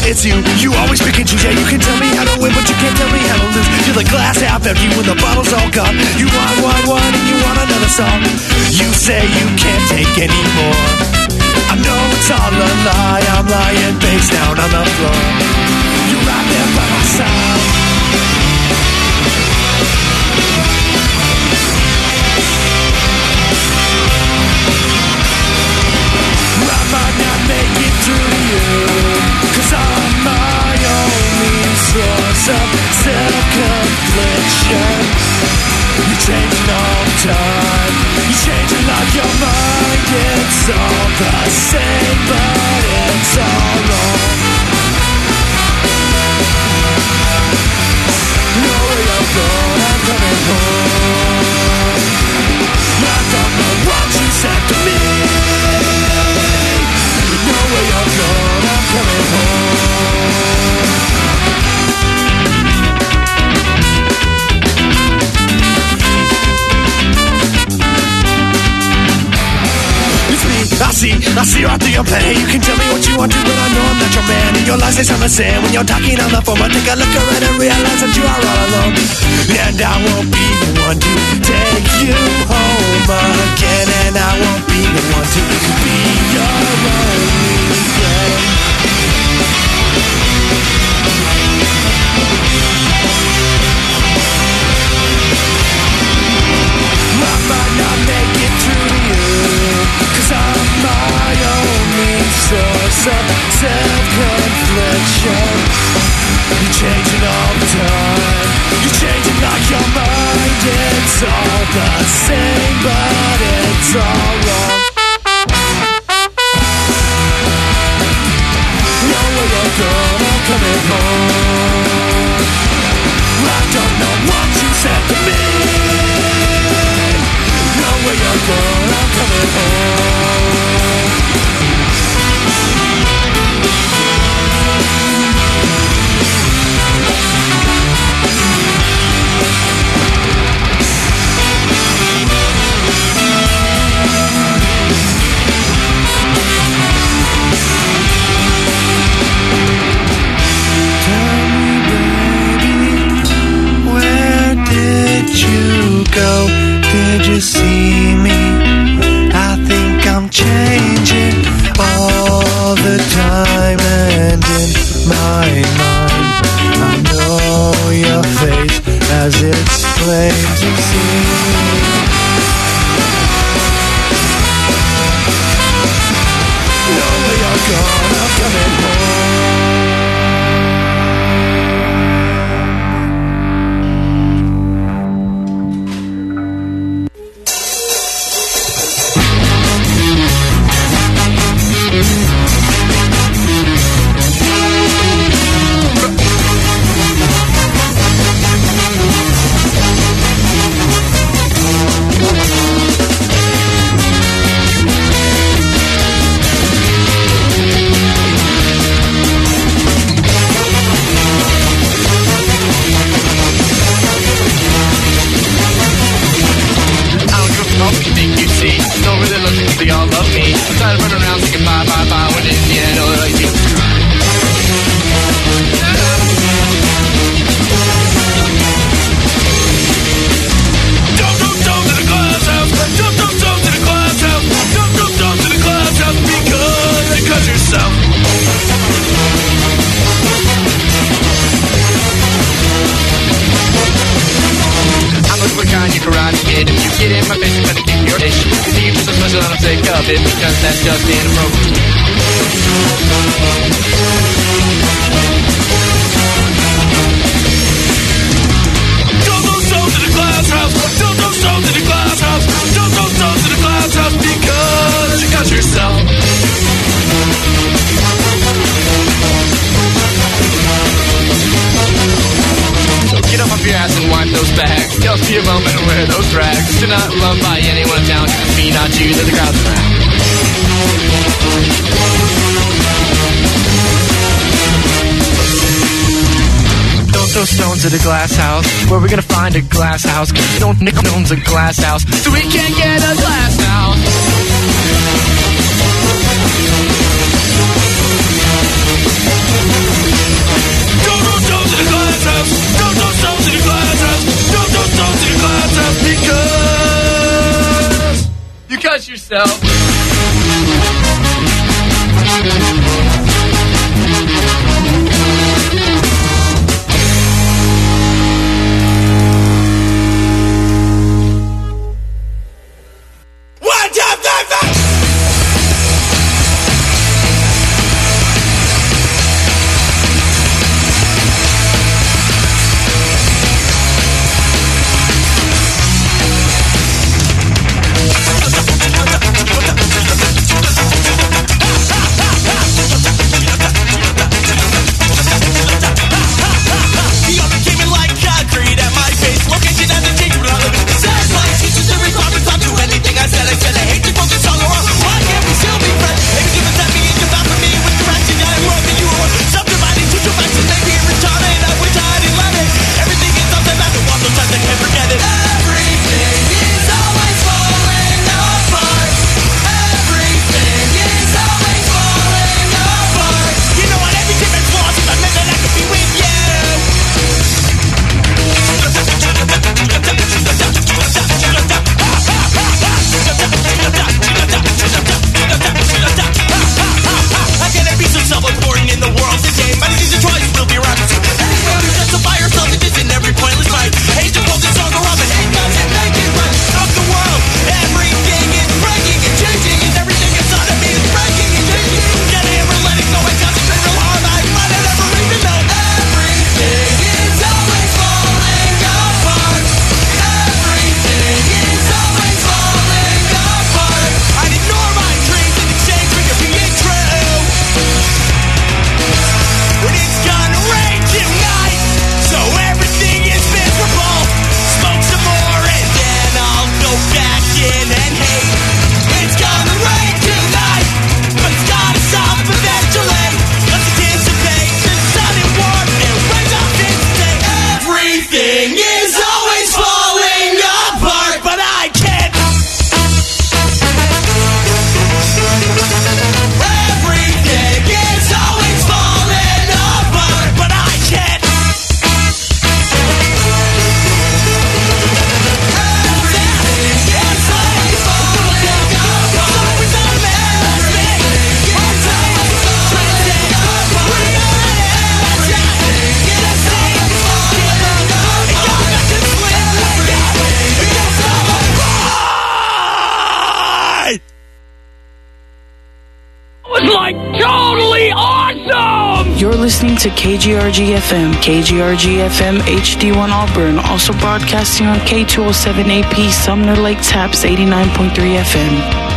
it's you. You always pick and choose. Yeah, you can tell me how to win, but you can't tell me how to lose. You're the glass half empty when the bottle's all gone. You want, and you want another song. You say you can't take anymore. I know it's all a lie. I'm lying face down on the floor. You're right there by my side. I might not make it through to you, 'cause I'm my only source of self-confliction. You're changing all the time. You're changing like your mind. It's all the same, but it's all wrong. Know where you're going, I'm coming home. I don't know what you said to me. Know where you're going, I'm coming home. It's me, I see right through your plan. Hey, you can tell me what you want to, but I know I'm not your man. And your lies, they sound the same when you're talking on the phone. I take a look around and realize that you are all alone. And I won't be the one to take you home again. And I won't be the one to be your only friend. I might not make it through to you, 'cause I'm my only source of self-confliction. You're changing all the time. You're changing like your mind. It's all the same, but it's all wrong. Know where you're going, I'm coming home. I don't know what you said to me. Know where you're going, I'm coming home. You go, did you see me? I think I'm changing all the time, and in my mind I know your face as it's plain to see. Know where you're going, I'm coming home. Because that's just inappropriate. Don't go so to the glass house. Don't go so to the glass house. Don't go so to the glass house because you got yourself. So get up off your ass and wipe those bags. Just be a moment and wear those rags. You're not loved by anyone in town. It's me, not you, that the crowd's around. Don't throw stones at a glass house. Where we gonna find a glass house? Cause don't nick owns a glass house, so we can't get a glass house. yourself. You're listening to KGRG FM, KGRG FM HD1 Auburn, also broadcasting on K207AP Sumner Lake Taps 89.3 FM.